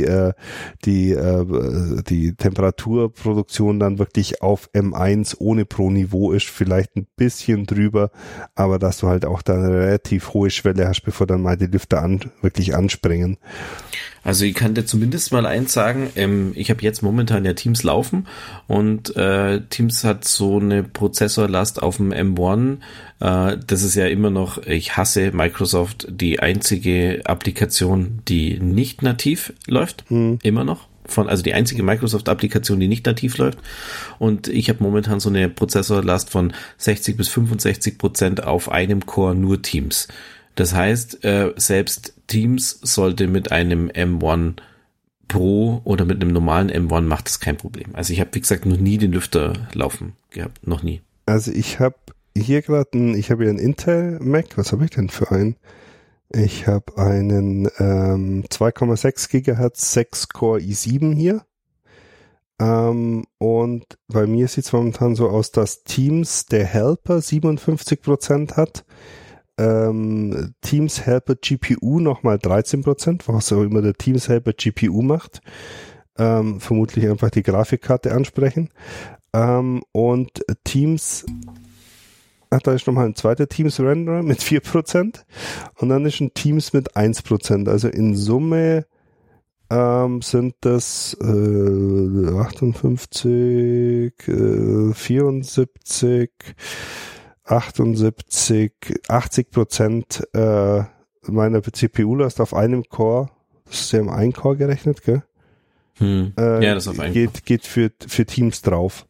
die Temperaturproduktion dann wirklich auf M1 ohne Pro-Niveau ist, vielleicht ein bisschen drüber, aber dass du halt auch da eine relativ hohe Schwelle hast, bevor dann mal die Lüfter wirklich anspringen. Also ich kann dir zumindest mal eins sagen, ich habe jetzt momentan ja Teams laufen und Teams hat so eine Prozessorlast auf dem M1, das ist ja immer noch, ich hasse Microsoft, die einzige Applikation, die nicht nativ läuft, immer noch. Also die einzige Microsoft-Applikation, die nicht nativ läuft. Und ich habe momentan so eine Prozessorlast von 60-65% auf einem Core nur Teams. Das heißt, selbst Teams sollte mit einem M1 Pro oder mit einem normalen M1 macht das kein Problem. Also ich habe, wie gesagt, noch nie den Lüfter laufen gehabt. Noch nie. Also ich habe hier gerade hier einen Intel Mac. Was habe ich denn für einen? Ich habe einen 2,6 GHz 6-Core i7 hier. Und bei mir sieht es momentan so aus, dass Teams der Helper 57% hat. Teams Helper GPU nochmal 13%, was auch immer der Teams Helper GPU macht. Vermutlich einfach die Grafikkarte ansprechen. Und Teams... da ist nochmal ein zweiter Teams-Renderer mit 4% und dann ist ein Teams mit 1%. Also in Summe sind das 58, 74, 78, 80% meiner CPU-Last auf einem Core. Das ist ja im einen Core gerechnet, gell? Ja, das auf einen geht für Teams drauf.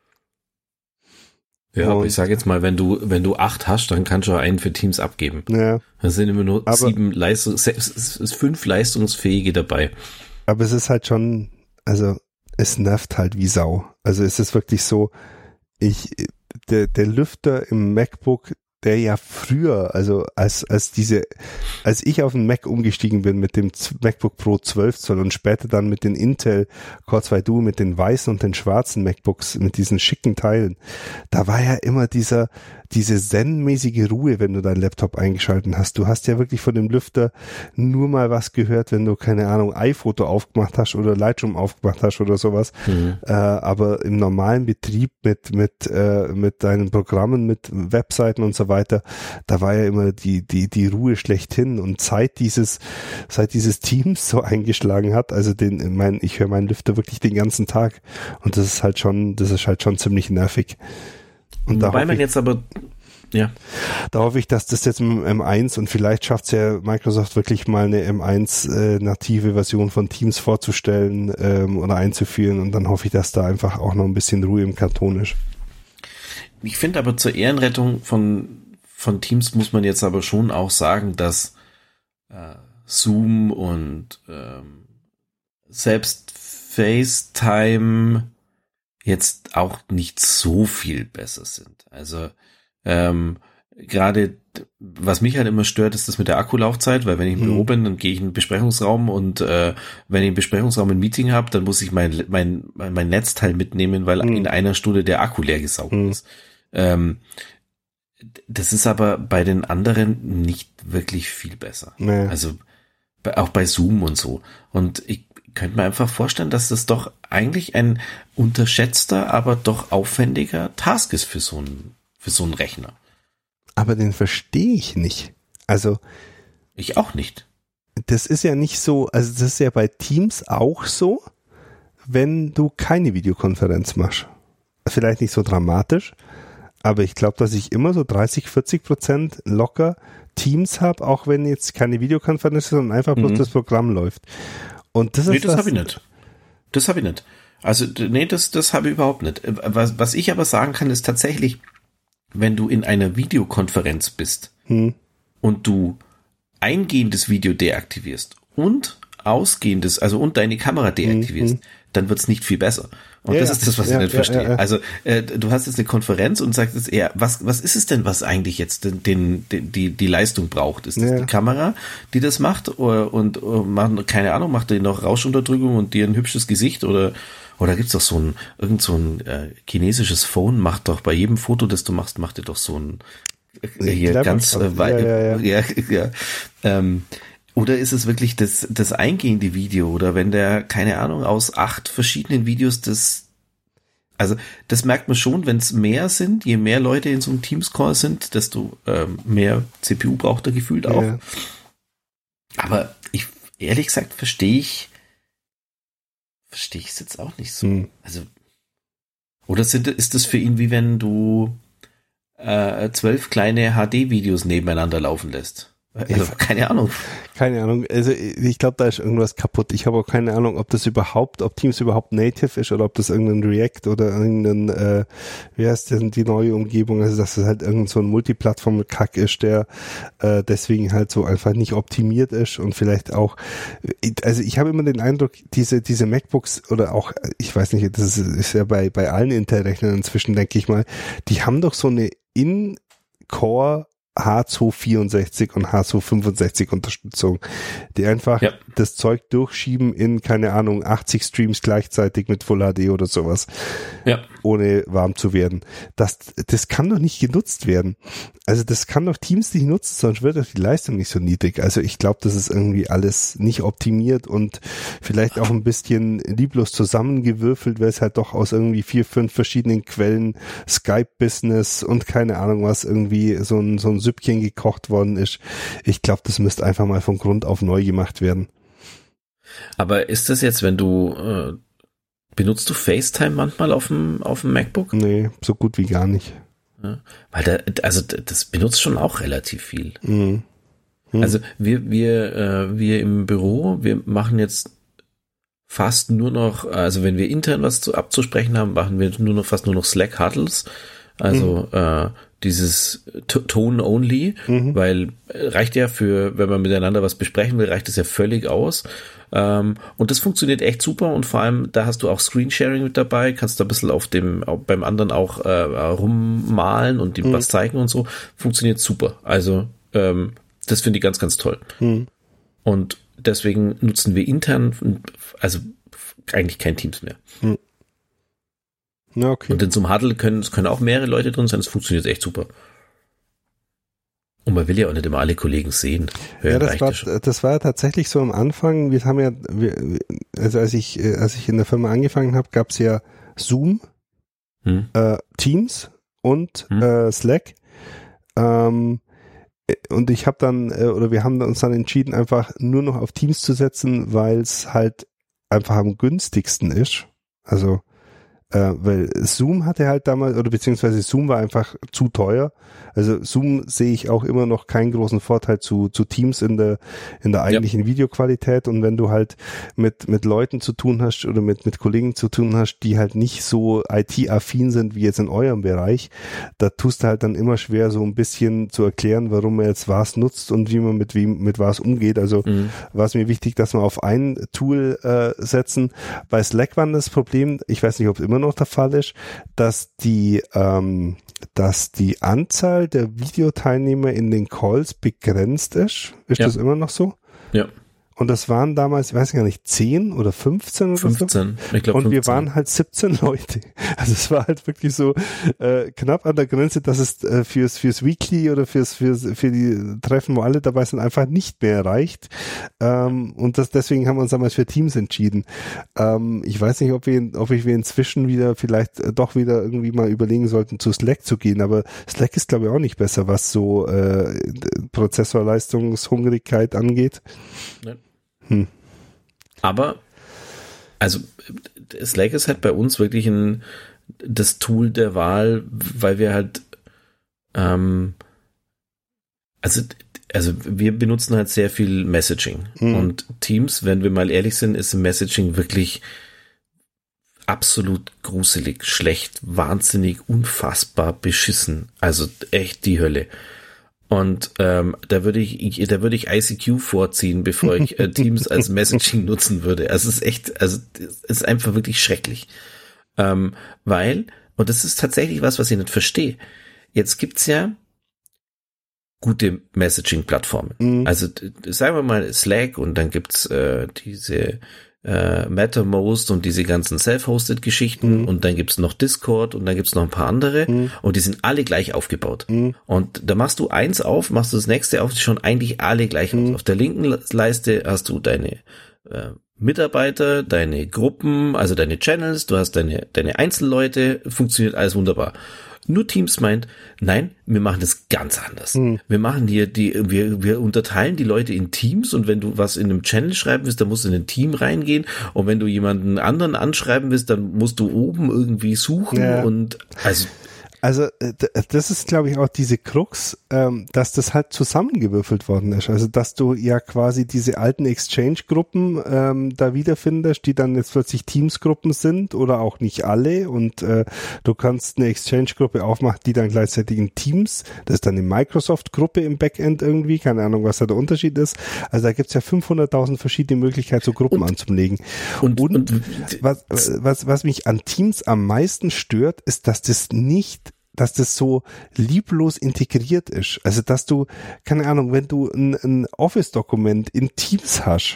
Ja, aber ich sage jetzt mal, wenn du 8 hast, dann kannst du einen für Teams abgeben. Ja. Das sind immer nur 5 leistungsfähige dabei. Aber es ist halt schon, also es nervt halt wie Sau. Also es ist wirklich so, der Lüfter im MacBook, der ja früher, also als ich auf den Mac umgestiegen bin mit dem MacBook Pro 12 Zoll und später dann mit den Intel Core 2 Duo, mit den weißen und den schwarzen MacBooks, mit diesen schicken Teilen, da war ja immer diese zen-mäßige Ruhe, wenn du deinen Laptop eingeschalten hast. Du hast ja wirklich von dem Lüfter nur mal was gehört, wenn du, keine Ahnung, iPhoto aufgemacht hast oder Lightroom aufgemacht hast oder sowas. Aber im normalen Betrieb mit deinen Programmen, mit Webseiten und so weiter, da war ja immer die Ruhe schlechthin, und seit dieses Teams so eingeschlagen hat, also ich höre meinen Lüfter wirklich den ganzen Tag, und das ist halt schon ziemlich nervig. Und wobei man jetzt aber, ja. Da hoffe ich, dass das jetzt mit dem M1, und vielleicht schafft es ja Microsoft wirklich mal eine M1 native Version von Teams vorzustellen oder einzuführen, und dann hoffe ich, dass da einfach auch noch ein bisschen Ruhe im Karton ist. Ich finde aber zur Ehrenrettung von Teams muss man jetzt aber schon auch sagen, dass Zoom und selbst FaceTime jetzt auch nicht so viel besser sind. Also gerade, was mich halt immer stört, ist das mit der Akkulaufzeit, weil wenn ich im Büro bin, dann gehe ich in den Besprechungsraum, und wenn ich im Besprechungsraum ein Meeting habe, dann muss ich mein Netzteil mitnehmen, weil in einer Stunde der Akku leer gesaugt ist. Das ist aber bei den anderen nicht wirklich viel besser. Nee. Also auch bei Zoom und so. Und ich könnte mir einfach vorstellen, dass das doch eigentlich ein unterschätzter, aber doch aufwendiger Task ist für so einen Rechner. Aber den verstehe ich nicht. Also ich auch nicht. Das ist ja nicht so, also das ist ja bei Teams auch so, wenn du keine Videokonferenz machst. Vielleicht nicht so dramatisch, aber ich glaube, dass ich immer so 30-40% locker Teams habe, auch wenn jetzt keine Videokonferenz ist, sondern einfach bloß das Programm läuft. Und das ist das habe ich nicht. Das habe ich nicht. Also, nee, das habe ich überhaupt nicht. Was ich aber sagen kann, ist tatsächlich, wenn du in einer Videokonferenz bist und du eingehendes Video deaktivierst und ausgehendes, also und deine Kamera deaktivierst, dann wird's nicht viel besser. Und das ist das, was ich nicht verstehe. Ja. Also du hast jetzt eine Konferenz und sagst jetzt eher, was ist es denn, was eigentlich jetzt die Leistung braucht? Ist das die Kamera, die das macht, und macht, keine Ahnung, macht die noch Rauschunterdrückung und dir ein hübsches Gesicht, oder gibt's doch irgend so ein chinesisches Phone, macht doch bei jedem Foto, das du machst, macht dir doch so ein ganz oder ist es wirklich das eingehende Video, oder wenn der, keine Ahnung, aus 8 verschiedenen Videos das merkt man schon, wenn es mehr sind, je mehr Leute in so einem Teams-Call sind, desto mehr CPU braucht er gefühlt auch. Ja. Aber ehrlich gesagt, verstehe ich es jetzt auch nicht so. Also, oder ist das für ihn, wie wenn du 12 kleine HD-Videos nebeneinander laufen lässt? Also, keine Ahnung. Keine Ahnung. Also ich glaube, da ist irgendwas kaputt. Ich habe auch keine Ahnung, ob Teams überhaupt native ist, oder ob das irgendein React oder irgendein, wie heißt denn die neue Umgebung? Also dass es halt irgendein so ein Multiplattform-Kack ist, der deswegen halt so einfach nicht optimiert ist, und vielleicht auch, also ich habe immer den Eindruck, diese MacBooks, oder auch, ich weiß nicht, das ist ja bei allen Intel-Rechnern inzwischen, denke ich mal, die haben doch so eine In-Core H264 und H265 Unterstützung, die einfach das Zeug durchschieben in, keine Ahnung, 80 Streams gleichzeitig mit Full HD oder sowas, ohne warm zu werden. Das kann doch nicht genutzt werden. Also das kann doch Teams nicht nutzen, sonst wird doch die Leistung nicht so niedrig. Also ich glaube, das ist irgendwie alles nicht optimiert und vielleicht auch ein bisschen lieblos zusammengewürfelt, weil es halt doch aus irgendwie 4, 5 verschiedenen Quellen, Skype-Business und keine Ahnung was, irgendwie so ein Süppchen gekocht worden ist. Ich glaube, das müsste einfach mal von Grund auf neu gemacht werden. Aber ist das jetzt, wenn du benutzt du FaceTime manchmal auf dem MacBook? Nee, so gut wie gar nicht. Ja, weil das benutzt schon auch relativ viel. Also wir im Büro, wir machen jetzt fast nur noch, also wenn wir intern was abzusprechen haben, machen wir fast nur noch Slack Huddles. Also dieses Tone-only, weil reicht ja für, wenn man miteinander was besprechen will, reicht es ja völlig aus. Und das funktioniert echt super, und vor allem, da hast du auch Screensharing mit dabei, kannst da ein bisschen beim anderen auch rummalen und ihm was zeigen und so. Funktioniert super. Also das finde ich ganz, ganz toll. Und deswegen nutzen wir intern, also eigentlich kein Teams mehr. Ja, okay. Und in so einem Huddle können auch mehrere Leute drin sein, das funktioniert echt super. Und man will ja auch nicht immer alle Kollegen sehen. Das war ja tatsächlich so am Anfang. Also als ich in der Firma angefangen habe, gab es ja Zoom, Teams und Slack. Und ich habe dann, oder wir haben uns dann entschieden, einfach nur noch auf Teams zu setzen, weil es halt einfach am günstigsten ist. Also, weil Zoom hatte halt damals, oder beziehungsweise Zoom war einfach zu teuer. Also Zoom sehe ich auch immer noch keinen großen Vorteil zu Teams in der eigentlichen Videoqualität. Und wenn du halt mit Leuten zu tun hast oder mit Kollegen zu tun hast, die halt nicht so IT-affin sind wie jetzt in eurem Bereich, da tust du halt dann immer schwer, so ein bisschen zu erklären, warum man jetzt was nutzt und wie man mit was umgeht. Also war es mir wichtig, dass wir auf ein Tool setzen. Bei Slack war das Problem, ich weiß nicht, ob es immer noch der Fall ist, dass die Anzahl der Videoteilnehmer in den Calls begrenzt ist. Ist das immer noch so? Ja. Und das waren damals, ich weiß gar nicht, 10 oder 15 oder 15, so. Ich glaube 15. Und wir waren halt 17 Leute. Also es war halt wirklich so knapp an der Grenze, dass es fürs Weekly oder für die Treffen, wo alle dabei sind, einfach nicht mehr reicht. Und deswegen haben wir uns damals für Teams entschieden. Ich weiß nicht, ob wir inzwischen wieder vielleicht doch wieder irgendwie mal überlegen sollten, zu Slack zu gehen. Aber Slack ist, glaube ich, auch nicht besser, was so Prozessorleistungshungrigkeit angeht. Ja. Aber, also Slack ist halt bei uns wirklich das Tool der Wahl, weil wir halt, also wir benutzen halt sehr viel Messaging und Teams, wenn wir mal ehrlich sind, ist im Messaging wirklich absolut gruselig, schlecht, wahnsinnig, unfassbar beschissen, also echt die Hölle. Und da würde ich ICQ vorziehen, bevor ich Teams als Messaging nutzen würde. Also es ist echt, es ist einfach wirklich schrecklich. Weil, und das ist tatsächlich was ich nicht verstehe, jetzt gibt's ja gute Messaging-Plattformen. Also sagen wir mal Slack und dann gibt's diese Mattermost und diese ganzen Self-Hosted-Geschichten und dann gibt's noch Discord und dann gibt's noch ein paar andere und die sind alle gleich aufgebaut. Und da machst du eins auf, machst du das nächste auf, die schon eigentlich alle gleich aus. Auf der linken Leiste hast du deine Mitarbeiter, deine Gruppen, also deine Channels, du hast deine Einzelleute, funktioniert alles wunderbar. Nur Teams meint, nein, wir machen das ganz anders. Wir machen hier wir unterteilen die Leute in Teams und wenn du was in einem Channel schreiben willst, dann musst du in ein Team reingehen und wenn du jemanden anderen anschreiben willst, dann musst du oben irgendwie suchen und also das ist, glaube ich, auch diese Krux, dass das halt zusammengewürfelt worden ist. Also dass du ja quasi diese alten Exchange-Gruppen da wiederfindest, die dann jetzt plötzlich Teams-Gruppen sind oder auch nicht alle. Und du kannst eine Exchange-Gruppe aufmachen, die dann gleichzeitig in Teams, das ist dann eine Microsoft-Gruppe im Backend irgendwie, keine Ahnung, was da der Unterschied ist. Also da gibt's ja 500.000 verschiedene Möglichkeiten, so Gruppen anzulegen. Und was mich an Teams am meisten stört, ist, dass das so lieblos integriert ist. Also, dass du, keine Ahnung, wenn du ein Office-Dokument in Teams hast,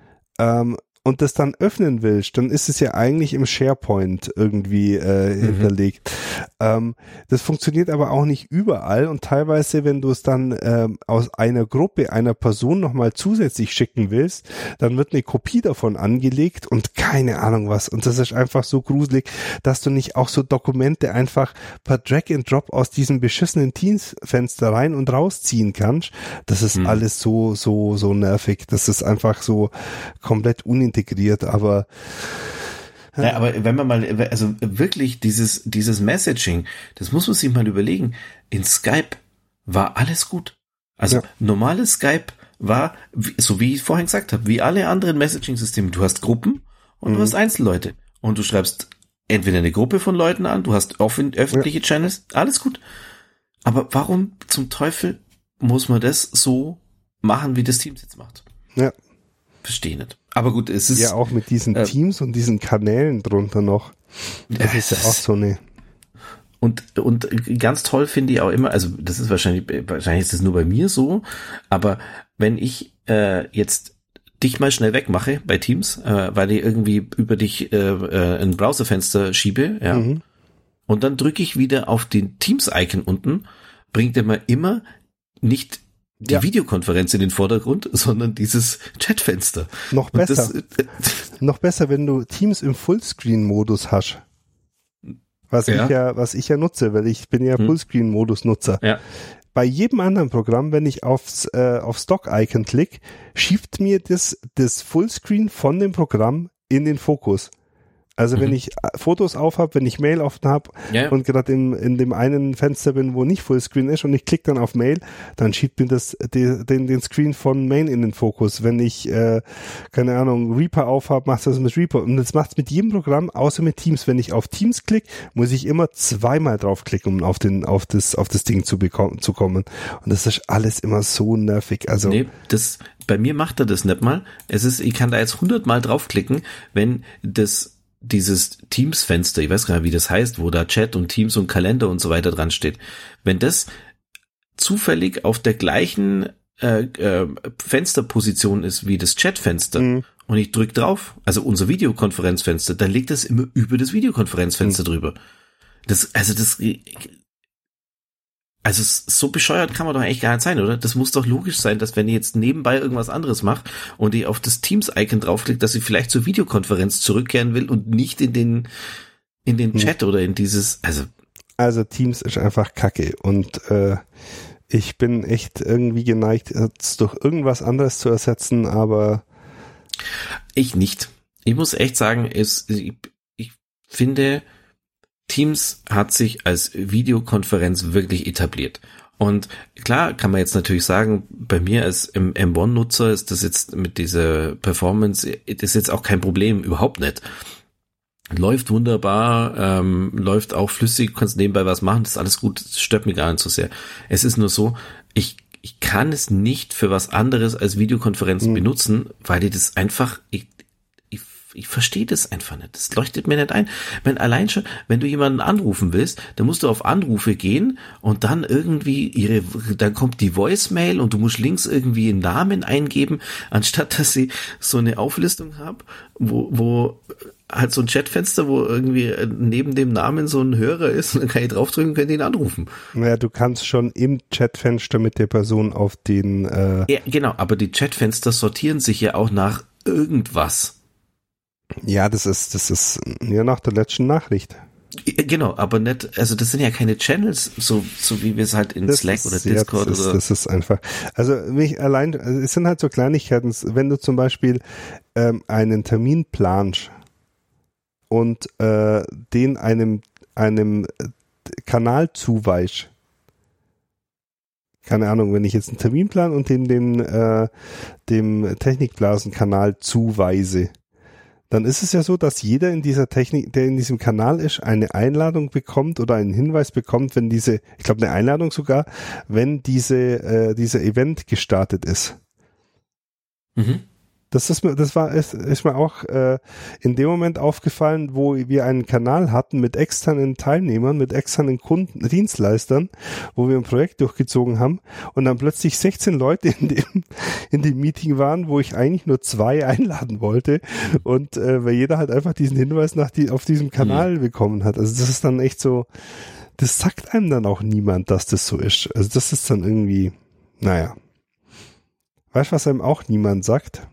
und das dann öffnen willst, dann ist es ja eigentlich im SharePoint irgendwie hinterlegt. Das funktioniert aber auch nicht überall und teilweise, wenn du es dann aus einer Gruppe, einer Person nochmal zusätzlich schicken willst, dann wird eine Kopie davon angelegt und keine Ahnung was. Und das ist einfach so gruselig, dass du nicht auch so Dokumente einfach per Drag and Drop aus diesem beschissenen Teams-Fenster rein und rausziehen kannst. Das ist alles so nervig. Das ist einfach so komplett unintegriert, aber ja, aber wenn man mal, also wirklich dieses Messaging, das muss man sich mal überlegen. In Skype war alles gut. Also normales Skype war, so wie ich vorhin gesagt habe, wie alle anderen Messaging-Systeme. Du hast Gruppen und du hast Einzelleute. Und du schreibst entweder eine Gruppe von Leuten an, du hast öffentliche Channels, alles gut. Aber warum zum Teufel muss man das so machen, wie das Teams jetzt macht? Ja. Verstehe nicht. Aber gut, es ist ja auch mit diesen Teams und diesen Kanälen drunter noch. Das ist ja auch so eine. Und ganz toll finde ich auch immer, also das ist wahrscheinlich ist es nur bei mir so, aber wenn ich jetzt dich mal schnell wegmache bei Teams, weil ich irgendwie über dich ein Browserfenster schiebe, und dann drücke ich wieder auf den Teams-Icon unten, bringt er mir immer nicht die Videokonferenz in den Vordergrund, sondern dieses Chatfenster. Noch besser. Noch besser, wenn du Teams im Fullscreen-Modus hast. was ich ja nutze, weil ich bin ja Fullscreen-Modus-Nutzer. Ja. Bei jedem anderen Programm, wenn ich aufs Stock-Icon klicke, schiebt mir das Fullscreen von dem Programm in den Fokus. Also wenn ich Fotos auf habe, wenn ich Mail offen habe und gerade in dem einen Fenster bin, wo nicht Fullscreen ist und ich klicke dann auf Mail, dann schiebt mir das den Screen von Main in den Fokus. Wenn ich, keine Ahnung, Reaper aufhabe, macht das mit Reaper. Und das macht es mit jedem Programm, außer mit Teams. Wenn ich auf Teams klicke, muss ich immer zweimal draufklicken, um auf das Ding zu kommen. Und das ist alles immer so nervig. Also nee, bei mir macht er das nicht mal. Ich kann da jetzt 100-mal draufklicken, wenn dieses Teams-Fenster, ich weiß gar nicht, wie das heißt, wo da Chat und Teams und Kalender und so weiter dran steht. Wenn das zufällig auf der gleichen Fensterposition ist wie das Chat-Fenster und ich drücke drauf, also unser Videokonferenzfenster, dann liegt das immer über das Videokonferenzfenster drüber. Also so bescheuert kann man doch eigentlich gar nicht sein, oder? Das muss doch logisch sein, dass wenn ich jetzt nebenbei irgendwas anderes mache und ich auf das Teams-Icon draufklicke, dass ich vielleicht zur Videokonferenz zurückkehren will und nicht in den Chat oder in dieses, Also Teams ist einfach Kacke und ich bin echt irgendwie geneigt, es durch irgendwas anderes zu ersetzen, aber ich nicht. Ich muss echt sagen, ich finde, Teams hat sich als Videokonferenz wirklich etabliert. Und klar kann man jetzt natürlich sagen, bei mir als M1-Nutzer ist das jetzt mit dieser Performance, das ist jetzt auch kein Problem, überhaupt nicht. Läuft wunderbar, läuft auch flüssig, kannst nebenbei was machen, das ist alles gut, das stört mich gar nicht so sehr. Es ist nur so, ich kann es nicht für was anderes als Videokonferenz benutzen, weil ich das einfach, ich verstehe das einfach nicht. Das leuchtet mir nicht ein. Allein schon, wenn du jemanden anrufen willst, dann musst du auf Anrufe gehen und dann irgendwie dann kommt die Voicemail und du musst links irgendwie einen Namen eingeben, anstatt dass sie so eine Auflistung haben, wo halt so ein Chatfenster, wo irgendwie neben dem Namen so ein Hörer ist, und dann kann ich draufdrücken und kann ihn anrufen. Naja, du kannst schon im Chatfenster mit der Person auf den Ja, genau, aber die Chatfenster sortieren sich ja auch nach irgendwas. Ja, das ist ja nach der letzten Nachricht. Genau, aber nicht, also das sind ja keine Channels, so wie wir es halt in Slack oder Discord oder. Das ist einfach, also es sind halt so Kleinigkeiten, wenn du zum Beispiel einen Termin planst und den einem Kanal zuweist. Keine Ahnung, wenn ich jetzt einen Termin plan und den dem Technikblasen-Kanal zuweise, dann ist es ja so, dass jeder in dieser Technik, der in diesem Kanal ist, eine Einladung bekommt oder einen Hinweis bekommt, wenn ich glaube eine Einladung sogar, wenn dieser Event gestartet ist. Mhm. Das ist mir auch in dem Moment aufgefallen, wo wir einen Kanal hatten mit externen Teilnehmern, mit externen Kunden, Dienstleistern, wo wir ein Projekt durchgezogen haben und dann plötzlich 16 Leute in dem Meeting waren, wo ich eigentlich nur 2 einladen wollte und weil jeder halt einfach diesen Hinweis auf diesem Kanal bekommen hat. Also das ist dann echt so, das sagt einem dann auch niemand, dass das so ist. Also das ist dann irgendwie, naja. Weißt du, was einem auch niemand sagt?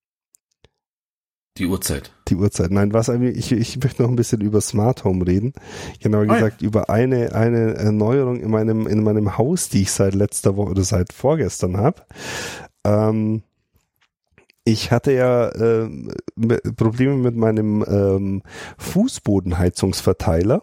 Die Uhrzeit. Nein, ich möchte noch ein bisschen über Smart Home reden. Genauer gesagt über eine Erneuerung in meinem Haus, die ich seit letzter Woche oder seit vorgestern habe. Ich hatte ja Probleme mit meinem Fußbodenheizungsverteiler,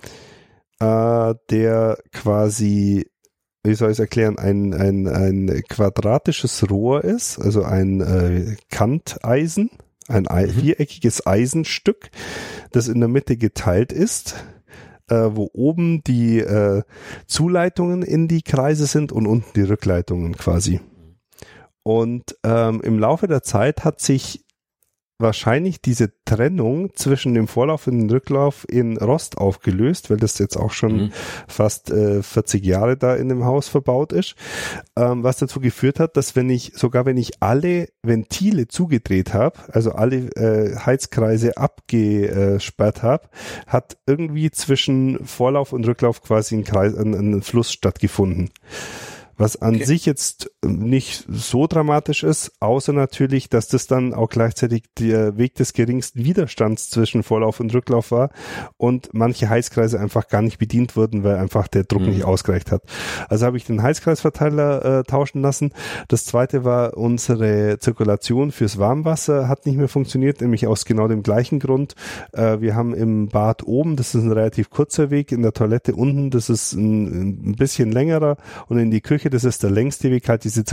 der quasi, wie soll ich es erklären, ein quadratisches Rohr ist, also ein Kanteisen. Ein viereckiges Eisenstück, das in der Mitte geteilt ist, wo oben die Zuleitungen in die Kreise sind und unten die Rückleitungen quasi. Und im Laufe der Zeit hat sich wahrscheinlich diese Trennung zwischen dem Vorlauf und dem Rücklauf in Rost aufgelöst, weil das jetzt auch schon fast 40 Jahre da in dem Haus verbaut ist, was dazu geführt hat, dass wenn ich alle Ventile zugedreht habe, also alle Heizkreise abgesperrt habe, hat irgendwie zwischen Vorlauf und Rücklauf quasi ein Fluss stattgefunden. Was an sich jetzt nicht so dramatisch ist, außer natürlich, dass das dann auch gleichzeitig der Weg des geringsten Widerstands zwischen Vorlauf und Rücklauf war und manche Heizkreise einfach gar nicht bedient wurden, weil einfach der Druck nicht ausgereicht hat. Also habe ich den Heizkreisverteiler tauschen lassen. Das zweite war, unsere Zirkulation fürs Warmwasser hat nicht mehr funktioniert, nämlich aus genau dem gleichen Grund. Wir haben im Bad oben, das ist ein relativ kurzer Weg, in der Toilette unten, das ist ein bisschen längerer, und in die Küche, das ist der längste Weg, halt diese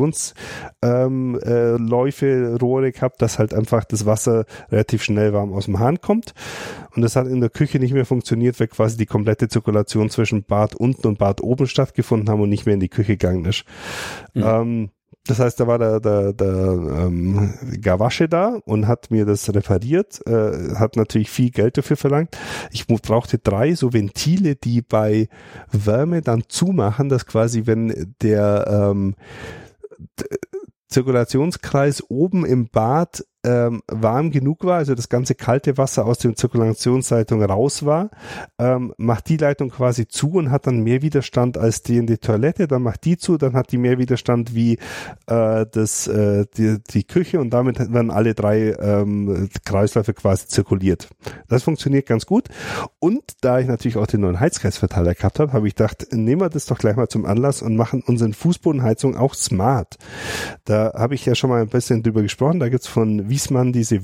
Zirkulationsläufe, Rohre gehabt, dass halt einfach das Wasser relativ schnell warm aus dem Hahn kommt. Und das hat in der Küche nicht mehr funktioniert, weil quasi die komplette Zirkulation zwischen Bad unten und Bad oben stattgefunden haben und nicht mehr in die Küche gegangen ist. Das heißt, da war der Gawasche da und hat mir das repariert, hat natürlich viel Geld dafür verlangt. Ich brauchte 3 so Ventile, die bei Wärme dann zumachen, dass quasi, wenn der Zirkulationskreis oben im Bad warm genug war, also das ganze kalte Wasser aus der Zirkulationsleitung raus war, macht die Leitung quasi zu und hat dann mehr Widerstand als die in die Toilette, dann macht die zu, dann hat die mehr Widerstand wie die Küche, und damit werden alle 3 Kreisläufe quasi zirkuliert. Das funktioniert ganz gut, und da ich natürlich auch den neuen Heizkreisverteiler gehabt habe, habe ich gedacht, nehmen wir das doch gleich mal zum Anlass und machen unseren Fußbodenheizung auch smart. Da habe ich ja schon mal ein bisschen drüber gesprochen, da gibt's von Wiesmann diese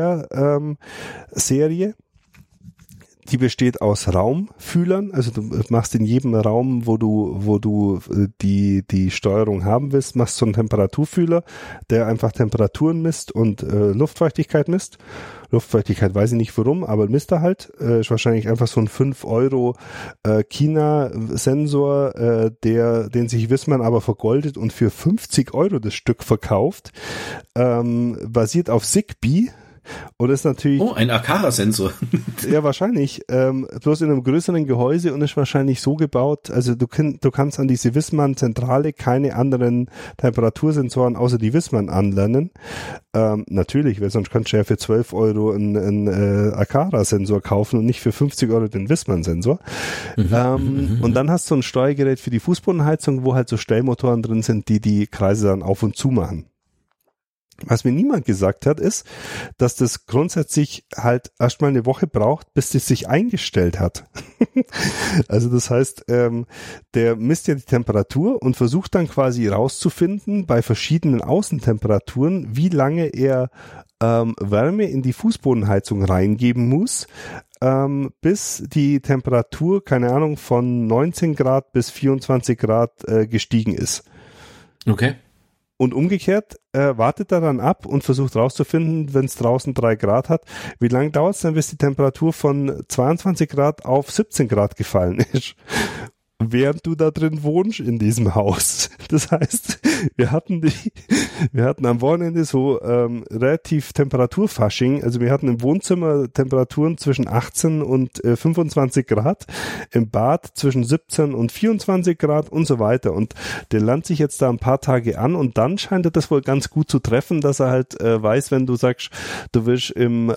V-Care-Serie. Die besteht aus Raumfühlern, also du machst in jedem Raum, wo du die Steuerung haben willst, machst so einen Temperaturfühler, der einfach Temperaturen misst und Luftfeuchtigkeit misst. Luftfeuchtigkeit weiß ich nicht warum, aber misst er halt. Ist wahrscheinlich einfach so ein 5 Euro China-Sensor, den sich Wiesmann aber vergoldet und für 50 Euro das Stück verkauft. Basiert auf Zigbee. Und ist natürlich. Oh, ein Aqara-Sensor. Ja, wahrscheinlich. Bloß in einem größeren Gehäuse, und ist wahrscheinlich so gebaut, also du kannst an diese Wiesmann-Zentrale keine anderen Temperatursensoren außer die Wiesmann anlernen. Natürlich, weil sonst kannst du ja für 12 Euro einen Aqara-Sensor kaufen und nicht für 50 Euro den Wiesmann-Sensor. Und dann hast du ein Steuergerät für die Fußbodenheizung, wo halt so Stellmotoren drin sind, die Kreise dann auf und zu machen. Was mir niemand gesagt hat, ist, dass das grundsätzlich halt erstmal eine Woche braucht, bis es sich eingestellt hat. Also das heißt, der misst ja die Temperatur und versucht dann quasi rauszufinden bei verschiedenen Außentemperaturen, wie lange er Wärme in die Fußbodenheizung reingeben muss, bis die Temperatur, keine Ahnung, von 19 Grad bis 24 Grad gestiegen ist. Okay. Und umgekehrt wartet er dann ab und versucht rauszufinden, wenn es draußen 3 Grad hat, wie lange dauert es dann, bis die Temperatur von 22 Grad auf 17 Grad gefallen ist. Während du da drin wohnst in diesem Haus. Das heißt, wir hatten am Wochenende so relativ Temperaturfasching. Also wir hatten im Wohnzimmer Temperaturen zwischen 18 und 25 Grad, im Bad zwischen 17 und 24 Grad und so weiter. Und der landet sich jetzt da ein paar Tage an, und dann scheint er das wohl ganz gut zu treffen, dass er halt weiß, wenn du sagst, du willst im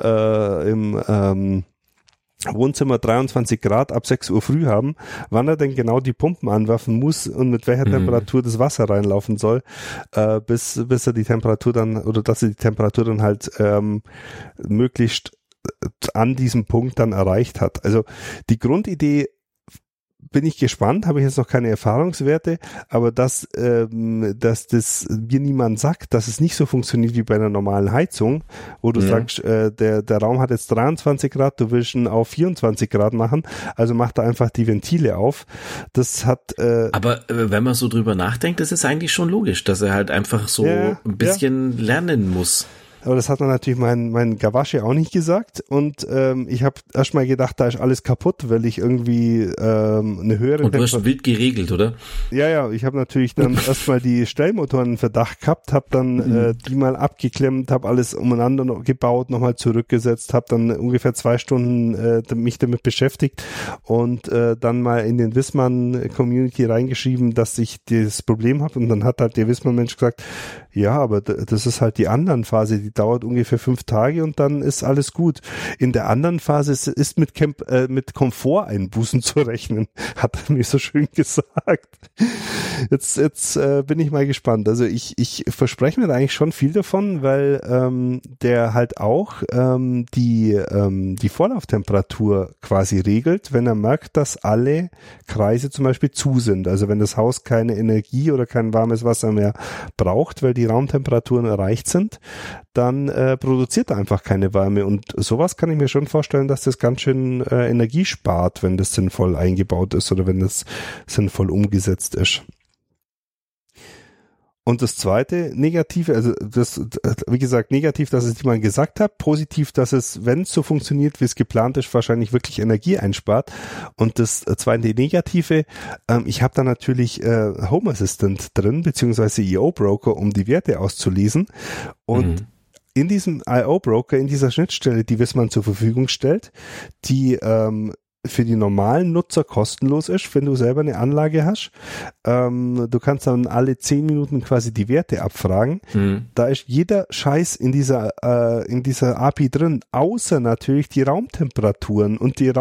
Wohnzimmer 23 Grad ab 6 Uhr früh haben, wann er denn genau die Pumpen anwerfen muss und mit welcher Temperatur das Wasser reinlaufen soll, bis er die Temperatur dann, oder dass er die Temperatur dann halt möglichst an diesem Punkt dann erreicht hat. Also die Grundidee, bin ich gespannt, habe ich jetzt noch keine Erfahrungswerte, aber dass das mir niemand sagt, dass es nicht so funktioniert wie bei einer normalen Heizung, wo du sagst, der Raum hat jetzt 23 Grad, du willst ihn auf 24 Grad machen, also mach da einfach die Ventile auf. Das hat aber wenn man so drüber nachdenkt, das ist eigentlich schon logisch, dass er halt einfach so ein bisschen lernen muss. Aber das hat dann natürlich mein Gawasche auch nicht gesagt, und ich habe erstmal gedacht, da ist alles kaputt, weil ich irgendwie eine höhere Und du hast wild geregelt, oder? Ja, ich habe natürlich dann erstmal die Stellmotoren in Verdacht gehabt, habe dann die mal abgeklemmt, habe alles umeinander gebaut, nochmal zurückgesetzt, habe dann ungefähr 2 Stunden mich damit beschäftigt und dann mal in den Wiesmann-Community reingeschrieben, dass ich das Problem habe, und dann hat halt der Wiesmann-Mensch gesagt, Ja, aber das ist halt die anderen Phase, die dauert ungefähr 5 Tage und dann ist alles gut. In der anderen Phase ist mit Komforteinbußen zu rechnen, hat er mir so schön gesagt. Jetzt bin ich mal gespannt. Also ich verspreche mir da eigentlich schon viel davon, weil der halt auch die Vorlauftemperatur quasi regelt, wenn er merkt, dass alle Kreise zum Beispiel zu sind. Also wenn das Haus keine Energie oder kein warmes Wasser mehr braucht, weil die Raumtemperaturen erreicht sind, dann produziert er einfach keine Wärme. Und sowas kann ich mir schon vorstellen, dass das ganz schön Energie spart, wenn das sinnvoll eingebaut ist oder wenn das sinnvoll umgesetzt ist. Und das zweite Negative, also das, wie gesagt, negativ, dass es jemand gesagt hat, positiv, dass es, wenn es so funktioniert, wie es geplant ist, wahrscheinlich wirklich Energie einspart. Und das zweite Negative, ich habe da natürlich Home Assistant drin, beziehungsweise IO Broker, um die Werte auszulesen. Und in diesem IO Broker, in dieser Schnittstelle, die Wissmann zur Verfügung stellt, die für die normalen Nutzer kostenlos ist, wenn du selber eine Anlage hast. Du kannst dann alle 10 Minuten quasi die Werte abfragen. Da ist jeder Scheiß in dieser API drin, außer natürlich die Raumtemperaturen und die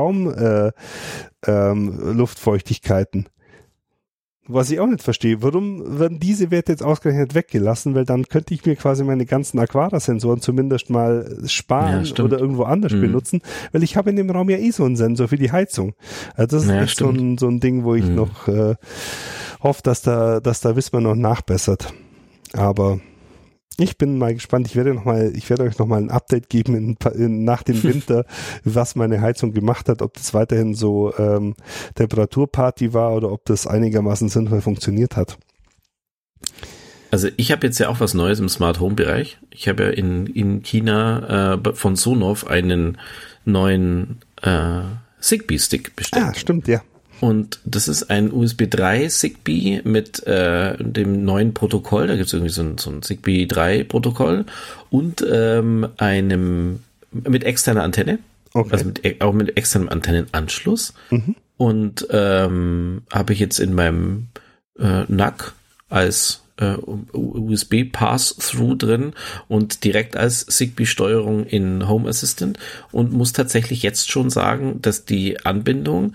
Luftfeuchtigkeiten. Was ich auch nicht verstehe, warum werden diese Werte jetzt ausgerechnet weggelassen, weil dann könnte ich mir quasi meine ganzen Aquara-Sensoren zumindest mal sparen oder irgendwo anders benutzen, weil ich habe in dem Raum ja so einen Sensor für die Heizung. Also das ist echt so ein Ding, wo ich noch hoffe, dass da Wissmann noch nachbessert. Aber ich bin mal gespannt. Ich werde euch noch mal ein Update geben nach dem Winter, was meine Heizung gemacht hat, ob das weiterhin so Temperaturparty war oder ob das einigermaßen sinnvoll funktioniert hat. Also ich habe jetzt ja auch was Neues im Smart Home Bereich. Ich habe ja in China von Sonoff einen neuen Zigbee Stick bestellt. Ah, stimmt, ja. Und das ist ein USB 3 Zigbee mit dem neuen Protokoll. Da gibt es irgendwie so ein Zigbee 3 Protokoll und einem mit externer Antenne. Okay. Also auch mit externem Antennenanschluss. Und habe ich jetzt in meinem NAC als USB Pass-Through drin und direkt als Zigbee-Steuerung in Home Assistant und muss tatsächlich jetzt schon sagen, dass die Anbindung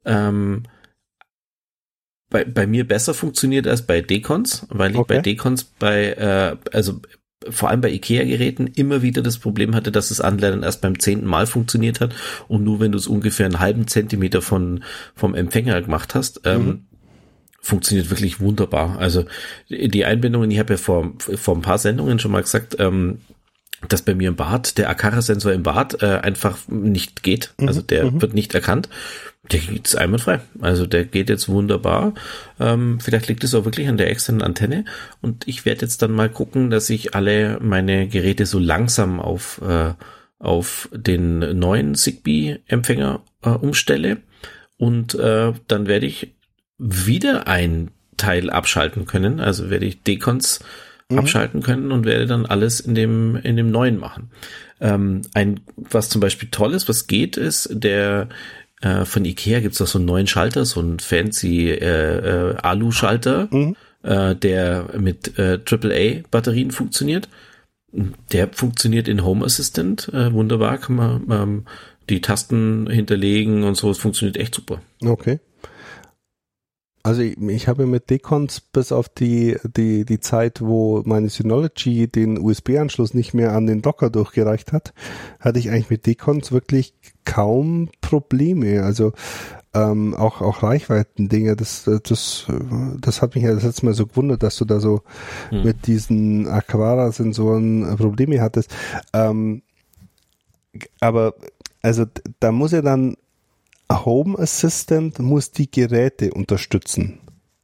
bei mir besser funktioniert als bei Decons, weil ich bei Decons also vor allem bei IKEA-Geräten immer wieder das Problem hatte, dass das Anlernen erst beim 10. Mal funktioniert hat und nur wenn du es ungefähr einen halben Zentimeter vom Empfänger gemacht hast, funktioniert wirklich wunderbar. Also die Einbindungen, ich habe ja vor ein paar Sendungen schon mal gesagt, dass bei mir im Bad der Aqara-Sensor im Bad einfach nicht geht. Also der wird nicht erkannt. Der geht jetzt einwandfrei. Also der geht jetzt wunderbar. Vielleicht liegt es auch wirklich an der externen Antenne. Und ich werde jetzt dann mal gucken, dass ich alle meine Geräte so langsam auf den neuen Zigbee-Empfänger umstelle. Und dann werde ich wieder ein Teil abschalten können. Also werde ich Decons abschalten können und werde dann alles in dem neuen machen. Was zum Beispiel toll ist, was geht, ist der von Ikea gibt's auch so einen neuen Schalter, so einen fancy Alu-Schalter, der mit AAA-Batterien funktioniert. Der funktioniert in Home Assistant wunderbar, kann man die Tasten hinterlegen und so, es funktioniert echt super. Okay. Also ich habe mit Decons bis auf die Zeit, wo meine Synology den USB-Anschluss nicht mehr an den Docker durchgereicht hat, hatte ich eigentlich mit Decons wirklich kaum Probleme. Also auch Reichweiten-Dinge, das hat mich ja das letzte Mal so gewundert, dass du da so mit diesen Aquara-Sensoren Probleme hattest. Aber also da muss ja dann Home Assistant muss die Geräte unterstützen.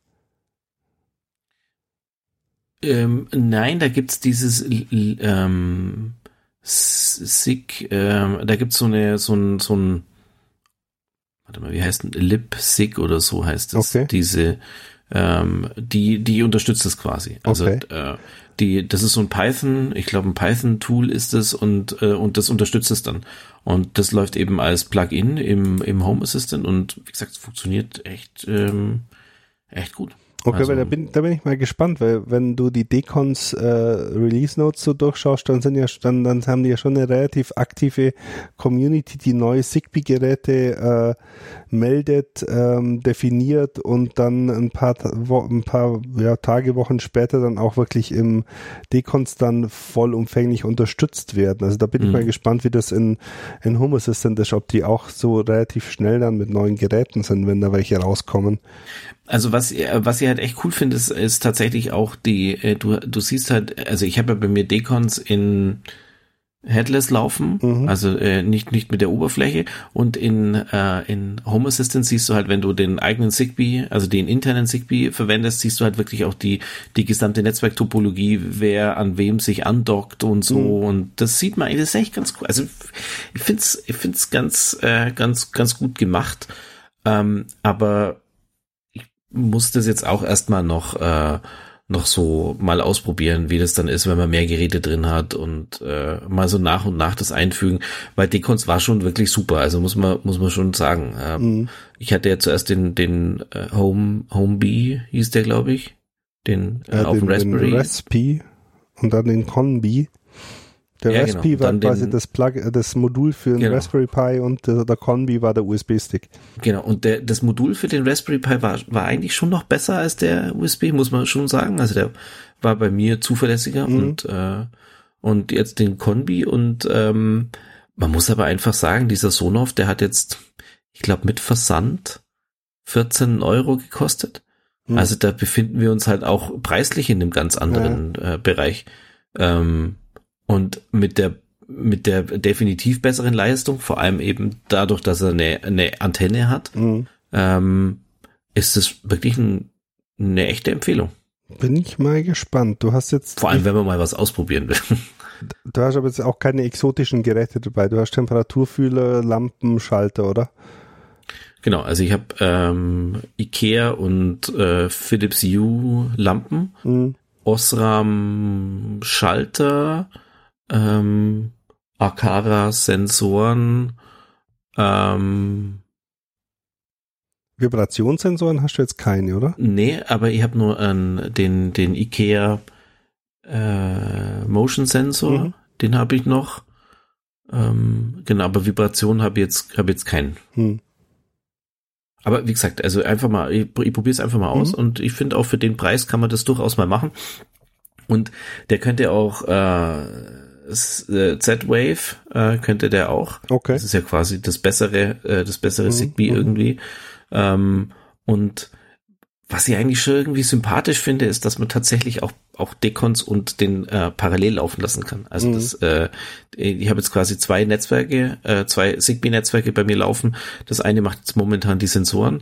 Nein, da gibt's dieses SIG, da gibt's so ein warte mal, wie heißt denn LibSig oder so heißt das. Okay. Diese die unterstützt das quasi. Also das ist so ein Python, ich glaube ein Python-Tool ist es und das unterstützt es dann. Und das läuft eben als Plugin im Home Assistant und wie gesagt, es funktioniert echt gut. Okay, also, weil da bin ich mal gespannt, weil wenn du die Decons Release Notes so durchschaust, dann dann haben die ja schon eine relativ aktive Community, die neue Zigbee-Geräte meldet, definiert und dann ein paar Tage, Wochen später dann auch wirklich im Decons dann vollumfänglich unterstützt werden. Also da bin ich mal gespannt, wie das in Home Assistant ist, ob die auch so relativ schnell dann mit neuen Geräten sind, wenn da welche rauskommen. Also was ich halt echt cool finde, ist tatsächlich auch du siehst halt, also ich habe ja bei mir Decons in Headless laufen, also nicht mit der Oberfläche, und in Home Assistant siehst du halt, wenn du den eigenen Zigbee, also den internen Zigbee verwendest, siehst du halt wirklich auch die gesamte Netzwerktopologie, wer an wem sich andockt und so, und das sieht man, das ist echt ganz cool. Also ich find's ganz gut gemacht, aber ich muss das jetzt auch erstmal noch so mal ausprobieren, wie das dann ist, wenn man mehr Geräte drin hat, und mal so nach und nach das einfügen, weil Decons war schon wirklich super, also muss man schon sagen. Ich hatte ja zuerst den Homebee, hieß der, glaube ich, auf dem Raspberry. Den Raspi und dann den Conbee. Der Raspi war quasi das Modul für den Raspberry Pi, und der Conbee war der USB-Stick. Genau, und das Modul für den Raspberry Pi war eigentlich schon noch besser als der USB, muss man schon sagen. Also der war bei mir zuverlässiger und jetzt den Conbee, und man muss aber einfach sagen, dieser Sonoff, der hat jetzt, ich glaube, mit Versand 14 € gekostet. Also da befinden wir uns halt auch preislich in einem ganz anderen Bereich. Und mit der definitiv besseren Leistung, vor allem eben dadurch, dass er eine Antenne hat, ist es wirklich eine echte Empfehlung. Bin ich mal gespannt. Du hast jetzt... Vor allem, wenn man mal was ausprobieren will. Du hast aber jetzt auch keine exotischen Geräte dabei. Du hast Temperaturfühler, Lampen, Schalter, oder? Genau, also ich habe Ikea und Philips Hue Lampen, Osram Schalter, Aqara Sensoren, Vibrationssensoren hast du jetzt keine, oder? Nee, aber ich habe nur den Ikea Motion Sensor, den habe ich noch. Genau, aber Vibration habe jetzt keinen. Aber wie gesagt, also einfach mal, ich probiere es einfach mal aus, und ich finde auch für den Preis kann man das durchaus mal machen. Und der könnte auch Z-Wave könnte der auch. Okay. Das ist ja quasi das bessere Zigbee irgendwie. Und was ich eigentlich schon irgendwie sympathisch finde, ist, dass man tatsächlich auch Decons und den parallel laufen lassen kann. Also ich habe jetzt quasi zwei Zigbee-Netzwerke bei mir laufen. Das eine macht jetzt momentan die Sensoren,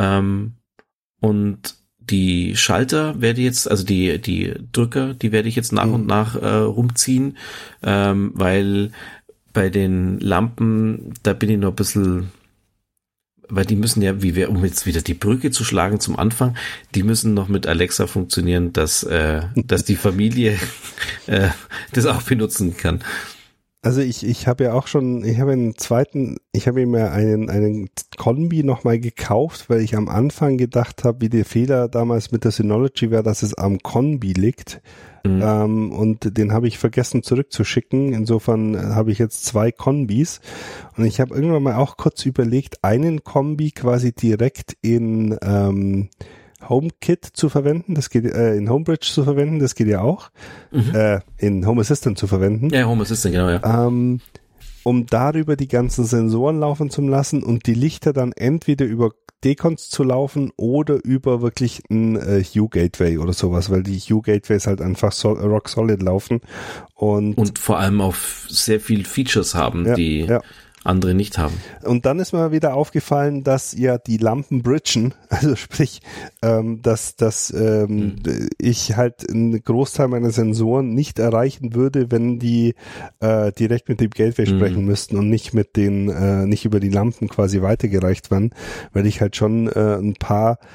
und die Schalter werde jetzt, also die Drücker, die werde ich jetzt nach und nach rumziehen, weil bei den Lampen, da bin ich noch ein bisschen, weil die müssen ja, um jetzt wieder die Brücke zu schlagen zum Anfang, die müssen noch mit Alexa funktionieren, dass die Familie das auch benutzen kann. Also ich habe ja auch schon, ich habe mir einen Conbee nochmal gekauft, weil ich am Anfang gedacht habe, wie der Fehler damals mit der Synology war, dass es am Conbee liegt. Und den habe ich vergessen zurückzuschicken. Insofern habe ich jetzt 2 Conbees. Und ich habe irgendwann mal auch kurz überlegt, einen Conbee quasi direkt in HomeKit zu verwenden, das geht in Homebridge zu verwenden, das geht ja auch, in Home Assistant zu verwenden. Ja, Home Assistant, genau, ja. Um darüber die ganzen Sensoren laufen zu lassen und die Lichter dann entweder über Decons zu laufen oder über wirklich ein Hue Gateway oder sowas, weil die Hue Gateways halt einfach rock solid laufen und vor allem auch sehr viel Features haben, die andere nicht haben. Und dann ist mir wieder aufgefallen, dass ja die Lampen bridgen, also sprich, dass ich halt einen Großteil meiner Sensoren nicht erreichen würde, wenn die direkt mit dem Gateway sprechen müssten und nicht mit nicht über die Lampen quasi weitergereicht werden, weil ich halt schon ein paar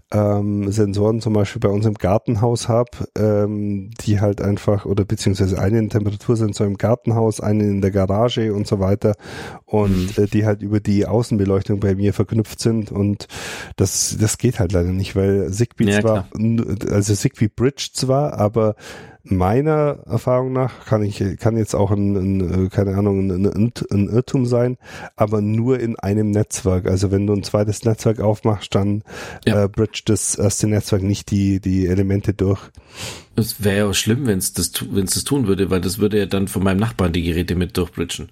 Sensoren zum Beispiel bei uns im Gartenhaus habe, die halt einfach, oder beziehungsweise einen Temperatursensor im Gartenhaus, einen in der Garage und so weiter und die halt über die Außenbeleuchtung bei mir verknüpft sind und das geht halt leider nicht, weil Zigbee Zigbee Bridge zwar, aber meiner Erfahrung nach kann jetzt auch ein Irrtum sein, aber nur in einem Netzwerk. Also wenn du ein zweites Netzwerk aufmachst, dann bridgt das erste Netzwerk nicht die Elemente durch. Es wäre ja schlimm, wenn es das tun würde, weil das würde ja dann von meinem Nachbarn die Geräte mit durchbridgen.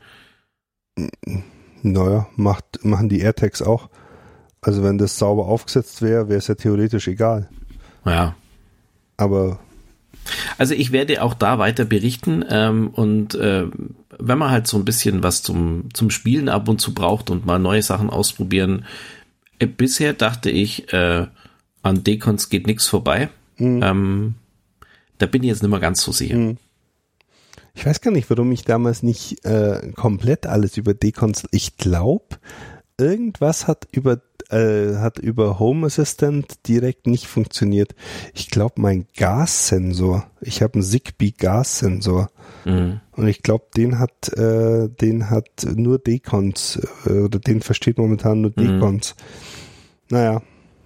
Naja, machen die AirTags auch. Also wenn das sauber aufgesetzt wäre es ja theoretisch egal. Ja. Aber also ich werde auch da weiter berichten und wenn man halt so ein bisschen was zum Spielen ab und zu braucht und mal neue Sachen ausprobieren. Bisher dachte ich, an Decons geht nichts vorbei. Da bin ich jetzt nicht mehr ganz so sicher. Ich weiß gar nicht, warum ich damals nicht komplett alles über Decons. Ich glaube, irgendwas hat über Home Assistant direkt nicht funktioniert. Ich glaube, mein Gassensor. Ich habe einen Zigbee Gassensor. Und ich glaube, den hat nur Decons oder den versteht momentan nur Decons. Naja.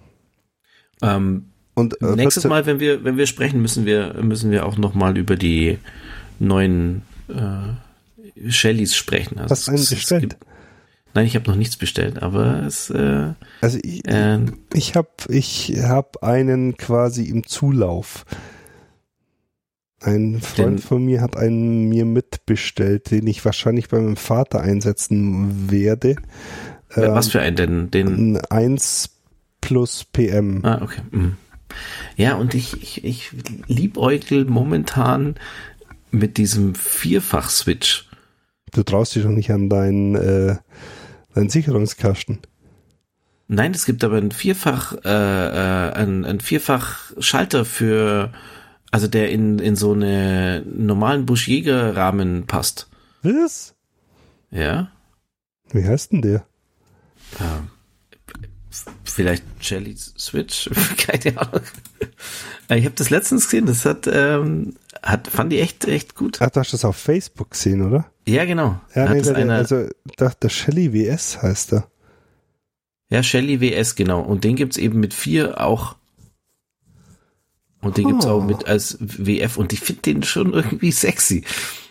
Und nächstes Mal, wenn wir sprechen, müssen wir auch noch mal über die neuen Shellys sprechen. Also hast du einen bestellt? Nein, ich habe noch nichts bestellt, aber es also ich habe einen quasi im Zulauf. Ein Freund von mir hat einen mir mitbestellt, den ich wahrscheinlich bei meinem Vater einsetzen werde. Was für einen denn? Den 1 Plus PM. Ah, okay. Ja, und ich liebäugel momentan mit diesem Vierfach-Switch. Du traust dich doch nicht an deinen Sicherungskasten. Nein, es gibt aber ein Vierfach-Schalter für, also der in so eine normalen Busch-Jäger-Rahmen passt. Was? Ja. Wie heißt denn der? Vielleicht Jelly Switch? Keine Ahnung. Ich habe das letztens gesehen, das fand ich echt gut. Ach, du hast das auf Facebook gesehen, oder? Ja, genau. Ja, der Shelly WS heißt er. Ja, Shelly WS, genau. Und den gibt's eben mit 4 auch. Und den gibt's auch mit als WF. Und ich finde den schon irgendwie sexy.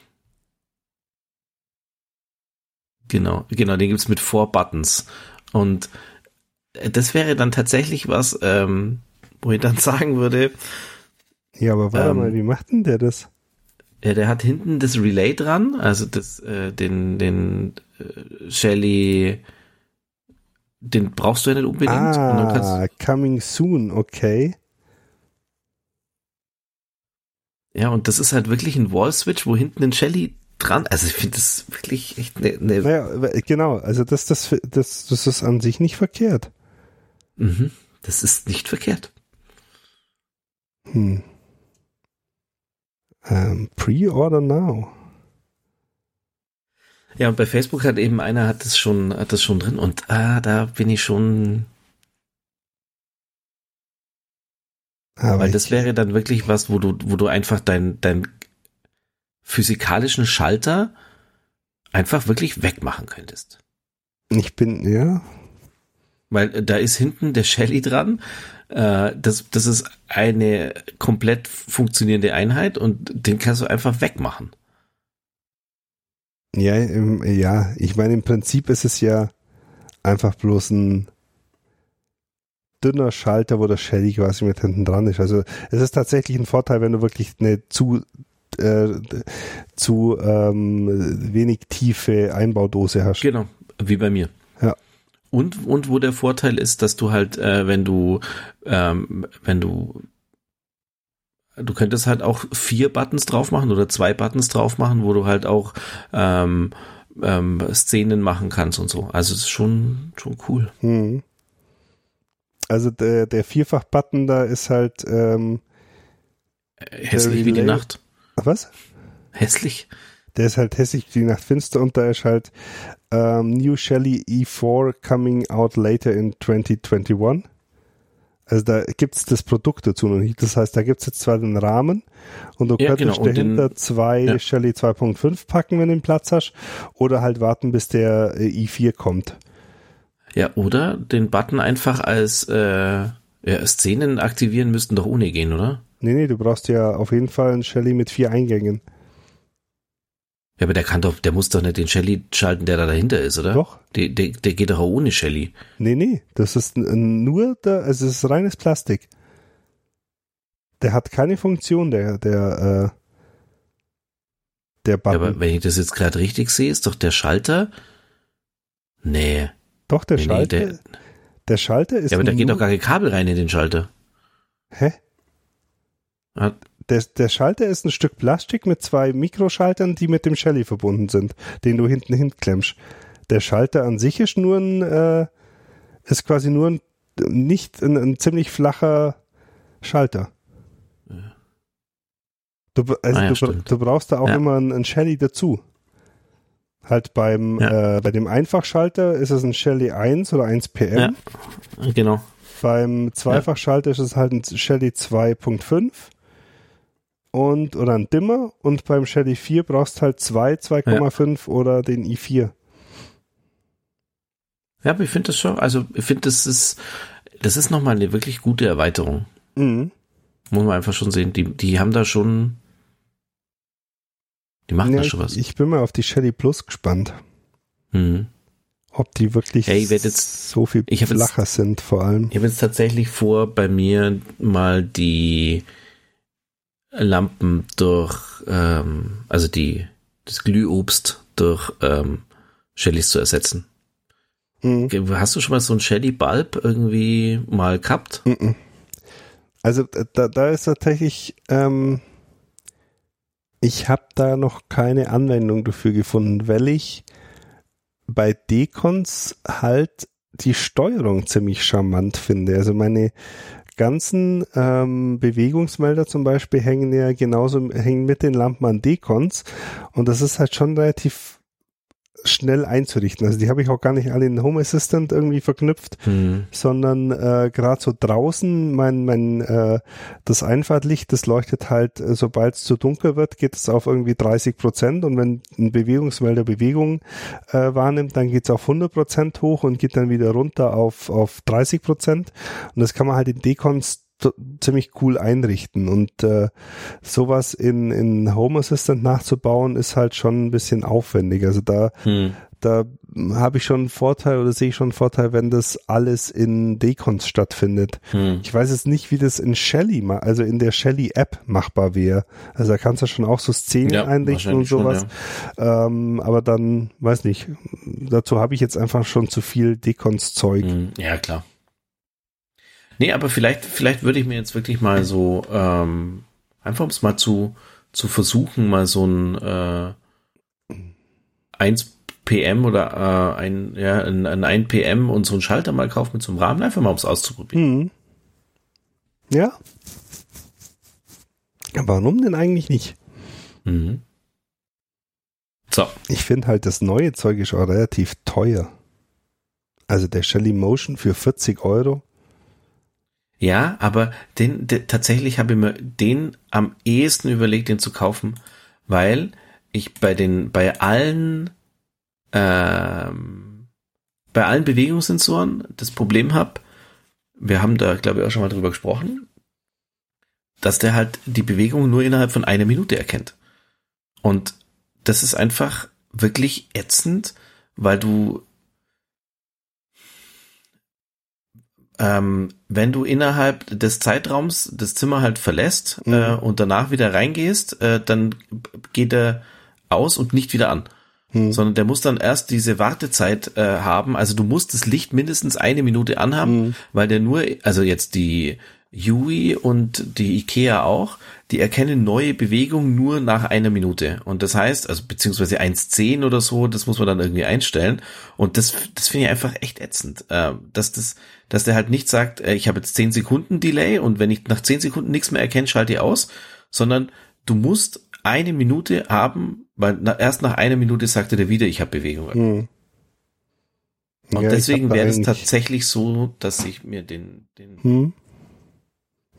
Genau, den gibt's mit 4 Buttons. Und das wäre dann tatsächlich was, wo ich dann sagen würde. Ja, aber warte mal, wie macht denn der das? Ja, der hat hinten das Relay dran, also den Shelly, den brauchst du ja nicht unbedingt. Und dann coming soon, okay. Ja, und das ist halt wirklich ein Wall-Switch, wo hinten ein Shelly dran, also ich finde das wirklich echt Naja, genau, also das ist an sich nicht verkehrt. Das ist nicht verkehrt. Pre-order now. Ja, und bei Facebook hat eben einer hat das schon drin und da bin ich schon. Weil das wäre dann wirklich was, wo du einfach dein physikalischen Schalter einfach wirklich wegmachen könntest. Ja. Weil da ist hinten der Shelly dran. Das ist eine komplett funktionierende Einheit und den kannst du einfach wegmachen. Ja, ich meine, im Prinzip ist es ja einfach bloß ein dünner Schalter, wo der Shelly quasi mit hinten dran ist. Also es ist tatsächlich ein Vorteil, wenn du wirklich eine zu wenig tiefe Einbaudose hast. Genau, wie bei mir. Ja. Und wo der Vorteil ist, dass du halt, wenn du könntest halt auch 4 Buttons drauf machen oder 2 Buttons drauf machen, wo du halt auch Szenen machen kannst und so. Also es ist schon cool. Also der Vierfach-Button da ist halt hässlich wie die Nacht. Was? Hässlich? Der ist halt hässlich wie die Nacht finster und da ist halt New Shelly E4 coming out later in 2021. Also da gibt's das Produkt dazu noch nicht. Das heißt, da gibt's jetzt zwar den Rahmen und du könntest dahinter zwei Shelly 2.5 packen, wenn du den Platz hast, oder halt warten, bis der i4 kommt. Ja, oder den Button einfach als Szenen aktivieren müssten doch ohne gehen, oder? Nee, du brauchst ja auf jeden Fall einen Shelly mit 4 Eingängen. Ja, aber der muss doch nicht den Shelly schalten, der da dahinter ist, oder? Doch. Der geht doch auch ohne Shelly. Nee, das ist nur also es ist reines Plastik. Der hat keine Funktion, der Button. Ja, aber wenn ich das jetzt gerade richtig sehe, ist doch der Schalter. Nee. Doch, der Schalter. Der Schalter ist. Ja, aber da geht doch gar kein Kabel rein in den Schalter. Hä? Der Schalter ist ein Stück Plastik mit 2 Mikroschaltern, die mit dem Shelly verbunden sind, den du hinten hinklemmst. Der Schalter an sich ist nur ist quasi nur ein ziemlich flacher Schalter. Ja. Du brauchst da auch immer einen Shelly dazu. Halt bei dem Einfachschalter ist es ein Shelly 1 oder 1 PM. Ja, genau. Beim Zweifachschalter ist es halt ein Shelly 2.5 oder ein Dimmer, und beim Shelly 4 brauchst halt 2,5 oder den i4. Ja, aber ich finde das schon, also ich finde, das ist nochmal eine wirklich gute Erweiterung. Mhm. Muss man einfach schon sehen. Die haben da schon, die machen da schon was. Ich bin mal auf die Shelly Plus gespannt. Mhm. Ob die wirklich so viel flacher sind vor allem. Ich habe jetzt tatsächlich vor, bei mir mal die Lampen durch, also das Glühobst durch Shellys zu ersetzen. Mhm. Hast du schon mal so einen Shelly Bulb irgendwie mal gehabt? Mhm. Also da ist tatsächlich, ich habe da noch keine Anwendung dafür gefunden, weil ich bei Decons halt die Steuerung ziemlich charmant finde. Also meine ganzen Bewegungsmelder zum Beispiel hängen mit den Lampen an Decons, und das ist halt schon relativ schnell einzurichten. Also die habe ich auch gar nicht alle in Home Assistant irgendwie verknüpft, sondern gerade so draußen das Einfahrtlicht, das leuchtet halt, sobald es zu dunkel wird, geht es auf irgendwie 30%, und wenn ein Bewegungsmelder Bewegung wahrnimmt, dann geht es auf 100% hoch und geht dann wieder runter auf 30%, und das kann man halt in Decons ziemlich cool einrichten, und sowas in Home Assistant nachzubauen ist halt schon ein bisschen aufwendig. Also da habe ich schon einen Vorteil, oder sehe ich schon einen Vorteil, wenn das alles in Decons stattfindet. Ich weiß jetzt nicht, wie das in Shelly, also in der Shelly App machbar wäre. Also da kannst du schon auch so Szenen einrichten und sowas. Schon, aber dann, weiß nicht, dazu habe ich jetzt einfach schon zu viel Decons Zeug. Ja, klar. Nee, aber vielleicht würde ich mir jetzt wirklich mal so, einfach um es mal zu versuchen, mal so ein 1 PM oder ein 1 PM und so einen Schalter mal kaufen mit so einem Rahmen, einfach mal um es auszuprobieren. Ja. Warum denn eigentlich nicht? Mhm. So. Ich finde halt, das neue Zeug ist auch relativ teuer. Also der Shelly Motion für 40 €. Ja, aber tatsächlich habe ich mir den am ehesten überlegt, den zu kaufen, weil ich bei allen Bewegungssensoren das Problem habe, wir haben da, glaube ich, auch schon mal drüber gesprochen, dass der halt die Bewegung nur innerhalb von 1 Minute erkennt. Und das ist einfach wirklich ätzend, weil du wenn du innerhalb des Zeitraums das Zimmer halt verlässt und danach wieder reingehst, dann geht er aus und nicht wieder an. Sondern der muss dann erst diese Wartezeit haben. Also du musst das Licht mindestens 1 Minute anhaben, weil der nur, also jetzt die Yui und die Ikea auch, die erkennen neue Bewegungen nur nach 1 Minute. Und das heißt, also beziehungsweise 1,10 oder so, das muss man dann irgendwie einstellen. Und das finde ich einfach echt ätzend, dass der halt nicht sagt, ich habe jetzt 10 Sekunden Delay und wenn ich nach 10 Sekunden nichts mehr erkenne, schalte ich aus, sondern du musst 1 Minute haben, weil erst nach 1 Minute sagte der wieder, ich habe Bewegung. Und deswegen wäre es tatsächlich so, dass ich mir den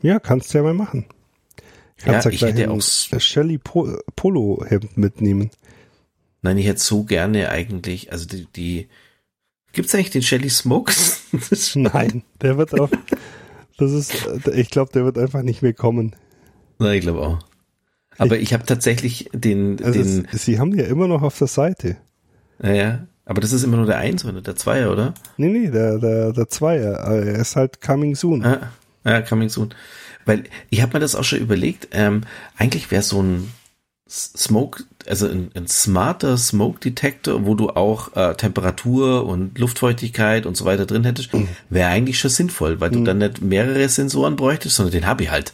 Ja, kannst du ja mal machen. Kannst ja ich gleich hätte ein auch Shelly Polo-Hemd mitnehmen. Nein, ich hätte so gerne eigentlich, also gibt's eigentlich den Shelly Smokes? Nein, der wird auch, ich glaube, der wird einfach nicht mehr kommen. Nein, ich glaube auch. Aber ich habe tatsächlich Sie haben ja immer noch auf der Seite. Ja, aber das ist immer nur der 1 oder der 2er, oder? Nee, der 2er. Er ist halt coming soon. Ja, coming soon. Weil ich habe mir das auch schon überlegt, eigentlich wäre so ein Smoke, also ein smarter Smoke Detector, wo du auch Temperatur und Luftfeuchtigkeit und so weiter drin hättest, wäre eigentlich schon sinnvoll, weil du dann nicht mehrere Sensoren bräuchtest, sondern den habe ich halt.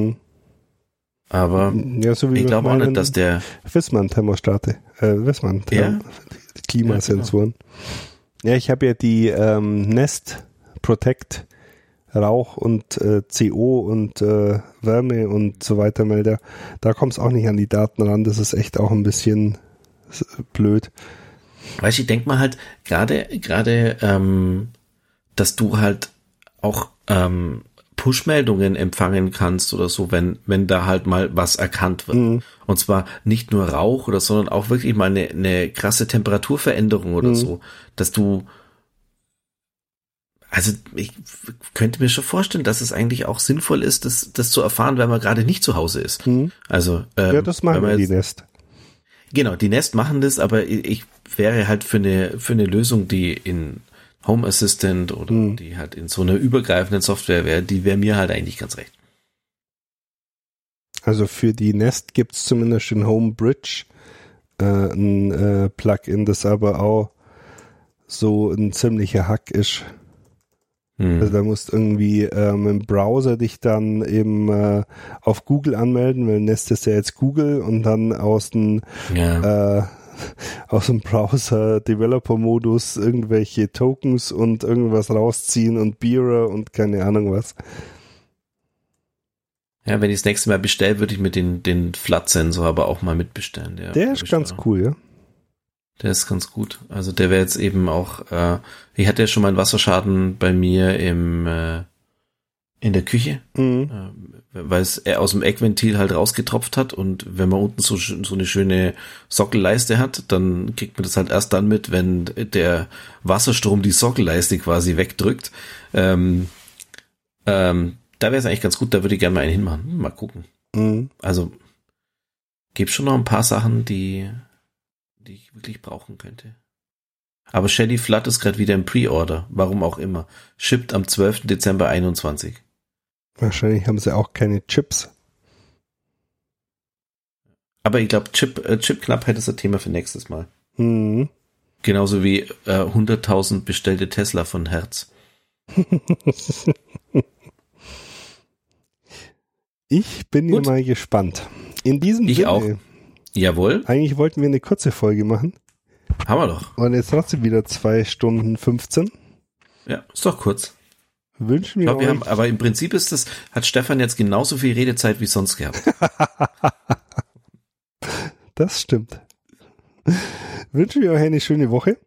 Aber ja, so wie ich glaube auch nicht, dass der Wissmann-Thermostate, Klimasensoren. Ja, ich habe ja die Nest Protect Rauch und CO und Wärme und so weiter Melder. Da kommt es auch nicht an die Daten ran. Das ist echt auch ein bisschen blöd. Weißt du, ich denke mal halt gerade, dass du halt auch Push-Meldungen empfangen kannst oder so, wenn da halt mal was erkannt wird. Und zwar nicht nur Rauch oder, sondern auch wirklich mal eine krasse Temperaturveränderung oder so, dass du, also ich könnte mir schon vorstellen, dass es eigentlich auch sinnvoll ist, das zu erfahren, wenn man gerade nicht zu Hause ist. Also ja, das machen die Nest. Genau, die Nest machen das, aber ich wäre halt für eine Lösung, die in Home Assistant oder die halt in so einer übergreifenden Software wäre, die wäre mir halt eigentlich ganz recht. Also für die Nest gibt es zumindest in Home Bridge ein Plugin, das aber auch so ein ziemlicher Hack ist. Also da musst irgendwie im Browser dich dann eben auf Google anmelden, weil Nest ist ja jetzt Google und dann aus dem Browser Developer-Modus irgendwelche Tokens und irgendwas rausziehen und Bearer und keine Ahnung was. Ja, wenn ich das nächste Mal bestelle, würde ich mir den Flood-Sensor aber auch mal mitbestellen. Der ist ganz cool, ja. Der ist ganz gut. Also der wäre jetzt eben auch, ich hatte ja schon mal einen Wasserschaden bei mir in der Küche, weil es aus dem Eckventil halt rausgetropft hat, und wenn man unten so eine schöne Sockelleiste hat, dann kriegt man das halt erst dann mit, wenn der Wasserstrom die Sockelleiste quasi wegdrückt. Da wäre es eigentlich ganz gut, da würde ich gerne mal einen hinmachen. Mal gucken. Also gibt schon noch ein paar Sachen, die ich wirklich brauchen könnte. Aber Shelly Flood ist gerade wieder im Pre-Order, warum auch immer. Shippt am 12. Dezember 21. Wahrscheinlich haben sie auch keine Chips. Aber ich glaube, Chip-Knappheit ist ein Thema für nächstes Mal. Genauso wie 100.000 bestellte Tesla von Hertz. Ich bin ja mal gespannt. In diesem Sinne. Ich auch. Jawohl. Eigentlich wollten wir eine kurze Folge machen. Haben wir doch. Und jetzt trotzdem wieder 2 Stunden 15. Ja, ist doch kurz. Wünschen wir euch. Aber im Prinzip hat Stefan jetzt genauso viel Redezeit wie sonst gehabt. Das stimmt. Wünschen wir euch eine schöne Woche.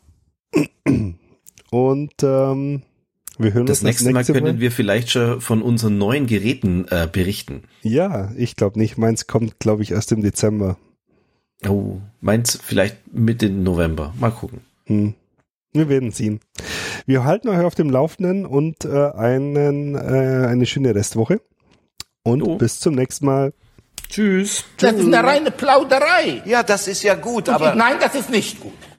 Und wir hören uns das nächste Mal. Können wir vielleicht schon von unseren neuen Geräten berichten. Ja, ich glaube nicht. Meins kommt, glaube ich, erst im Dezember. Oh, meins vielleicht Mitte November. Mal gucken. Wir werden sehen. Wir halten euch auf dem Laufenden und eine schöne Restwoche. Und bis zum nächsten Mal. Tschüss. Das ist eine reine Plauderei. Ja, das ist ja gut, aber... Nein, das ist nicht gut.